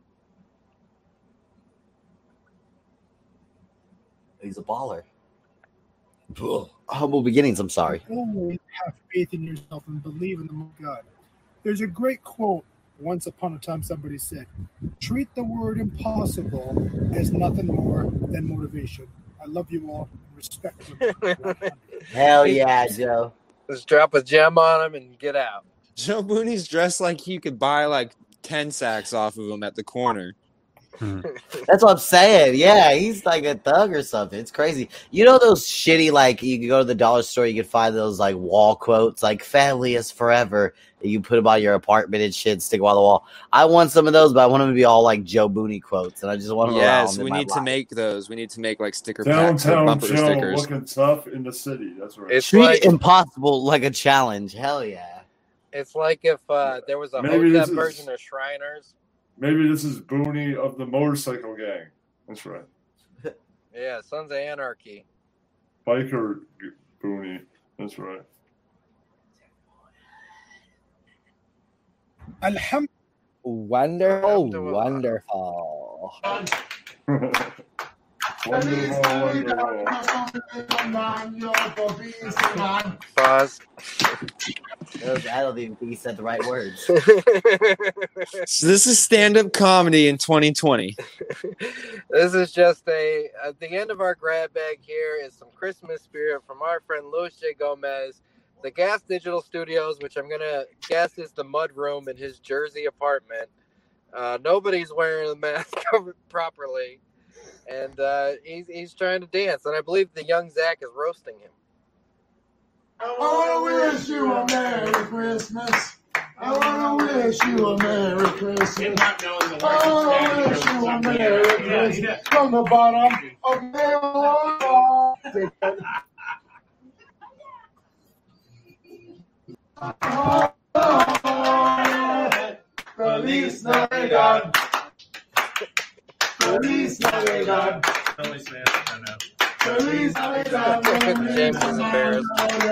He's a baller. Ugh. Humble beginnings, I'm sorry. Always have faith in yourself and believe in the Lord God. There's a great quote. Once upon a time, somebody said, treat the word impossible as nothing more than motivation. I love you all. Respect you. Hell yeah, Joe. Just drop a gem on him and get out. Joe Booney's dressed like you could buy like ten sacks off of him at the corner. That's what I'm saying. Yeah, he's like a thug or something. It's crazy. You know those shitty, like, you can go to the dollar store, you can find those, like, wall quotes, like, family is forever. And you put them on your apartment and shit, stick them on the wall. I want some of those, but I want them to be all, like, Joe Booney quotes. And I just want them Yes, around in we my need to life. make those. We need to make like sticker packs or Downtown bumper Joe stickers. looking tough in the city. That's right. It's Treat like impossible like a challenge. Hell yeah. it's like if uh, there was a Maybe Hotep this is- version of Shriners. Maybe this is Booney of the motorcycle gang. That's right. Yeah, Sons of Anarchy. Biker g- Booney. That's right. Alhamdulillah. Wonderful, wonderful. Pause. I don't even think he said the right words. So this is stand-up comedy in twenty twenty. This is just a at the end of our grab bag. Here is some Christmas spirit from our friend Luis J. Gomez, the Gas Digital Studios, which I'm gonna guess is the mud room in his Jersey apartment. Uh, nobody's wearing the mask properly, and uh, he's he's trying to dance, and I believe the young Zach is roasting him. I want to wish you a Merry Christmas. I want to wish you a Merry Christmas. I want to wish you a Merry Christmas. From the bottom of my Feliz Navidad. Feliz Navidad. Feliz Navidad. James is embarrassed.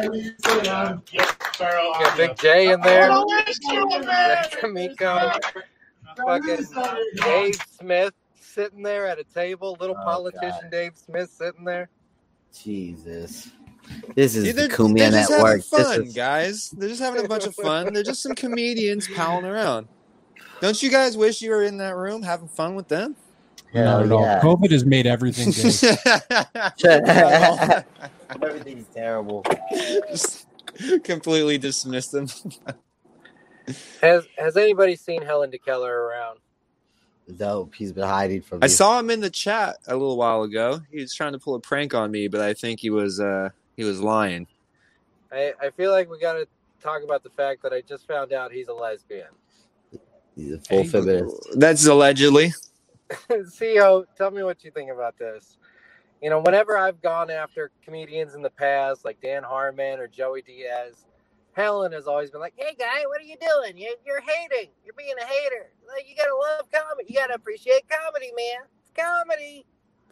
Got Big J in there. Zach Amico. Fucking Dave Smith sitting there at a table. Little Oh, politician God. Dave Smith sitting there. Jesus. This is Dude, the they're, Kumia they're just Network. having This fun, is- guys. They're just having a bunch of fun. They're just some comedians palling around. Don't you guys wish you were in that room having fun with them? Not at all. yeah. COVID has made everything gay. Everything's terrible. Just completely dismiss them. Has Has anybody seen Helen DeKellar around? Dope. He's been hiding from I you. saw him in the chat a little while ago. He was trying to pull a prank on me, but I think he was uh, he was lying. I, I feel like we got to talk about the fact that I just found out he's a lesbian. He's a full feminist. That's allegedly. C E O, tell me what you think about this. you know, whenever I've gone after comedians in the past, like Dan Harmon or Joey Diaz, Helen has always been like, "Hey, guy, what are you doing? You, you're hating. You're being a hater. Like, you gotta love comedy. You gotta appreciate comedy, man. It's comedy."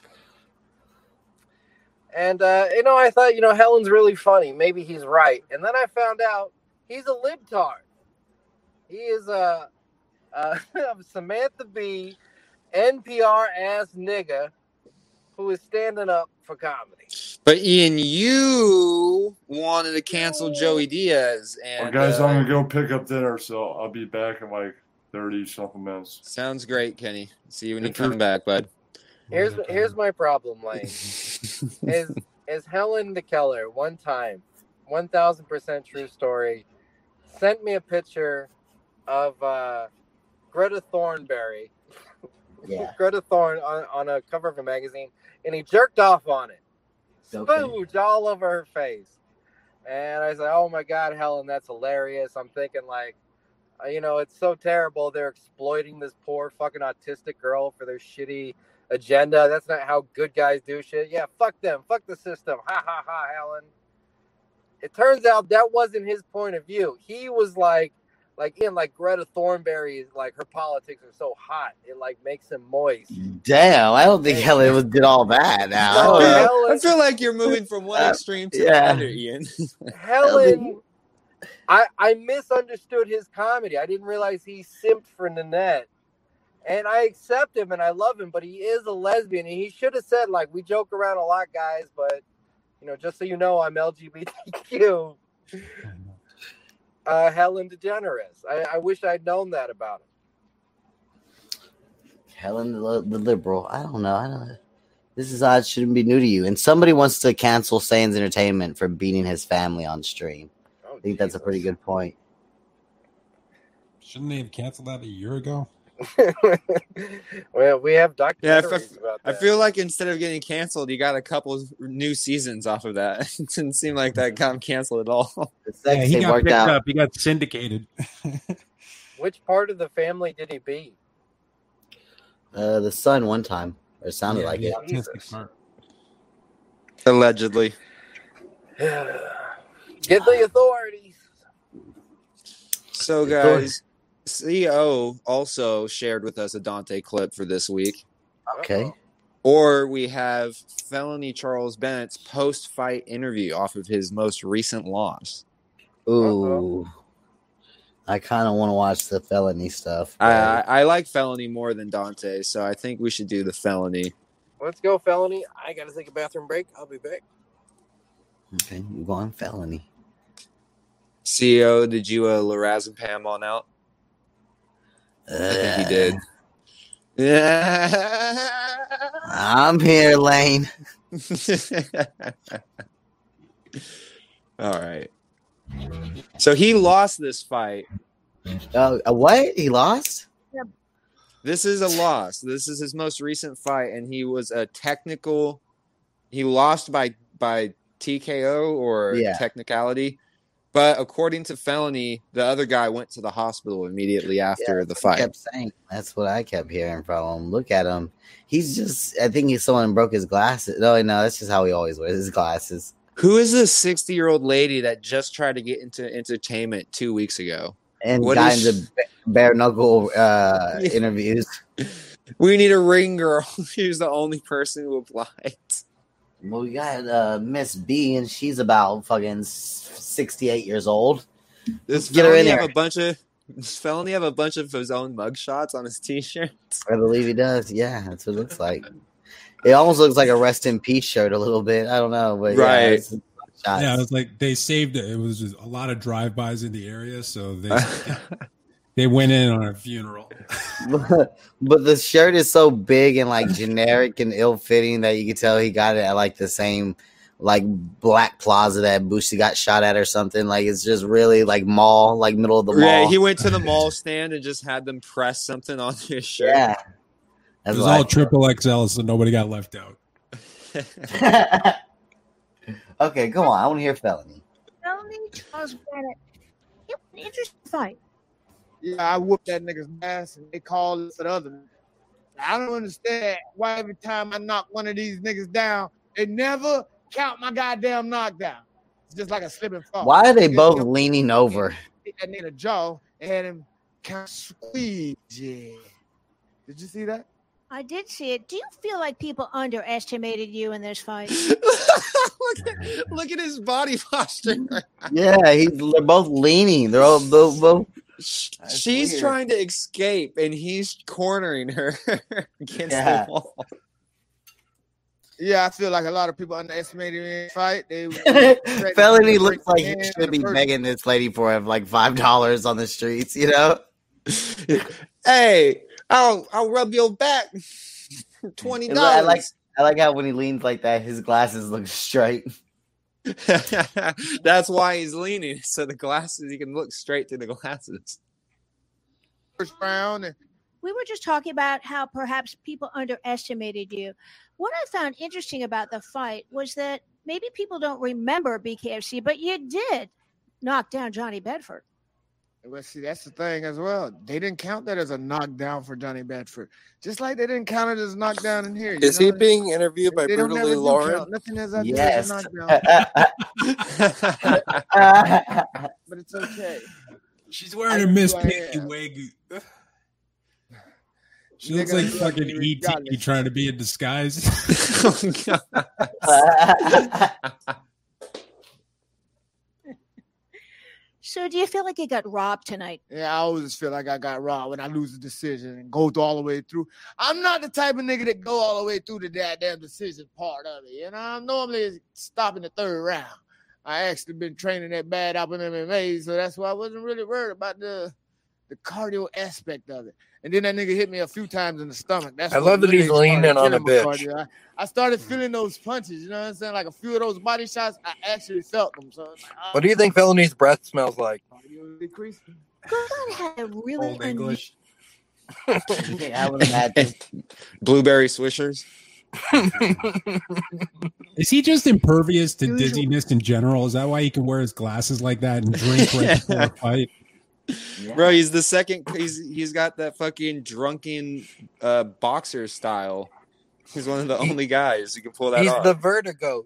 And, uh, you know, I thought, you know, Helen's really funny. Maybe he's right. And then I found out he's a libtard. He is a, a Samantha Bee, N P R ass nigga who is standing up for comedy. But Ian, you wanted to cancel Joey Diaz, and Well, guys, uh, I'm gonna go pick up dinner, so I'll be back in like thirty something minutes. sounds great, Kenny. See you when you If you're- come back, bud. Here's here's my problem, Lane. is is Helen DeKellar one time, one thousand percent true story, sent me a picture of uh, Greta Thornberry, Yeah. Greta Thorn on, on a cover of a magazine, and he jerked off on it, Okay. spooge all over her face. And I said, "Oh my God, Helen, that's hilarious." I'm thinking like, uh, you know, it's so terrible. They're exploiting this poor fucking autistic girl for their shitty agenda. That's not how good guys do shit. Yeah, fuck them. Fuck the system. Ha ha ha, Helen. It turns out that wasn't his point of view. He was like, like Ian, like Greta Thornberry, like her politics are so hot, it like makes him moist. Damn, I don't think Helen was did all that. Now No, I don't know. Helen- I feel like you're moving from one Uh, extreme to yeah. the other, Ian. Helen, I I misunderstood his comedy. I didn't realize he simped for Nanette. And I accept him and I love him, but he is a lesbian. And he should have said, like, we joke around a lot, guys, but, you know, just so you know, I'm L G B T Q. Uh, Helen DeGeneres. I, I wish I'd known that about him. Helen the, li- the liberal. I don't know. I don't know. This is odd. Shouldn't be new to you. And somebody wants to cancel Sans Entertainment for beating his family on stream. Oh, I think that's a pretty good point. Shouldn't they have canceled that a year ago? Well, we have Yeah, I, documentaries f- about I that. feel like instead of getting canceled, you got a couple of new seasons off of that. It didn't seem like that got canceled at all. Yeah, he got picked up. He got syndicated. Which part of the family did he beat? Uh, the son one time, or it sounded Yeah, like the it. autistic part. Allegedly. Get the authorities. So, guys, C O also shared with us a Dante clip for this week. Okay. Or we have Felony Charles Bennett's post-fight interview off of his most recent loss. Ooh. I kind of want to watch the felony stuff. I, I I like Felony more than Dante, so I think we should do the Felony. Let's go, Felony. I got to take a bathroom break. I'll be back. Okay, you go on felony. C O, did you uh, lorazepam on out? I think he did. Yeah. I'm here, Lane. All right. So he lost this fight. Uh, what? He lost? This is a loss. This is his most recent fight, and he was a technical. He lost by by T K O or Yeah. technicality, but according to Felony, the other guy went to the hospital immediately after Yeah, the that's what fight. he kept saying. That's what I kept hearing from him. Look at him. He's just. I think he's someone broke his glasses. No, no, that's just how he always wears his glasses. Who is this sixty-year-old lady that just tried to get into entertainment two weeks ago? And What got is into ba- bare knuckle uh, interviews. We need a ring girl. She was the only person who applied. Well, we got uh, Miss B, and she's about fucking sixty-eight years old. Does Get her in Felony have there. a bunch of does Felony have a bunch of his own mugshots on his t-shirts? I believe he does. Yeah, that's what it looks like. It almost looks like a rest in peace shirt a little bit. I don't know, but yeah, Right. it's shots. Yeah, it was like they saved it. It was just a lot of drive-bys in the area, so they they went in on a funeral. but, but the shirt is so big and like generic and ill-fitting that you can tell he got it at like the same like black plaza that Boosie got shot at or something. Like it's just really like mall, like middle of the mall. Yeah, he went to the mall stand and just had them press something onto his shirt. Yeah. It That's was what I all triple X L, so nobody got left out. Okay, go on. I want to hear felony. Felony Charles Bennett. It was an interesting fight. Yeah, I whooped that nigga's ass and they called it for the other. I don't understand why every time I knock one of these niggas down, They never count my goddamn knockdown. It's just like a slip and fall. Why are they It's both just- leaning over? hit that nigga jaw and had him kind of squeeze. Yeah. Did you see that? I did see it. Do you feel like people underestimated you in this fight? look, at, look at his body posture. Yeah, he's they're both leaning. They're all both. both. She's weird. trying to escape, and he's cornering her against Yeah. the wall. Yeah, I feel like a lot of people underestimated me in the fight. They Felony looks like he hand should be in the first- begging this lady for like five dollars on the streets. You know. Hey, I'll I'll rub your back. Twenty And I like dollars. I like how when he leans like that, his glasses look straight. That's why he's leaning, so the glasses he can look straight through the glasses. First round. And We were just talking about how perhaps people underestimated you. What I found interesting about the fight was that maybe people don't remember B K F C, but you did knock down Johnny Bedford. well, see, that's the thing as well. They didn't count that as a knockdown for Johnny Bedford. Just like they didn't count it as a knockdown in here. you Is know? he being interviewed by They don't Brutally never do Lauren? count. Nothing as I Yes. do as a knockdown. But it's okay. She's wearing a Miss That's who I Pinky am. wig. She Nigga, looks like you fucking ugly E T regardless. trying to be in disguise. So do you feel like you got robbed tonight? Yeah, I always feel like I got robbed when I lose a decision and go through all the way through. I'm not the type of nigga that go all the way through the goddamn decision part of it. You know, I'm normally stopping the third round. I actually been training at Bad Apple M M A, so that's why I wasn't really worried about the the cardio aspect of it. And then that nigga hit me a few times in the stomach. That's I what love that really he's leaning started on a killing my bitch. cardio. I, I started feeling those punches. You know what I'm saying? Like a few of those body shots, I actually felt them. So it's like, oh, What do you think Felony's breath smells like? cardio decreasing. Gordon had a really Old English. I would imagine. Blueberry swishers. Is he just impervious to dizziness in general? Is that why he can wear his glasses like that and drink right before a fight? Bro, he's the second. He's he's got that fucking drunken uh, boxer style. He's one of the only guys who can pull that He's off. the vertigo.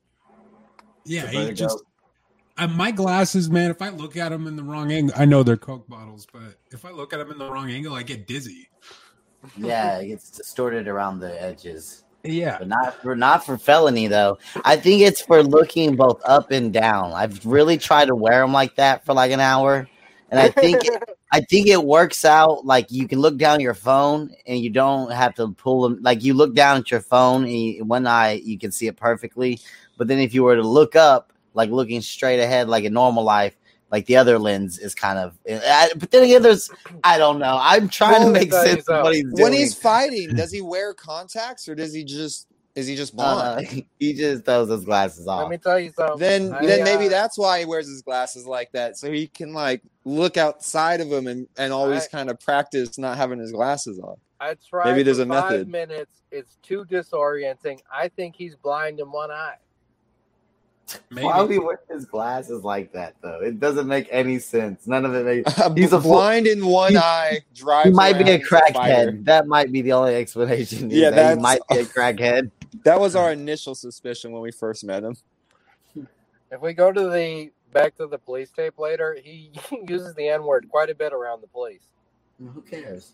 Yeah, The he vertigo. just. Uh, my glasses, man. If I look at them in the wrong angle, I know they're Coke bottles, but if I look at them in the wrong angle, I get dizzy. Yeah, it gets distorted around the edges. Yeah, But not for not for Felony though. I think it's for looking both up and down. I've really tried to wear them like that for like an hour, and I think it, I think it works out. Like you can look down your phone and you don't have to pull them. Like you look down at your phone and you, one eye you can see it perfectly, but then if you were to look up, like looking straight ahead, like in normal life, like the other lens is kind of. I, but then again, there's I don't know. I'm trying Well, to make let me tell you sense of what he's doing. when he's fighting, does he wear contacts or does he just is he just uh, blind? he just throws his glasses Let off. me tell you something. then I, then uh, maybe that's why he wears his glasses like that, so he can like look outside of him and, and always I- kind of practice not having his glasses on. I tried Maybe there's for a five method. minutes. It's too disorienting. I think he's blind in one eye. maybe. Why would he wear his glasses like that though? It doesn't make any sense. None of it makes. He's He's a blind in one he- eye. Drives He might be a around as fighter. crackhead. That might be the only explanation. is Yeah, that he that's- might be a crackhead. That was our initial suspicion when we first met him. If we go to the back to the police tape later, he uses the N word quite a bit around the police. Who cares?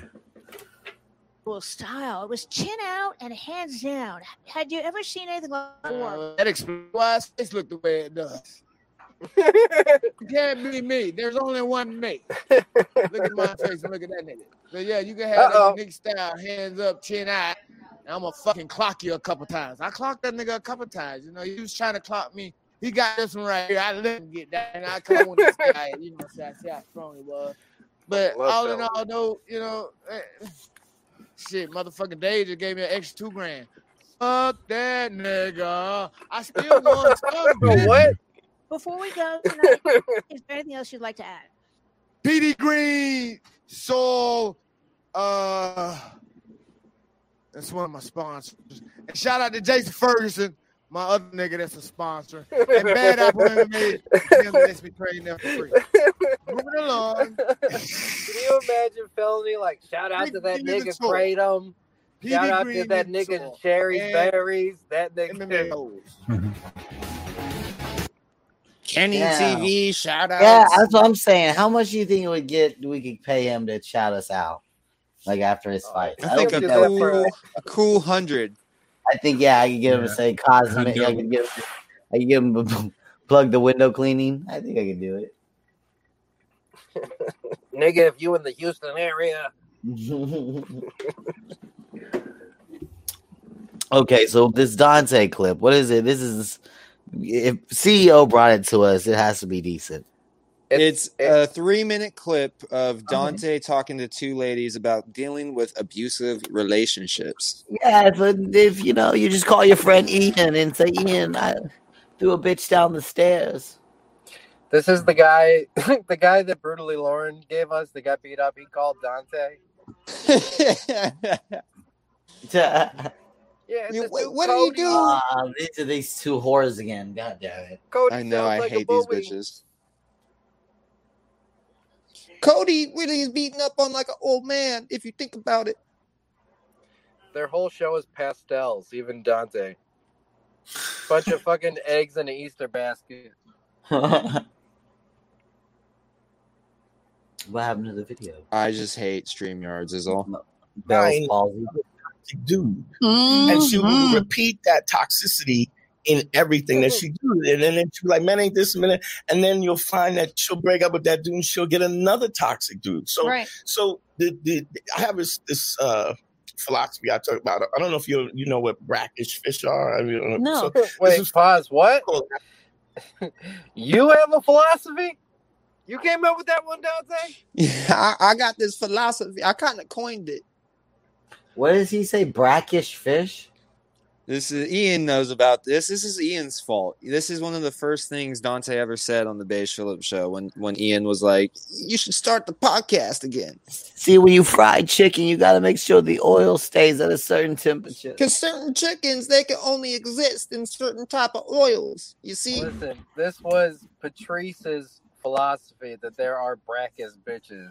Cool style. It was chin out and hands down. Had you ever seen anything like that before? Uh, that explains why his face look the way it does. You can't be me. There's only one me. Look at my face and look at that nigga. So yeah, you can have Uh-oh. that Nick style, hands up, chin out. And I'm gonna fucking clock you a couple times. I clocked that nigga a couple times. You know, he was trying to clock me. He got this one right here. I let him get that, and I come on this guy. You know, see, I see how strong he was. But Love all in that all, though, you know, eh, shit, motherfucking Dave just gave me an extra two grand. Fuck that nigga. I still want some. bitch. What? Before we go tonight, is there anything else you'd like to add? P D Green, Soul, uh, that's one of my sponsors. And shout out to Jason Ferguson, my other nigga that's a sponsor. And Bad Apple M M A, him lets me train there for free. Moving along. Can you imagine Felony like shout out to that Big nigga nigga talk. Kratom? Shout out to that nigga Cherry Berries. That nigga. Kenny Yeah. T V, shout out. Yeah, that's what I'm saying. How much do you think it would get? We could pay him to shout us out, like after his fight. I think a don't that would- cool, a cool hundred. I think yeah, I could get him to Yeah. say cosmic. I Hundo. could give, I could give him a plug the window cleaning. I think I could do it. Nigga, if you in the Houston area. Okay, so this Dante clip, what is it? This is if C E O brought it to us, it has to be decent. It's a three minute clip of Dante talking to two ladies about dealing with abusive relationships. Yeah, if, if you know, you just call your friend Ian and say, Ian, I threw a bitch down the stairs. This is the guy, the guy that Brutally Lauren gave us that got beat up. He called Dante. Yeah, You- this what is what did he Cody. do? Ah, these are these two whores again. God damn it. Cody I know, sounds I like a hate these bully. bitches. Cody really is beating up on like an old man, if you think about it. Their whole show is pastels, even Dante. Bunch of fucking eggs in an Easter basket. What happened to the video? I just hate StreamYards is all. Bell's Nine. palsy. Dude, and she would repeat that toxicity in everything that she do, and then she'd be like, "Man, ain't this man?" And then you'll find that she'll break up with that dude, and she'll get another toxic dude. So, Right. so the, the I have this this uh, philosophy I talk about. I don't know if you you know what brackish fish are. I mean, No. so this Wait, is pause. What? You have a philosophy? You came up with that one, Dante? Yeah, I, I got this philosophy. I kind of coined it. What does he say? Brackish fish? This is Ian knows about this. This is Ian's fault. This is one of the first things Dante ever said on the Beige Phillips show when when Ian was like, "You should start the podcast again." See, when you fry chicken, you got to make sure the oil stays at a certain temperature. Because certain chickens, they can only exist in certain type of oils. You see? Listen, this was Patrice's philosophy that there are brackish bitches.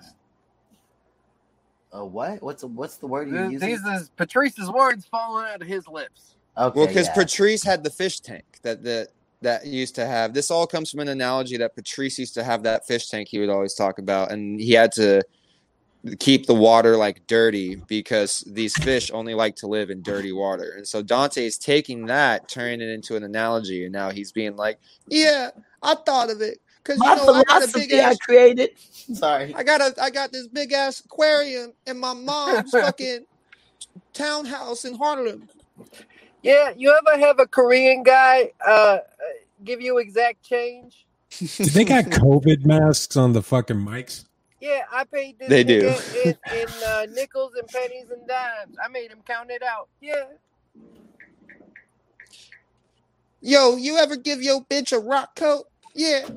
Uh, what? What's a, what's the word you're Th- using? These is Patrice's words falling out of his lips. Okay, Well, because yeah. Patrice had the fish tank that that that used to have. This all comes from an analogy that Patrice used to have that fish tank he would always talk about, and he had to keep the water like dirty because these fish only like to live in dirty water. And so Dante is taking that, turning it into an analogy, and now he's being like, "Yeah, I thought of it because you My know I got a big philosophy I ass, created. Sorry. I got a, I got this big ass aquarium in my mom's fucking townhouse in Harlem." Yeah, you ever have a Korean guy uh, give you exact change? Did they got COVID masks on the fucking mics? Yeah, I paid this They do. nigga in, in uh, nickels and pennies and dimes. I made him count it out. Yeah. Yo, you ever give your bitch a rock coat? Yeah.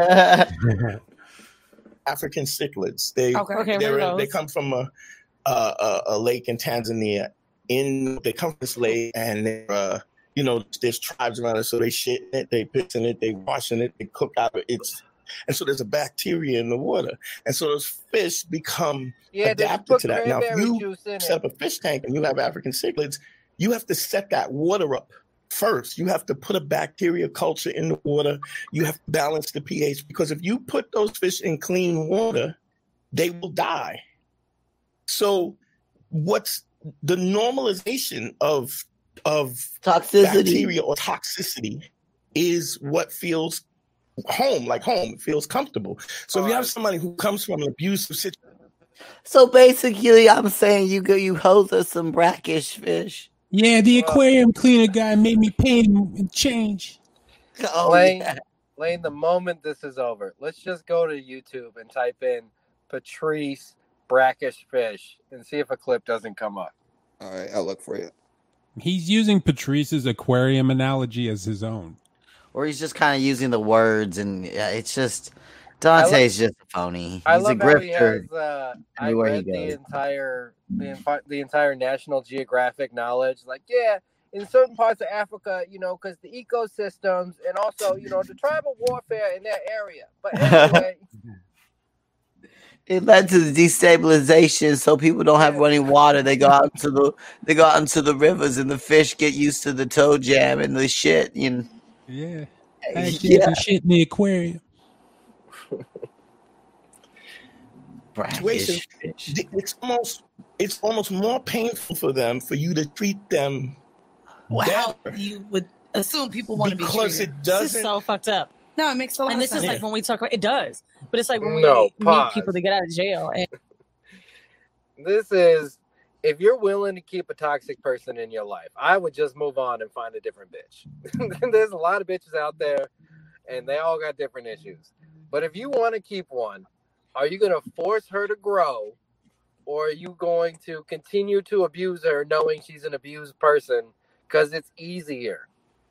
African cichlids. They Okay. Okay, they're- what are they those? come from a, a a a lake in Tanzania. In they come from this lake, and they're, uh, you know, there's tribes around it, so they shit in it, they piss in it, they wash in it, they cook out of it. It's and so there's a bacteria in the water, and so those fish become Yeah, they adapted put to that. Now, if cranberry you juice in set it. up a fish tank and you have African cichlids, you have to set that water up first. You have to put a bacteria culture in the water. You have to balance the pH, because if you put those fish in clean water, they will die. So what's the normalization of of Toxicity. bacteria or toxicity is what feels home, like home. It feels comfortable. So if you have somebody who comes from an abusive situation, So basically, I'm saying you go, you hoes are some brackish fish. Yeah, the aquarium cleaner guy made me pay him change. Oh, Lane, yeah. Lane, the moment this is over, let's just go to YouTube and type in Patrice brackish fish and see if a clip doesn't come up. All right, I'll look for you. He's using Patrice's aquarium analogy as his own. Or he's just kind of using the words, and yeah, it's just Dante's just a phony. He's I a love how he grifter. has. Uh, I everywhere he read the goes. entire the, infi- the entire National Geographic knowledge. Like, yeah, in certain parts of Africa, you know, because the ecosystems and also, you know, the tribal warfare in that area. But anyway, It led to the destabilization, so people don't have running water. They go out into the they go out into the rivers, and the fish get used to the toe jam and the shit. You know? Yeah, I can't Yeah. do shit in the aquarium. Situation, it's almost it's almost more painful for them for you to treat them Well, how better. you would assume people want to be Because treated. it This is doesn't. so fucked up. No, it makes a lot And of this is sense. like when we talk about it does, but it's like when we No, meet pause. people to get out of jail. And This is if you're willing to keep a toxic person in your life, I would just move on and find a different bitch. There's a lot of bitches out there, and they all got different issues. But if you want to keep one, are you going to force her to grow, or are you going to continue to abuse her knowing she's an abused person because it's easier?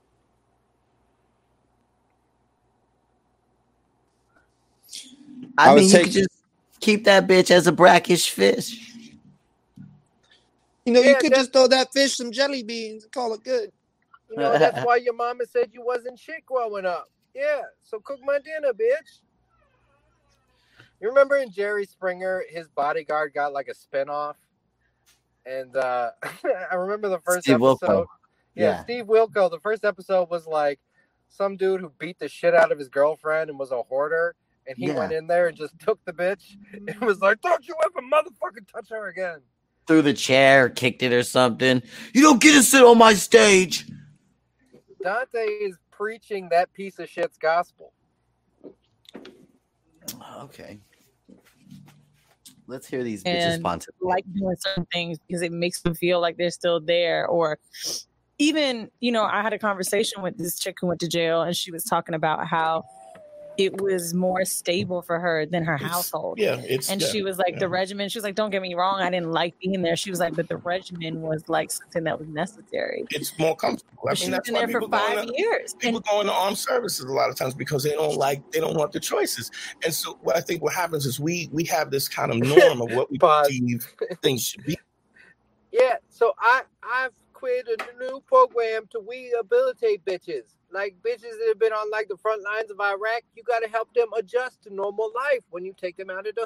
I, I would mean, you take- could just keep that bitch as a brackish fish. You know, Yeah, you could that's- just throw that fish some jelly beans and call it good. You know, that's why your mama said you wasn't shit growing up. Yeah, so cook my dinner, bitch. You remember in Jerry Springer, his bodyguard got like a spinoff? And uh I remember the first Steve episode. Wilco. Yeah, Yeah. Steve Wilco. The first episode was like some dude who beat the shit out of his girlfriend and was a hoarder. And he Yeah. went in there and just took the bitch and was like, don't you ever motherfucking touch her again. Threw the chair, kicked it or something. You don't get to sit on my stage. Dante is preaching that piece of shit's gospel. Okay. Let's hear these bitches and spontaneous. like doing certain things because it makes them feel like they're still there. Or even, you know, I had a conversation with this chick who went to jail, and she was talking about how it was more stable for her than her household. Yeah, it's and yeah, she was like, yeah. the regimen, she was like, don't get me wrong, I didn't like being there. She was like, but the regimen was like something that was necessary. It's more comfortable. I She mean, was that's in why there for people go five into, years. people go into armed services a lot of times because they don't like, they don't want the choices. And so what I think what happens is we we have this kind of norm of what we perceive things should be. Yeah, so I I've created a new program to rehabilitate bitches. Like bitches that have been on like the front lines of Iraq, you got to help them adjust to normal life when you take them out of the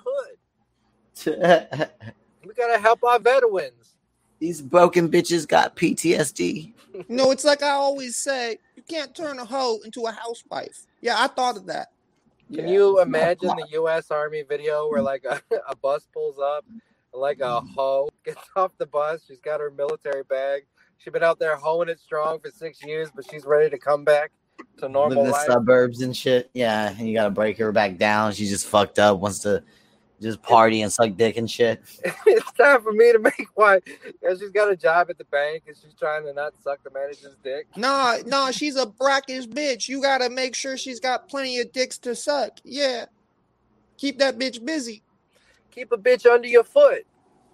hood. We got to help our veterans. These broken bitches got P T S D. You know, it's like I always say, you can't turn a hoe into a housewife. Yeah, I thought of that. Can you imagine the U S Army video where like a, a bus pulls up, and like a hoe gets off the bus? She's got her military bag. She's been out there hoeing it strong for six years, but she's ready to come back to Live normal in the life. suburbs and shit. Yeah, and you gotta break her back down. She's just fucked up, wants to just party and suck dick and shit. It's time for me to make one. Yeah, she's got a job at the bank and she's trying to not suck the manager's dick. Nah, nah, she's a brackish bitch. You gotta make sure she's got plenty of dicks to suck. Yeah. Keep that bitch busy. Keep a bitch under your foot.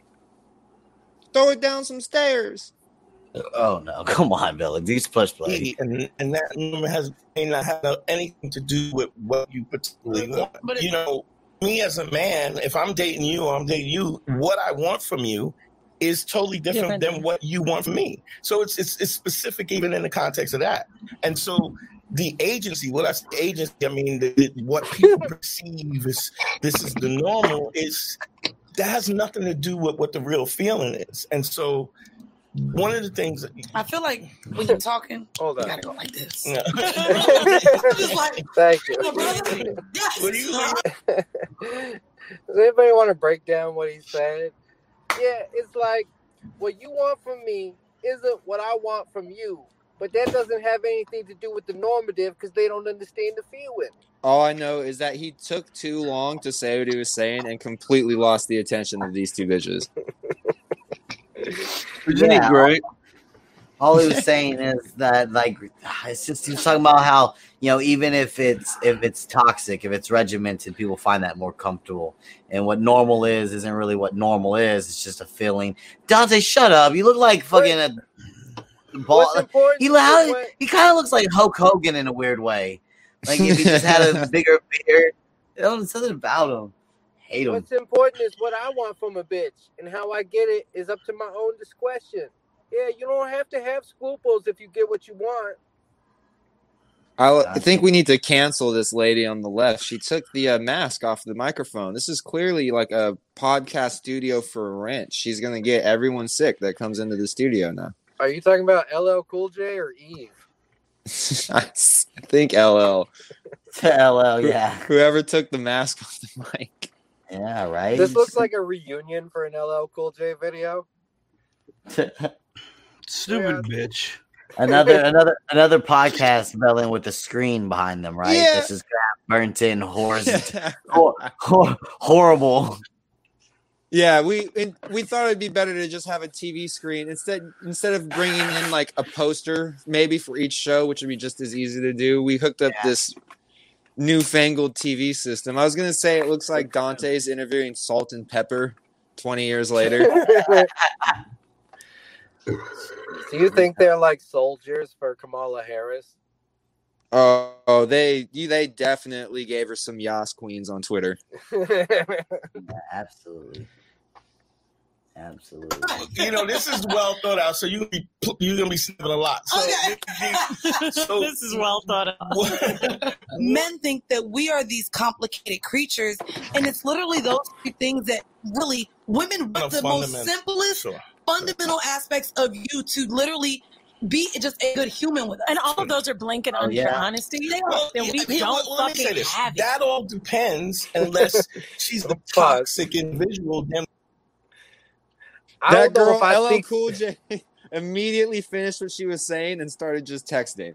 Throw it down some stairs. Oh no, come on, Billy. These push play. And, and that number has may not have no- anything to do with what you particularly want. But you know, me as a man, if I'm dating you or I'm dating you, what I want from you is totally different, Different. than what you want from me. So it's, it's it's specific even in the context of that. And so the agency, what I say agency, I mean, the, the- what people perceive is this is the normal is that has nothing to do with what the real feeling is. And so one of the things that I feel like when you're talking, Hold you on. gotta go like this. Yeah. Just like, Thank you. "Oh, brother, yes. What do you Does anybody want to break down what he said? Yeah, it's like what you want from me isn't what I want from you, but that doesn't have anything to do with the normative because they don't understand the feeling. All I know is that he took too long to say what he was saying and completely lost the attention of these two bitches. Isn't he great? All he was saying is that, like, it's just he was talking about how, you know, even if it's if it's toxic, if it's regimented, people find that more comfortable. And what normal is isn't really what normal is. It's just a feeling. Dante, shut up! You look like fucking a ball. What's important He is how, what- he kind of looks like Hulk Hogan in a weird way. Like if he just had a bigger beard. There's something about him. Hate him. What's important is what I want from a bitch, and how I get it is up to my own discretion. Yeah, you don't have to have scruples if you get what you want. I I think we need to cancel this lady on the left. She took the uh, mask off the microphone. This is clearly like a podcast studio for rent. She's going to get everyone sick that comes into the studio now. Are you talking about L L Cool J or Eve? I think L L. L L, yeah. Whoever took the mask off the mic. Yeah, right. This looks like a reunion for an L L Cool J video. Stupid bitch. Another another another podcast fell in with the screen behind them, right? Yeah. This is crap burnt in horrors. hor- hor- horrible. Yeah, we and we thought it'd be better to just have a T V screen instead instead of bringing in like a poster maybe for each show, which would be just as easy to do. We hooked up this newfangled T V system. I was gonna say it looks like Dante's interviewing Salt and Pepper twenty years later. Do you think they're like soldiers for Kamala Harris? Oh, oh, they you, they definitely gave her some Yas Queens on Twitter. Yeah, absolutely. Absolutely. You know, this is well thought out, so you be you're gonna be sleeping a lot. So, so This is well thought out. Men think that we are these complicated creatures, and it's literally those two things that really women want the most fundamental- simplest, Sure. fundamental aspects of you to literally be just a good human with us. And all of those are blanket Oh, under yeah. honesty. They Well, Then we yeah, here, don't let- let me say fucking this. have it. That all depends, unless she's the toxic individual. Then I That don't know girl, if I L L speak- Cool J, immediately finished what she was saying and started just texting.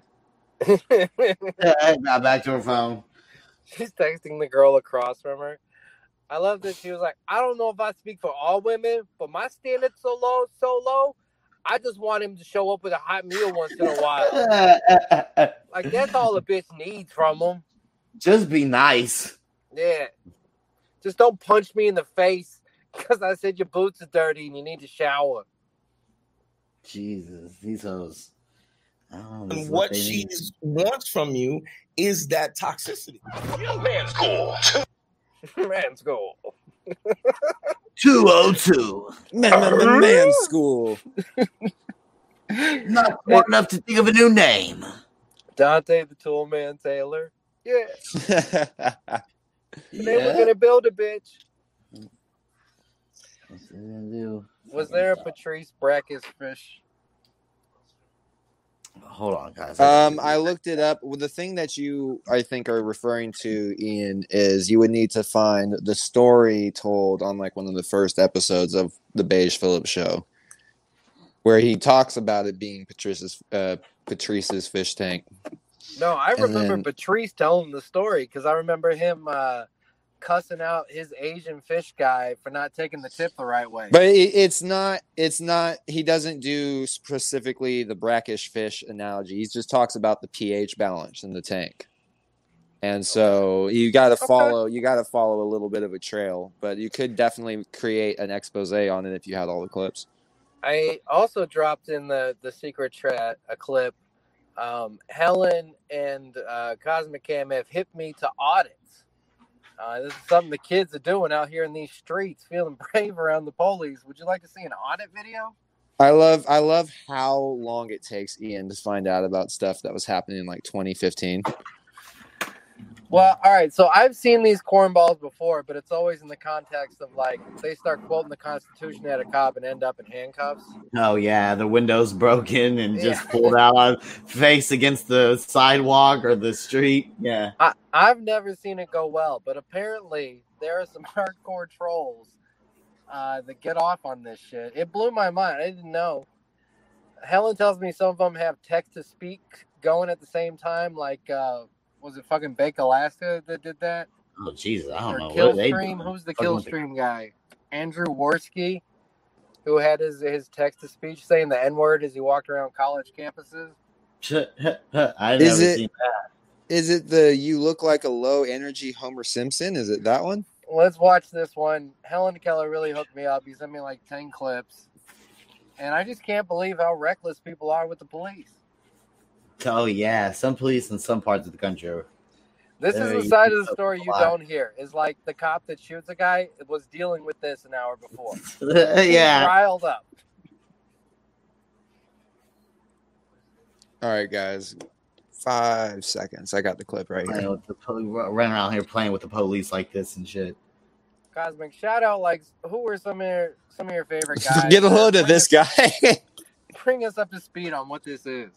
Got back to her phone. She's texting the girl across from her. I love that she was like, I don't know if I speak for all women, but my standard's so low, so low. I just want him to show up with a hot meal once in a while. Like, that's all a bitch needs from him. Just be nice. Yeah. Just don't punch me in the face because I said your boots are dirty and you need to shower. Jesus, these hoes. I don't know, this and is what they she need. wants from you is that toxicity. Man's goal. Man's goal. two oh two. Man, man, man, man school. Not smart enough to think of a new name. Dante the Toolman Taylor. Yeah. And they were Yeah. going to build a bitch. What's they gonna do? Was there a Patrice Brackus fish? Hold on, guys. Um, I looked it up. Well, the thing that you, I think, are referring to, Ian, is you would need to find the story told on like one of the first episodes of the Beige Phillips show, where he talks about it being Patrice's uh, Patrice's fish tank. No, I And remember then- Patrice telling the story because I remember him uh, cussing out his Asian fish guy for not taking the tip the right way. But it, it's not. It's not. He doesn't do specifically the brackish fish analogy. He just talks about the pH balance in the tank. And so you got to Okay. follow. You got to follow a little bit of a trail, but you could definitely create an expose on it if you had all the clips. I also dropped in the, the secret chat a clip. Um, Helen and uh, Cosmic Cam have hit me to audits. Uh, this is something the kids are doing out here in these streets, feeling brave around the police. Would you like to see an audit video? I love. I love how long it takes Ian to find out about stuff that was happening in like twenty fifteen. Well, all right. So I've seen these cornballs before, but it's always in the context of like they start quoting the Constitution at a cop and end up in handcuffs. Oh yeah, the window's broken and just Yeah. pulled out on face against the sidewalk or the street. Yeah. I, I've never seen it go well, but apparently there are some hardcore trolls uh, that get off on this shit. It blew my mind. I didn't know. Helen tells me some of them have text to speak going at the same time. Like, uh, was it fucking Bake Alaska that did that? Oh Jesus, I don't Or know. What are they Killstream? doing? Who's the Fucking with the- Killstream guy? Andrew Worski, who had his his text to speech saying the N word as he walked around college campuses. I've Is never it- seen that. Is it the "you look like a low energy Homer Simpson"? Is it that one? Let's watch this one. Helen Keller really hooked me up. He sent me like ten clips. And I just can't believe how reckless people are with the police. Oh yeah, some police in some parts of the country. are- This There is the you side go. of the story you Wow. don't hear. Is like the cop that shoots a guy was dealing with this an hour before. Yeah. He's riled up. All right, guys. five seconds. I got the clip right Playing here. with the po- running around here playing with the police like this and shit. Cosmic, shout out, like, who were some of your, some of your favorite guys? Get a load of Bring this us- guy. Bring us up to speed on what this is.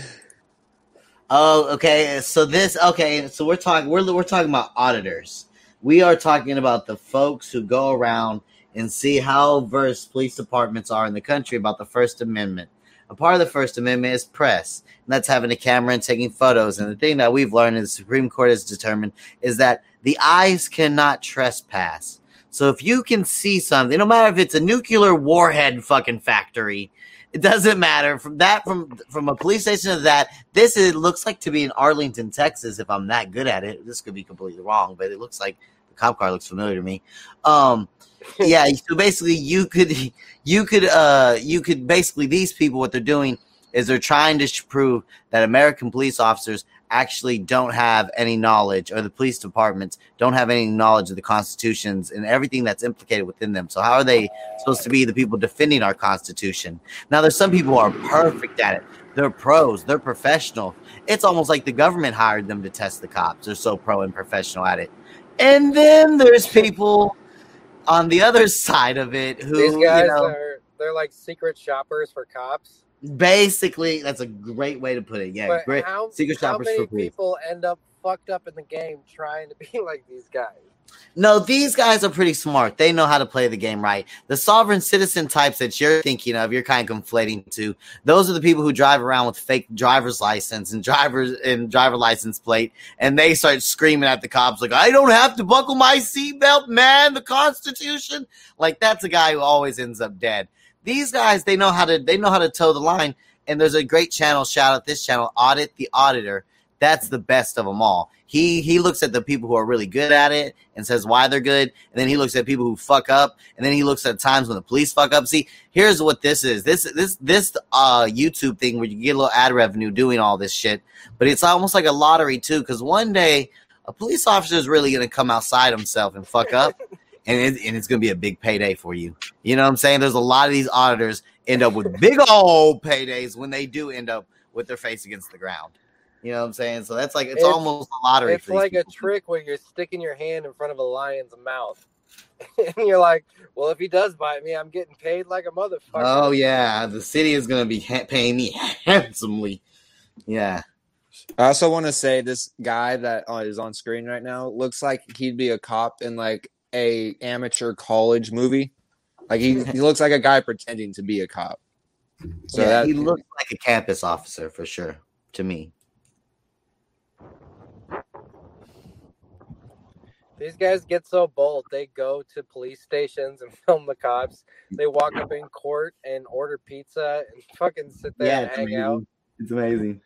Oh, okay. So this, okay. So we're talking, we're we're talking about auditors. We are talking about the folks who go around and see how versed police departments are in the country about the First Amendment. A part of the First Amendment is press, and that's having a camera and taking photos. And the thing that we've learned, and the Supreme Court has determined, is that the eyes cannot trespass. So if you can see something, no matter if it's a nuclear warhead fucking factory, it doesn't matter. From that, from from a police station to that, this is, looks like to be in Arlington, Texas. If I'm that good at it, this could be completely wrong, but it looks like the cop car looks familiar to me. Um, yeah. So basically, you could you could uh you could basically these people, what they're doing is they're trying to prove that American police officers actually don't have any knowledge, or the police departments don't have any knowledge of the constitutions and everything that's implicated within them. So how are they supposed to be the people defending our Constitution? Now, there's some people who are perfect at it. They're pros. They're professional. It's almost like the government hired them to test the cops. They're so pro and professional at it. And then there's people on the other side of it who, These guys you know, are, they're like secret shoppers for cops. basically, that's a great way to put it. Yeah, But great. how, Secret how shoppers many for police. people end up fucked up in the game trying to be like these guys? No, these guys are pretty smart. They know how to play the game right. The sovereign citizen types that you're thinking of, you're kind of conflating to. Those are the people who drive around with fake driver's license and drivers and driver license plate, and they start screaming at the cops like, "I don't have to buckle my seatbelt, man. The Constitution." Like, that's a guy who always ends up dead. These guys, they know how to they know how to toe the line. And there's a great channel, shout out this channel, Audit the Auditor. That's the best of them all. He he looks at the people who are really good at it and says why they're good. And then he looks at people who fuck up. And then he looks at times when the police fuck up. See, here's what this is. This this this uh YouTube thing where you get a little ad revenue doing all this shit. But it's almost like a lottery too, because one day a police officer is really going to come outside himself and fuck up. And, it, and it's going to be a big payday for you. You know what I'm saying? There's a lot of these auditors end up with big old paydays when they do end up with their face against the ground. You know what I'm saying? So that's like, it's, It's- almost a lottery. It's for these like a people. trick where you're sticking your hand in front of a lion's mouth. And you're like, well, if he does bite me, I'm getting paid like a motherfucker. Oh, yeah. The city is going to be ha- paying me handsomely. Yeah. I also want to say this guy that uh, is on screen right now looks like he'd be a cop in like a amateur college movie. Like he, he looks like a guy pretending to be a cop. So yeah, that he looks like a campus officer for sure to me. These guys get so bold. They go to police stations and film the cops. They walk up in court and order pizza and fucking sit there Yeah, and it's hang amazing. out. It's amazing.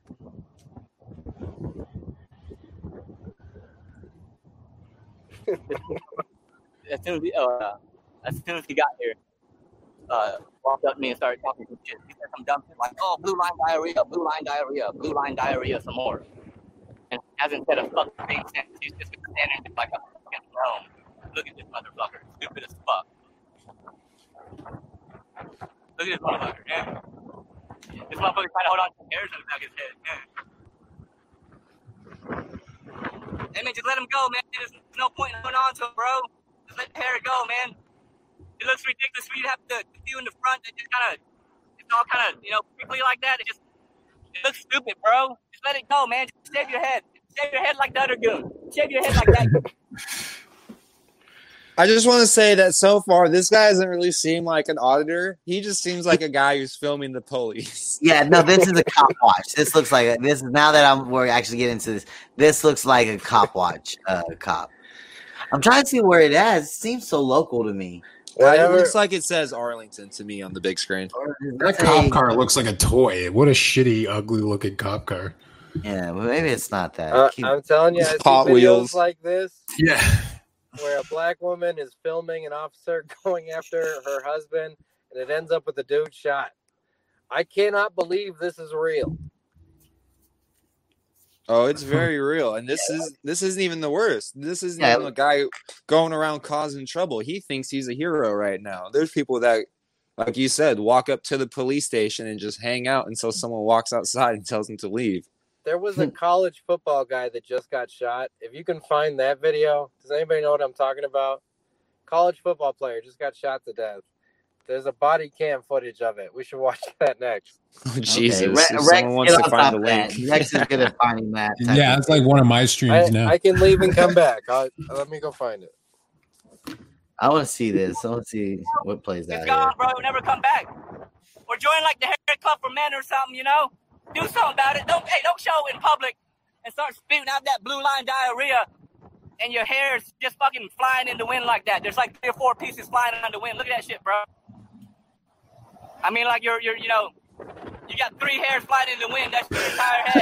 as soon as he, uh, as soon as he got here, uh, walked up to me and started talking some shit. He said some dumb shit like, "Oh, blue line diarrhea, blue line diarrhea, blue line diarrhea, some more." And hasn't said a fucking thing since. He's just been standing there like a fucking drone. Look at this motherfucker, stupid as fuck. Look at this motherfucker, yeah. This motherfucker trying to hold on to hairs on the back of his head, yeah. Hey man, just let him go, man. There's no point in holding on to him, bro. Just let the hair go, man. It looks ridiculous for you to have the, the view in the front that just kind of, it's all kind of, you know, quickly like that. It just, it looks stupid, bro. Just let it go, man. Just shave your head. Shave your head like the other goon. Shave your head like that. I just want to say that so far, this guy doesn't really seem like an auditor. He just seems like a guy who's filming the police. Yeah, no, this is a cop watch. This looks like a, this. Now that I'm we're actually getting into this, this looks like a cop watch. Uh, cop. I'm trying to see where it is. It seems so local to me. It looks like it says Arlington to me on the big screen. That cop car looks like a toy. What a shitty, ugly looking cop car. Yeah, well, maybe it's not that. Uh, Keep- I'm telling you, I see Hot videos Wheels. like this. Yeah. Where a black woman is filming an officer going after her husband, and it ends up with a dude shot. I cannot believe this is real. Oh, it's very real, and this is this isn't even the worst. This isn't Yeah. even a guy going around causing trouble. He thinks he's a hero right now. There's people that, like you said, walk up to the police station and just hang out until someone walks outside and tells them to leave. There was a college football guy that just got shot. If you can find that video, does anybody know what I'm talking about? College football player just got shot to death. There's a body cam footage of it. We should watch that next. Oh, Jesus. Okay, Re- If Rex, someone wants get to on find top the of that. link. Rex is good at finding that. type Yeah, of it's like one of my streams I, now. I can leave and come back. I'll, let me go find it. I want to see this. I want to see what plays out It's here. gone, bro. It'll never come back. Or join like the hair club for men or something, you know? Do something about it. Don't hey, don't show in public and start spewing out that blue line diarrhea and your hair is just fucking flying in the wind like that. There's like three or four pieces flying in the wind. Look at that shit, bro. I mean, like you're, you're, you know, you got three hairs flying in the wind. That's your entire head.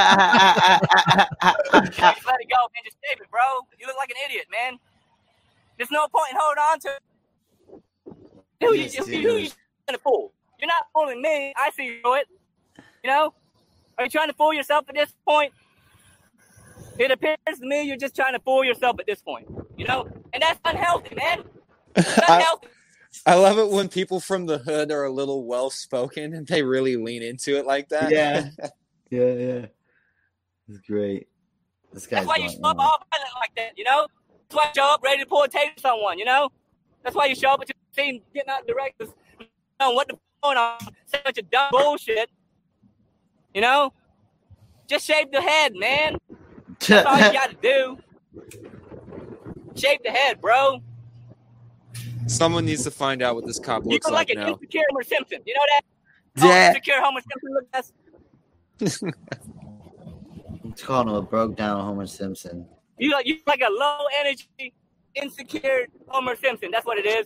Just let it go, man. Just shave it, bro. You look like an idiot, man. There's no point in holding on to it. Who you, who, who you trying to fool? You're not fooling me. I see you do it. You know? Are you trying to fool yourself at this point? It appears to me you're just trying to fool yourself at this point. You know? And that's unhealthy, man. It's unhealthy. I love it when people from the hood are a little well-spoken and they really lean into it like that. Yeah. Yeah, yeah. It's great. This guy's That's why you going show up on. all violent like that, you know? That's why you show up ready to pull a taser someone, you know? That's why you show up at your team getting out directors, you know, what the going on, say a bunch of dumb bullshit. You know? Just shave the head, man. That's all you gotta do. Shave the head, bro. Someone needs to find out what this cop You looks look like, like an now. insecure Homer Simpson. You know that? Oh, Yeah. insecure Homer Simpson look that's It's calling him a broke down Homer Simpson. you like you like a low energy, insecure Homer Simpson. That's what it is.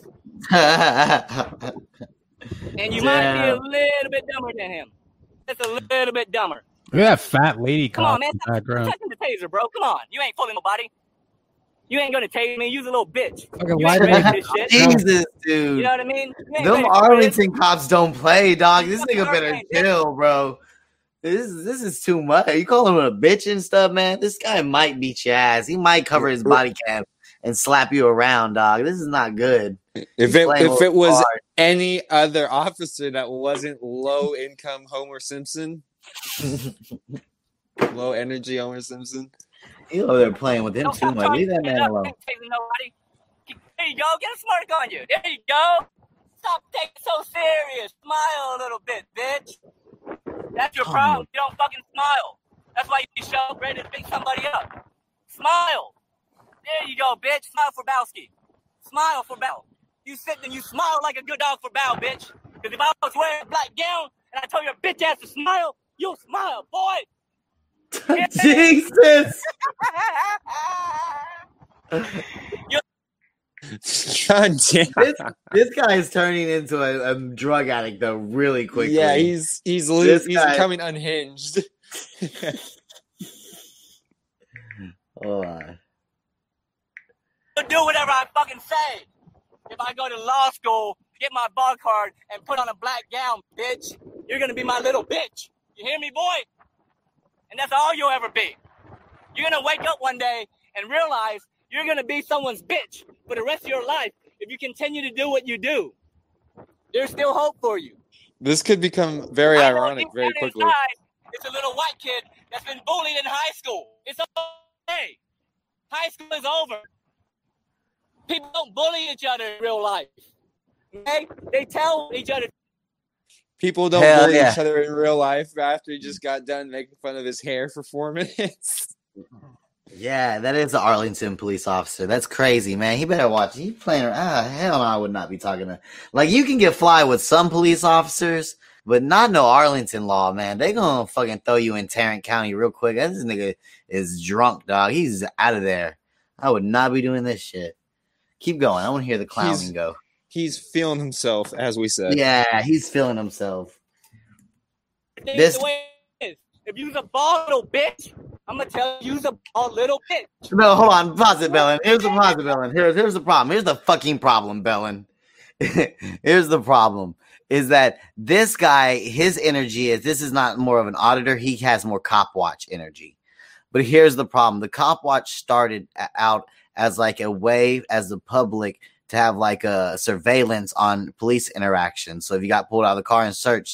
And you might be a Damn. little bit dumber than him. Just a little bit dumber. Look at that fat lady Come cop on, man. in the Stop background. touching the taser, bro. Come on. You ain't fooling nobody. You ain't gonna tase me. Use a little bitch. Fucking You why ain't did ready they- for this shit. Jesus, dude. You know what I mean? You ain't Them ready for this. Arlington cops don't play, dog. This nigga better chill, bro. This is this is too much. You call him a bitch and stuff, man. This guy might beat your ass. He might cover his body cam and slap you around, dog. This is not good. If He's it playing a if it little was hard. any other officer that wasn't low income Homer Simpson, low energy Homer Simpson, You over there playing with him Don't too stop much. trying Leave to that stand man up. alone. You ain't tasing nobody. There you go. Get a smirk on you. There you go. Stop taking it so serious. Smile a little bit, bitch. That's your Come problem. on. You don't fucking smile. That's why you show up ready to beat somebody up. Smile. There you go, bitch. Smile for Bowski. Smile for Bow. You sit and you smile like a good dog for Bow, bitch. Because if I was wearing a black gown and I told your bitch ass to smile, you'll smile, boy. Jesus. God damn. This, this guy is turning into a, a drug addict though really quickly. Yeah, he's he's lo- This he's guy- becoming unhinged. Oh, I- I'll do whatever I fucking say. If I go to law school, get my bar card, and put on a black gown, bitch, you're gonna be my little bitch. You hear me, boy? And that's all you'll ever be. You're gonna wake up one day and realize you're gonna be someone's bitch for the rest of your life if you continue to do what you do. There's still hope for you. This could become very I know ironic deep very down quickly. inside, it's a little white kid that's been bullied in high school. It's okay. High school is over. People don't bully each other in real life. Okay? They tell each other. People don't Hell bully yeah. each other in real life after he just got done making fun of his hair for four minutes. Yeah, that is the Arlington police officer. That's crazy, man. He better watch. He playing around. Ah, hell no, I would not be talking to. Like, you can get fly with some police officers, but not no Arlington law, man. They gonna fucking throw you in Tarrant County real quick. This nigga is drunk, dog. He's out of there. I would not be doing this shit. Keep going. I want to hear the clowning He's- go. He's feeling himself, as we said. Yeah, he's feeling himself. It's This- the way it is. If you's a bald little bitch, I'm gonna tell you, you's a bald little bitch. No, hold on. Pause it, Bellin. Here's the pause it, Bellin. Here's, here's the problem. Here's the fucking problem, Bellin. Here's the problem. Is that this guy, his energy is, this is not more of an auditor. He has more cop watch energy. But here's the problem. The cop watch started a- out as like a way as the public to have like a surveillance on police interaction. So if you got pulled out of the car and searched,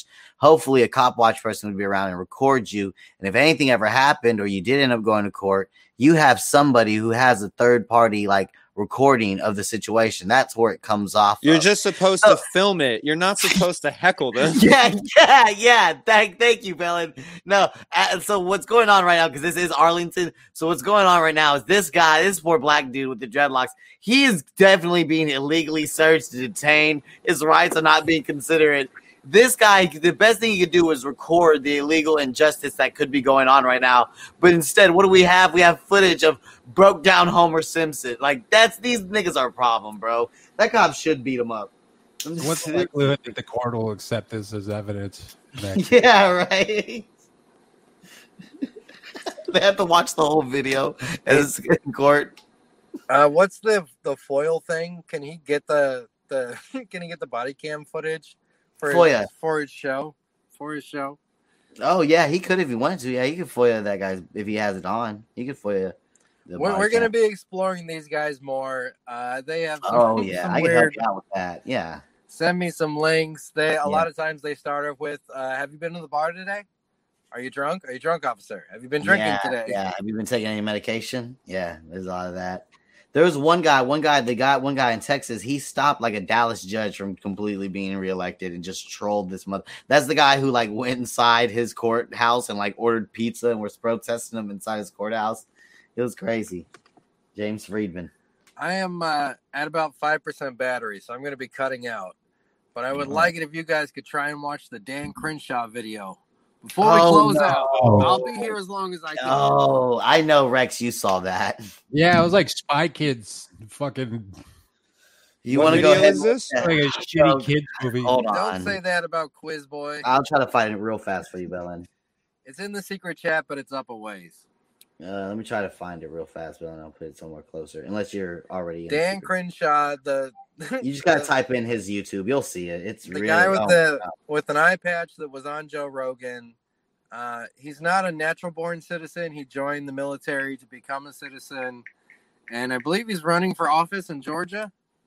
hopefully a cop watch person would be around and record you. And if anything ever happened or you did end up going to court, you have somebody who has a third party like recording of the situation. That's where it comes off. You're of. just supposed So- to film it. You're not supposed to heckle them. yeah, yeah, yeah. Thank, thank you, Bellin. No, uh, so what's going on right now? Because this is Arlington. So what's going on right now is this guy, this poor black dude with the dreadlocks. He is definitely being illegally searched, detained. His rights are not being considered. This guy, the best thing he could do is record the illegal injustice that could be going on right now. But instead, what do we have? We have footage of broke down Homer Simpson. Like, that's these niggas are a problem, bro. That cop should beat him up. What's the likelihood that the court will accept this as evidence? next? Yeah, right. They have to watch the whole video as in court. Uh, what's the the foil thing? Can he get the the can he get the body cam footage for Foya. his, for his show? For his show? Oh yeah, he could if he wanted to. Yeah, he could F O I A that guy if he has it on. He could F O I A. the We're, body we're going to cam. be exploring these guys more. Uh, they have some, Oh yeah, some I can help weird. you out with that. Yeah. Send me some links. They a Yeah. lot of times they start off with, uh, "Have you been to the bar today? Are you drunk? Are you drunk, officer? Have you been drinking yeah, today?" Yeah. Have you been taking any medication? Yeah, there's a lot of that. There was one guy, one guy, the guy, one guy in Texas. He stopped like a Dallas judge from completely being reelected and just trolled this mother. That's the guy who like went inside his courthouse and like ordered pizza and was protesting him inside his courthouse. It was crazy. James Friedman. I am uh, at about five percent battery, so I'm going to be cutting out. But I would Mhm. like it if you guys could try and watch the Dan Crenshaw video before we Oh, close no. out. I'll be here as long as I can. Oh, I know, Rex. You saw that. Yeah, it was like Spy Kids. Fucking. You What want to go video ahead? is this? and- Like a shitty kids movie. Hold Don't on. say that about Quiz Boy. I'll try to find it real fast for you, Bellin. It's in the secret chat, but it's up a ways. Uh, let me try to find it real fast, Bellin. I'll put it somewhere closer. Unless you're already in Dan secret. Crenshaw, the You just gotta the- type in his YouTube. You'll see it. It's the really guy with oh, the wow. with an eye patch that was on Joe Rogan. Uh, he's not a natural born citizen. He joined the military to become a citizen, and I believe he's running for office in Georgia.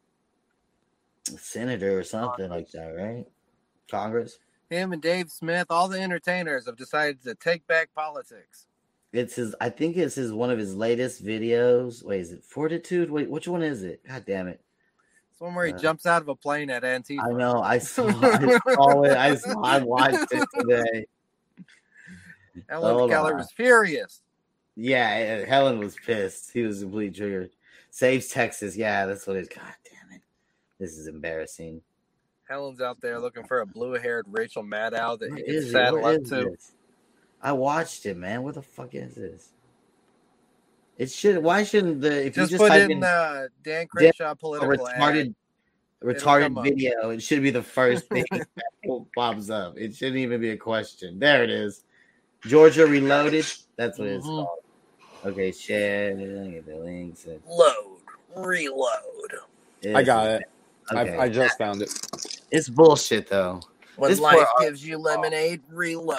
Senator or something like that, right? Congress. Him and Dave Smith, all the entertainers, have decided to take back politics. It's his. I think it's his one of his latest videos. Wait, is it Fortitude? Wait, which one is it? God damn it! It's one where he Uh, jumps out of a plane at Antifa. I know. I saw. I saw it. I saw. I watched it today. Helen Hold Keller on. was furious. Yeah, Helen was pissed. He was completely triggered. Saves Texas. Yeah, that's what it is. God damn it! This is embarrassing. Helen's out there looking for a blue-haired Rachel Maddow that What he is can it? saddle What up is to. this? I watched it, man. What the fuck is this? It should. Why shouldn't the if Just, you just put type in in uh, Dan Dan- Crenshaw a political ad. retarded It'll retarded come up. video, it should be the first thing that pops up. It shouldn't even be a question. There it is. Georgia Reloaded. That's what it's Mhm. called. Okay, share. Get the links. Load, reload. I got it. Okay. I, I just found it. It's bullshit though. When This life poor- gives you lemonade, reload.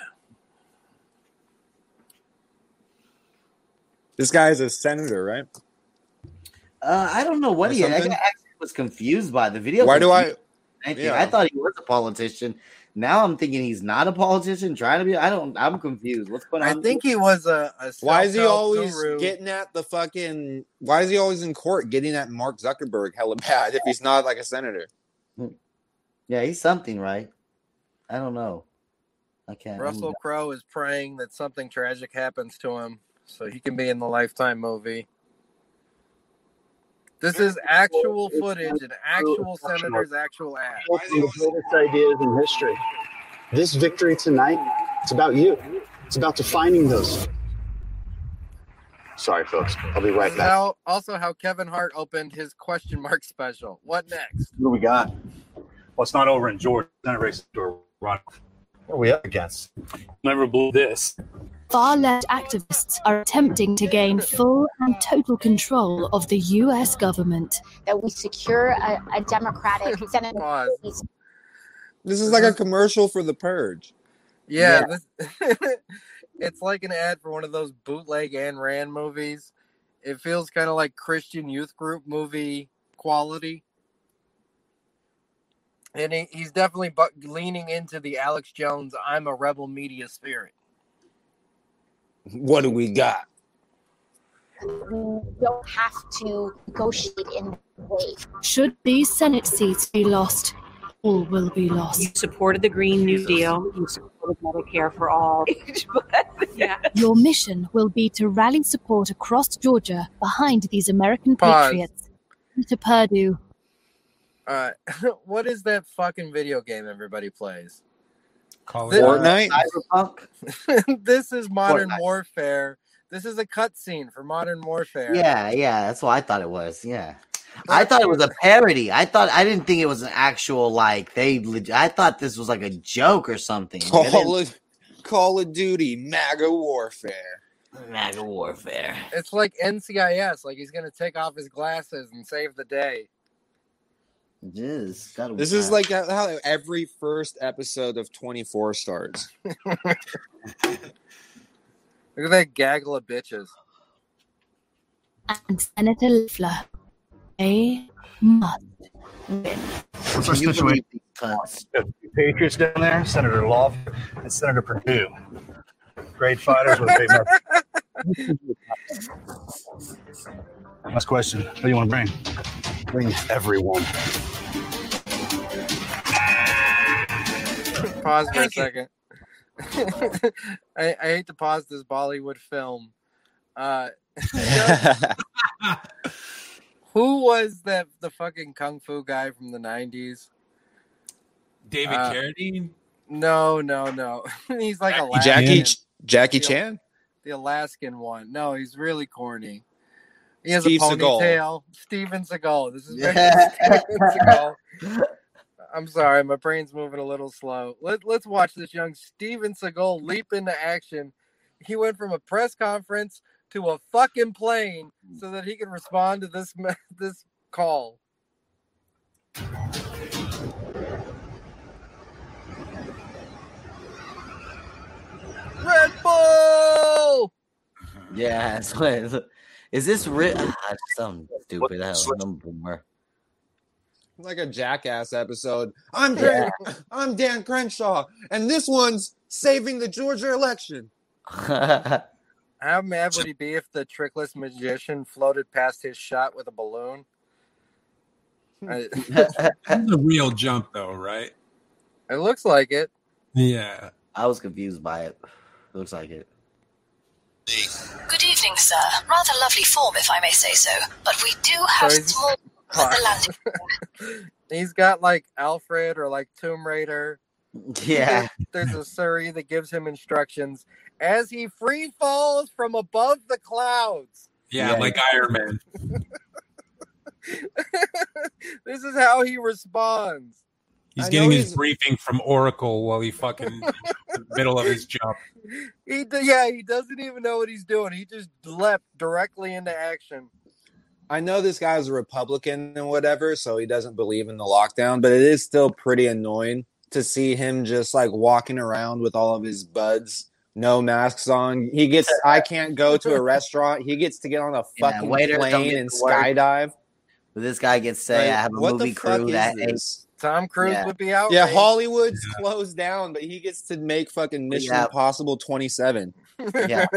This guy is a senator, right? Uh, I don't know what Or he. I something? actually was confused by the video. Why do I- confused anything. Yeah. I thought he was a politician. Now I'm thinking he's not a politician. Trying to be. I don't. I'm confused. What's going I on? think he was a, a Why is he self-help always guru. getting at the fucking? Why is he always in court getting at Mark Zuckerberg hella bad if he's not like a senator? Yeah, he's something, right? I don't know. I can't. Russell Crowe is praying that something tragic happens to him so he can be in the Lifetime movie. This is actual footage and actual senators' actual ads. One of the greatest ideas in history. This victory tonight, it's about you. It's about defining those. Sorry, folks. I'll be This right is back. how, also how Kevin Hart opened his question mark special. What next? What do we got? Well, it's not over in Georgia. Senate race to run. What are we up against? Never believe this. Far-left activists are attempting to gain full and total control of the U S government. That we secure a, a democratic Senate. This is like a commercial for The Purge. Yeah, This, it's like an ad for one of those bootleg Ayn Rand movies. It feels kind of like Christian youth group movie quality. And he, he's definitely bu- leaning into the Alex Jones, I'm a rebel media spirit. What do we got? We don't have to negotiate in that way. Should these Senate seats be lost, all will be lost. You supported the Green New Deal. You supported Medicare for all. Yeah. Your mission will be to rally support across Georgia behind these American Pause. patriots. To Purdue. All right. What is that fucking video game everybody plays? Call This- Fortnite? Cyberpunk? This is Modern Fortnite. Warfare. This is a cutscene for Modern Warfare. Yeah, yeah, that's what I thought it was. Yeah. I thought it was a parody. I thought I didn't think it was an actual like they. leg- I thought this was like a joke or something. I didn't- Call of, Call of Duty, MAGA Warfare. MAGA Warfare. It's like N C I S. Like he's gonna take off his glasses and save the day. Jeez, that'll be This is bad. like how every first episode of twenty-four starts. Look at that gaggle of bitches. And Senator Loeffler. They must win. Can What's our you situation? believe these cunts? The Patriots down there, Senator Love, and Senator Perdue. Great fighters with a big mouth. Last question. What do you want to bring? Bring everyone. Pause for a second. I, I hate to pause this Bollywood film. Uh, who was that? The fucking kung fu guy from the nineties? David Uh, Carradine. No, no, no. He's like Alaskan. Jackie Jackie The- Chan? The Alaskan one. No, he's really corny. He has Steve a Seagal. ponytail. Steven Seagal. This is Yeah. Steven Seagal. I'm sorry, my brain's moving a little slow. Let, let's watch this young Steven Seagal leap into action. He went from a press conference to a fucking plane so that he could respond to this me- this call. Red Bull! Yeah, that's what it is. Is this real? Ah, something stupid. I don't know. Boomer. Like a Jackass episode. I'm Dan, I'm Dan Crenshaw, and this one's saving the Georgia election. How mad would he be if the trickless magician floated past his shot with a balloon? I- It's a real jump, though, right? it looks like it. Yeah. I was confused by it. Looks like it. Good evening, sir. Rather lovely form, if I may say so. But we do have So he's- small at the landing. He's got like Alfred or like Tomb Raider. Yeah. There's a Surrey that gives him instructions as he free falls from above the clouds. Yeah, Yeah. like Iron Man. This is how he responds. He's I getting know his he's- briefing from Oracle while he fucking in the middle of his jump. He d- yeah, he doesn't even know what he's doing. He just leapt directly into action. I know this guy's a Republican and whatever, so he doesn't believe in the lockdown, but it is still pretty annoying to see him just like walking around with all of his buds, no masks on. He gets, I can't go to a restaurant. He gets to get on a Yeah, fucking waiters don't plane get and to work. skydive. But this guy gets say Like, I have a what movie the fuck crew is that this? Tom Cruise Yeah. would be out. Yeah, Hollywood's closed down, but he gets to make fucking Mission Yeah. Impossible twenty-seven. Yeah.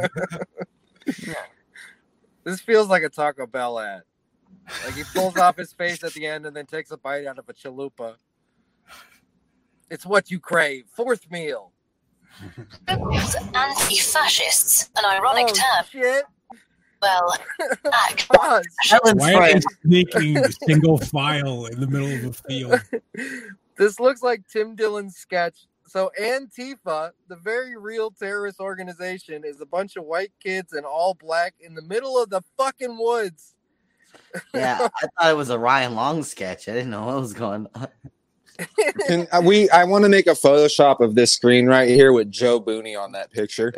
This feels like a Taco Bell ad. Like he pulls off his face at the end and then takes a bite out of a chalupa. It's what you crave. Fourth meal. Anti-fascists, an ironic Oh, term. shit. Well, act. Pause. Helen's Why are they friend. sneaking single file in the middle of a field? This looks like Tim Dillon's sketch. So Antifa, the very real terrorist organization, is a bunch of white kids in all black in the middle of the fucking woods. Yeah, I thought it was a Ryan Long sketch. I didn't know what was going on. Can uh, we? I want to make a Photoshop of this screen right here with Joe Booney on that picture.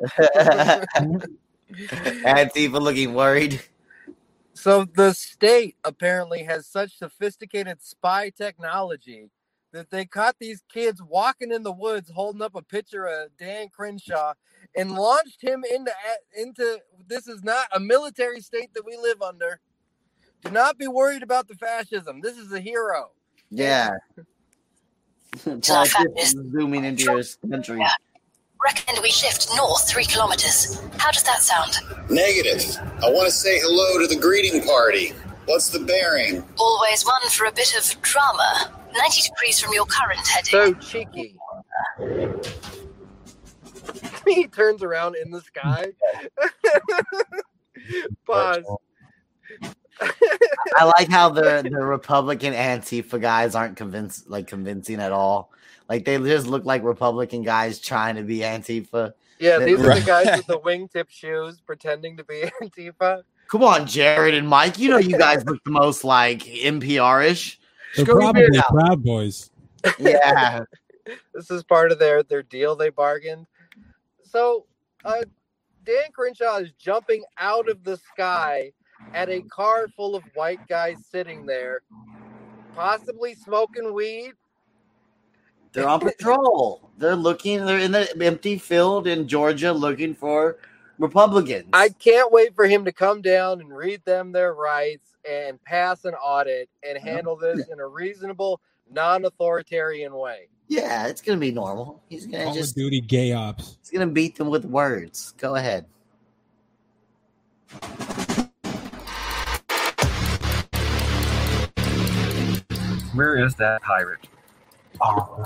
Antifa looking worried. So the state apparently has such sophisticated spy technology that they caught these kids walking in the woods holding up a picture of Dan Crenshaw and launched him into into this is not a military state that we live under. Do not be worried about the fascism. This is a hero. Yeah. Politicians zooming into your country. Recommend we shift north three kilometers. How does that sound? Negative. I want to say hello to the greeting party. What's the bearing? Always one for a bit of drama. ninety degrees from your current heading. So cheeky. He turns around in the sky. Pause. I like how the, the Republican Antifa guys aren't convinced, like convincing at all. Like they just look like Republican guys trying to be Antifa. Yeah, They- these are the guys with the wingtip shoes pretending to be Antifa. Come on, Jared and Mike. You know you guys look the most like N P R-ish. They're Screw probably it out. Proud Boys. Yeah. This is part of their, their deal they bargained. So, uh, Dan Crenshaw is jumping out of the sky at a car full of white guys sitting there, possibly smoking weed. They're on patrol. They're looking. They're in the empty field in Georgia looking for Republicans. I can't wait for him to come down and read them their rights and pass an audit and handle this in a reasonable, non-authoritarian way. Yeah, it's gonna be normal. He's gonna Call just of Duty gay ops. he's gonna beat them with words. Go ahead. Where is that pirate? Oh,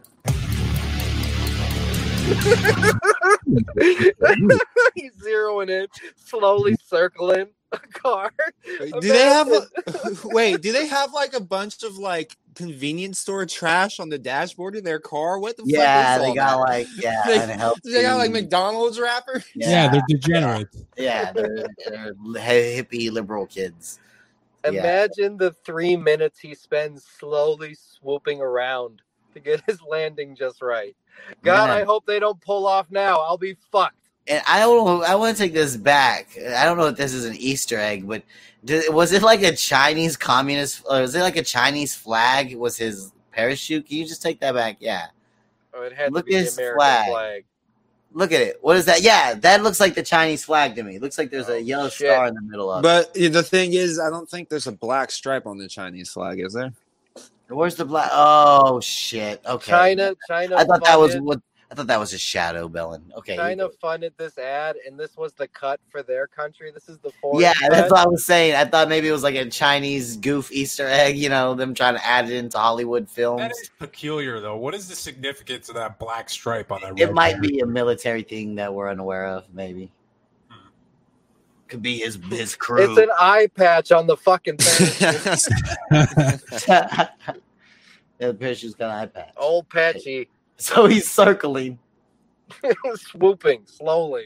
He's zeroing in, slowly circling a car. Do they have? Wait, do they have like a bunch of like convenience store trash on the dashboard of their car? What the Yeah, fuck is they all got that? like yeah, they, unhealthy. they got like McDonald's wrapper. Yeah, they're degenerates. Yeah, they're, they're hippie liberal kids. Yeah. Imagine the three minutes he spends slowly swooping around to get his landing just right. God, Man. I hope they don't pull off now. I'll be fucked. And I don't know. I want to take this back. I don't know if this is an Easter egg, but did, was it like a Chinese communist? Or was it like a Chinese flag? Was his parachute? Can you just take that back? Yeah. Oh, it had Look to be at the his American flag. flag. Look at it. What is that? Yeah, that looks like the Chinese flag to me. Looks like there's a yellow shit. star in the middle of it. But yeah, the thing is, I don't think there's a black stripe on the Chinese flag, is there? Where's the black? Oh shit. Okay. China, China. I thought that was funded- what. I thought that was a shadow, Bellin. Okay. you China go. funded this ad, and this was the cut for their country. This is the foreign Yeah, cut. that's what I was saying. I thought maybe it was like a Chinese goof Easter egg. You know, them trying to add it into Hollywood films. That is peculiar, though. What is the significance of that black stripe on that? It red might shirt? be a military thing that we're unaware of, maybe. Could be his his crew. It's an eye patch on the fucking thing. yeah, the parachute's got an iPad. Old Patchy. So he's circling. Swooping slowly.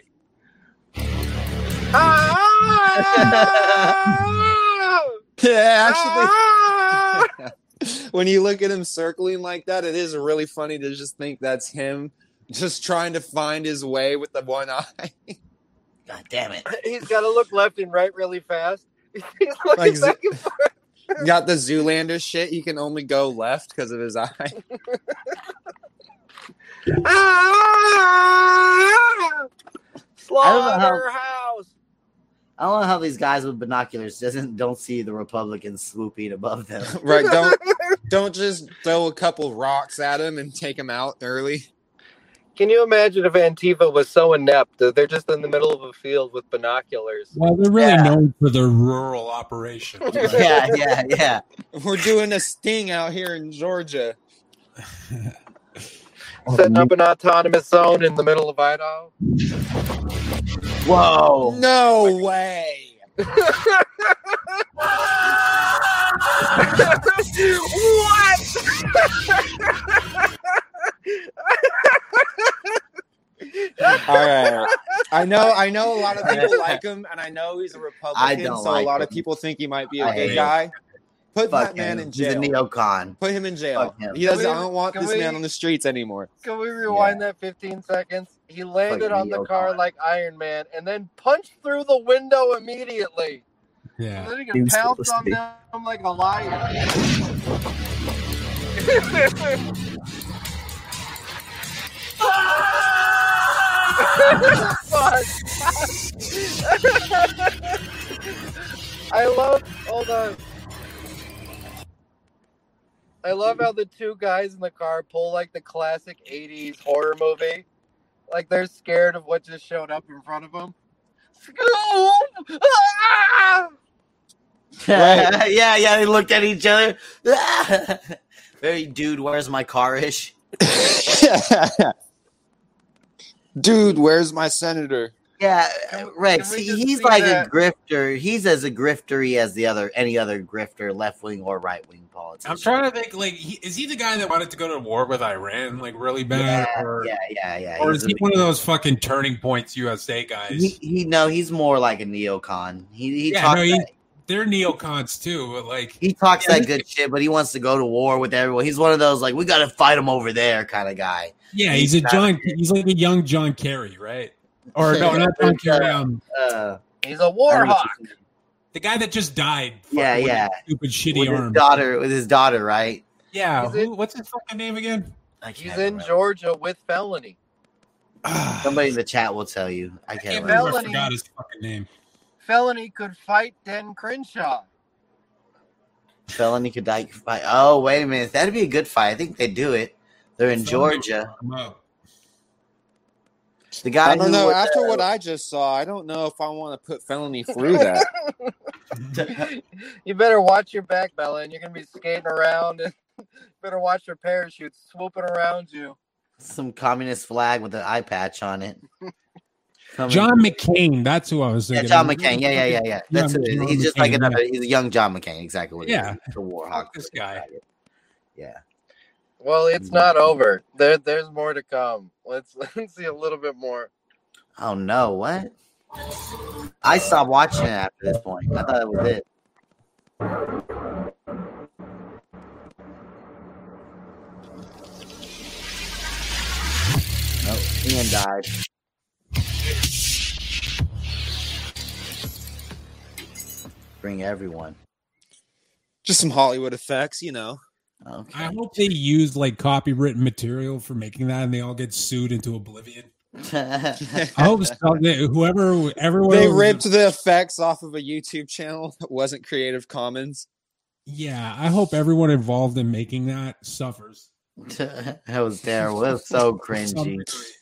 Yeah, actually, when you look at him circling like that, it is really funny to just think that's him just trying to find his way with the one eye. God damn it. He's got to look left and right really fast. He's looking Like, back and forth. Got the Zoolander shit. He can only go left because of his eye. Slaughterhouse. I don't know how these guys with binoculars doesn't don't see the Republicans swooping above them. Right? Don't don't just throw a couple rocks at him and take him out early. Can you imagine if Antifa was so inept that they're just in the middle of a field with binoculars? Well, they're really known for their rural operations. yeah, yeah, yeah. We're doing a sting out here in Georgia. Setting up an autonomous zone in the middle of Idaho. Whoa. No way. All right. I know I know a lot of people like him, and I know he's a Republican, don't so like a lot him. of people think he might be a I hate good him. guy. Put Fuck that man him. in jail. He's a neocon. Put him in jail. Fuck him. He doesn't. Can we- I don't want can this we- man on the streets anymore. Can we rewind that fifteen seconds? He landed Fucking on the neocon. car like Iron Man and then punched through the window immediately. Yeah. And then he He can was pounce supposed on to be. them like a lion. Fuck. I love. Hold on. I love how the two guys in the car pull like the classic eighties horror movie. Like they're scared of what just showed up in front of them. yeah, yeah, they looked at each other. Very dude, where's my car-ish? Dude, where's my senator? Yeah, Rex, we he, just he's see like that? a grifter. He's as a griftery as the other any other grifter, left wing or right wing politician. I'm trying to think. Like, he, is he the guy that wanted to go to war with Iran, like really bad, Yeah, or yeah, yeah, yeah. or he's is he a- one of those fucking turning points U S A guys? He, he no, he's more like a neocon. He he yeah, talks no, he, that, they're neocons too. But like, he talks yeah, that good shit, but he wants to go to war with everyone. He's one of those like we got to fight him over there kind of guy. yeah, he's a not- John. He's like a young John Kerry, right? Or no, not John Kerry. Um, Uh, He's a war hawk. the guy that just died. yeah, fucking with yeah. his stupid shitty With his arm. daughter, with his daughter, right? Yeah, He's who, in- what's his fucking name again? I He's can't in remember. Georgia with felony. Somebody in the chat will tell you. I can't I remember. Felony. forgot his fucking name. Felony could fight Den Crenshaw. Felony could die. Fight. Oh, wait a minute. That'd be a good fight. I think they do it. They're in Felony Georgia. would come up. The guy I don't who know. was, After uh, what I just saw, I don't know if I want to put felony through that. You better watch your back, Bella, and you're gonna be skating around. And better watch your parachutes swooping around you. some communist flag with an eye patch on it. Coming- John McCain. That's who I was Yeah, thinking. John McCain. Yeah, yeah, yeah, yeah. That's Young it. John He's just like McCain, another. yeah. He's a young John McCain. Exactly what. Yeah. He is. The war hawk. This guy. Yeah. Well, it's not over. There, there's more to come. Let's let's see a little bit more. Oh no! What? I stopped watching it after this point. I thought it was it. Nope. Ian died. Bring everyone. Just some Hollywood effects, you know. Okay. I hope they use like copywritten material for making that, and they all get sued into oblivion. I hope so. They- Whoever, everyone, They ripped the effects off of a YouTube channel that wasn't Creative Commons. Yeah, I hope everyone involved in making that suffers. That was terrible. It was so cringy.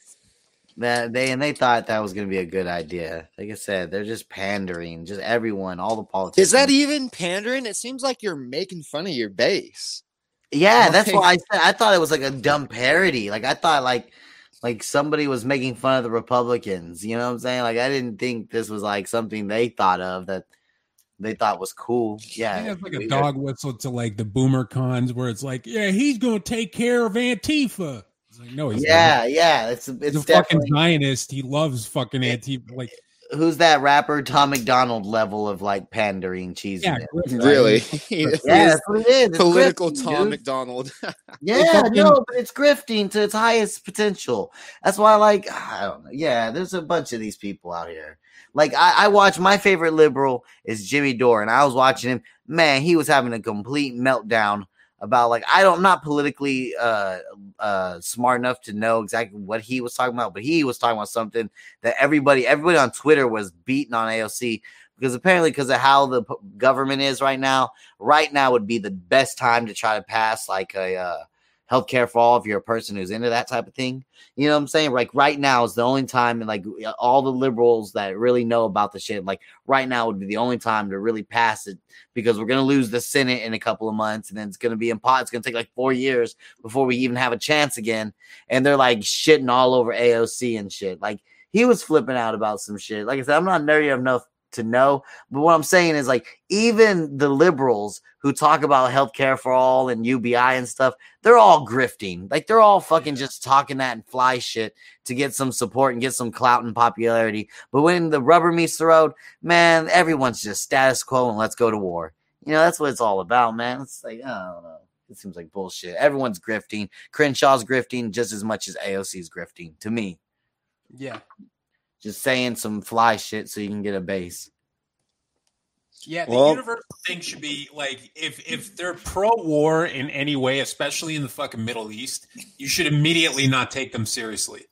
That they and they thought that was going to be a good idea. Like I said, they're just pandering. Just everyone, all the politicians. Is that even pandering? It seems like you're making fun of your base. Yeah, that's Like- why I said I thought it was like a dumb parody. Like I thought like like somebody was making fun of the Republicans. You know what I'm saying? Like I didn't think this was like something they thought of that they thought was cool. I Yeah. think it's like a weird. dog whistle to like the boomer cons where it's like, yeah, he's going to take care of Antifa. It's like, no, he's Yeah, not. yeah. It's He's it's a fucking definitely Zionist. He loves fucking Antifa. Like, who's that rapper Tom McDonald level of like pandering cheese. yeah, Really? Yeah, that's what it is. It's Political grifting, Tom dude. McDonald. Yeah, fucking- no, but it's grifting to its highest potential. That's why, like, I don't know. Yeah, there's a bunch of these people out here. Like, I, I watch, my favorite liberal is Jimmy Dore, and I was watching him. Man, he was having a complete meltdown about, like, I don't, I'm not politically uh, uh, smart enough to know exactly what he was talking about, but he was talking about something that everybody, everybody on Twitter was beating on A O C. Because apparently, because of how the p- government is right now, right now would be the best time to try to pass like a uh, healthcare for all if you're a person who's into that type of thing. You know what I'm saying? Like right now is the only time, and like all the liberals that really know about the shit, like right now would be the only time to really pass it because we're gonna lose the Senate in a couple of months, and then it's gonna be in pot. It's gonna take like four years before we even have a chance again. And they're like shitting all over A O C and shit. Like he was flipping out about some shit. Like I said, I'm not nerdy enough to know, but what I'm saying is like even the liberals who talk about healthcare for all and U B I and stuff, they're all grifting. Like they're all fucking just talking that and fly shit to get some support and get some clout and popularity. But when the rubber meets the road, man, everyone's just status quo and let's go to war. You know, that's what it's all about, man. It's like, I don't know. It seems like bullshit. Everyone's grifting. Crenshaw's grifting just as much as A O C's grifting to me. Yeah. Just saying some fly shit so you can get a base. Yeah, the Well- universal thing should be like if if they're pro-war in any way, especially in the fucking Middle East, you should immediately not take them seriously.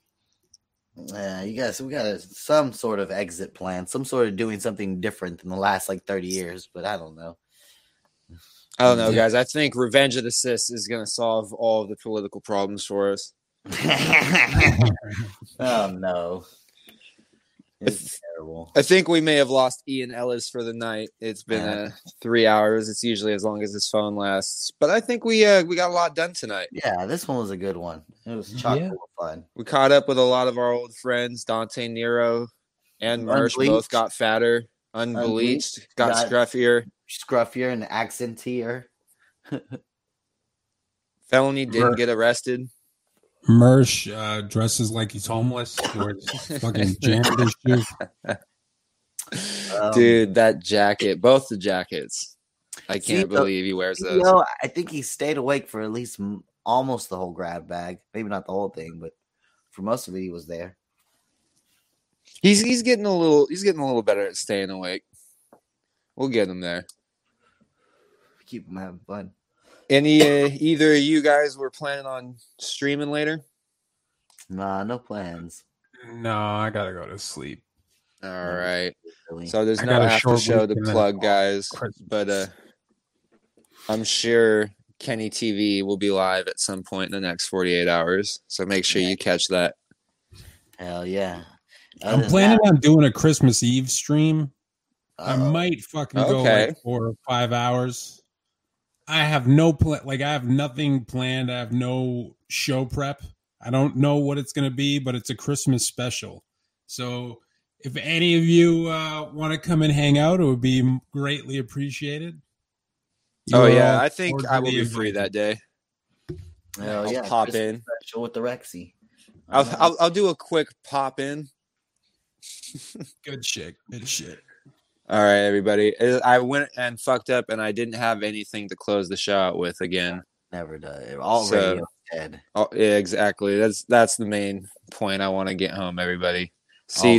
Yeah, you guys, we got a, some sort of exit plan, some sort of doing something different than the last like thirty years, but I don't know. I don't know, guys. I think Revenge of the Sis is going to solve all of the political problems for us. Oh no. It's terrible. I think we may have lost Ian Ellis for the night. It's been Yeah. uh, three hours. It's usually as long as his phone lasts. But I think we uh, we got a lot done tonight. Yeah, this one was a good one. It was chock Yeah. full of fun. We caught up with a lot of our old friends. Dante Nero and Mersh both Unbleached. got fatter. Unbleached. Unbleached. Got, Got- scruffier. Scruffier and accentier. Felony didn't get arrested. Mersh uh, dresses like he's homeless. Wears fucking janitor shoes. Um, Dude, that jacket. Both the jackets. I can't See, the- believe he wears those. You know, I think he stayed awake for at least m- almost the whole grab bag. Maybe not the whole thing, but for most of it, he was there. He's he's getting a little he's getting a little better at staying awake. We'll get him there. Keep him having fun. Any uh, either of you guys were planning on streaming later? Nah, no plans. No, I gotta go to sleep. All right. Really. So there's I no got a after short show week to and then plug, guys, but uh, I'm sure Kenny T V will be live at some point in the next forty-eight hours. So make sure you catch that. Hell yeah. Other I'm than planning that, on doing a Christmas Eve stream. I Uh-oh. might fucking go Okay. like four or five hours. I have no plan. Like I have nothing planned. I have no show prep. I don't know what it's going to be, but it's a Christmas special. So if any of you uh, want to come and hang out, it would be greatly appreciated. You Oh are yeah, all I think I will cordially be free that day. Hell I'll yeah, pop Christmas in. special with the Rexy. I'll, I'll I'll do a quick pop in. Good shit. Good shit. All right, everybody. I went and fucked up, and I didn't have anything to close the show out with again. Never does. All So- radio dead. Oh, yeah, exactly. That's that's the main point I want to get home, everybody. See, All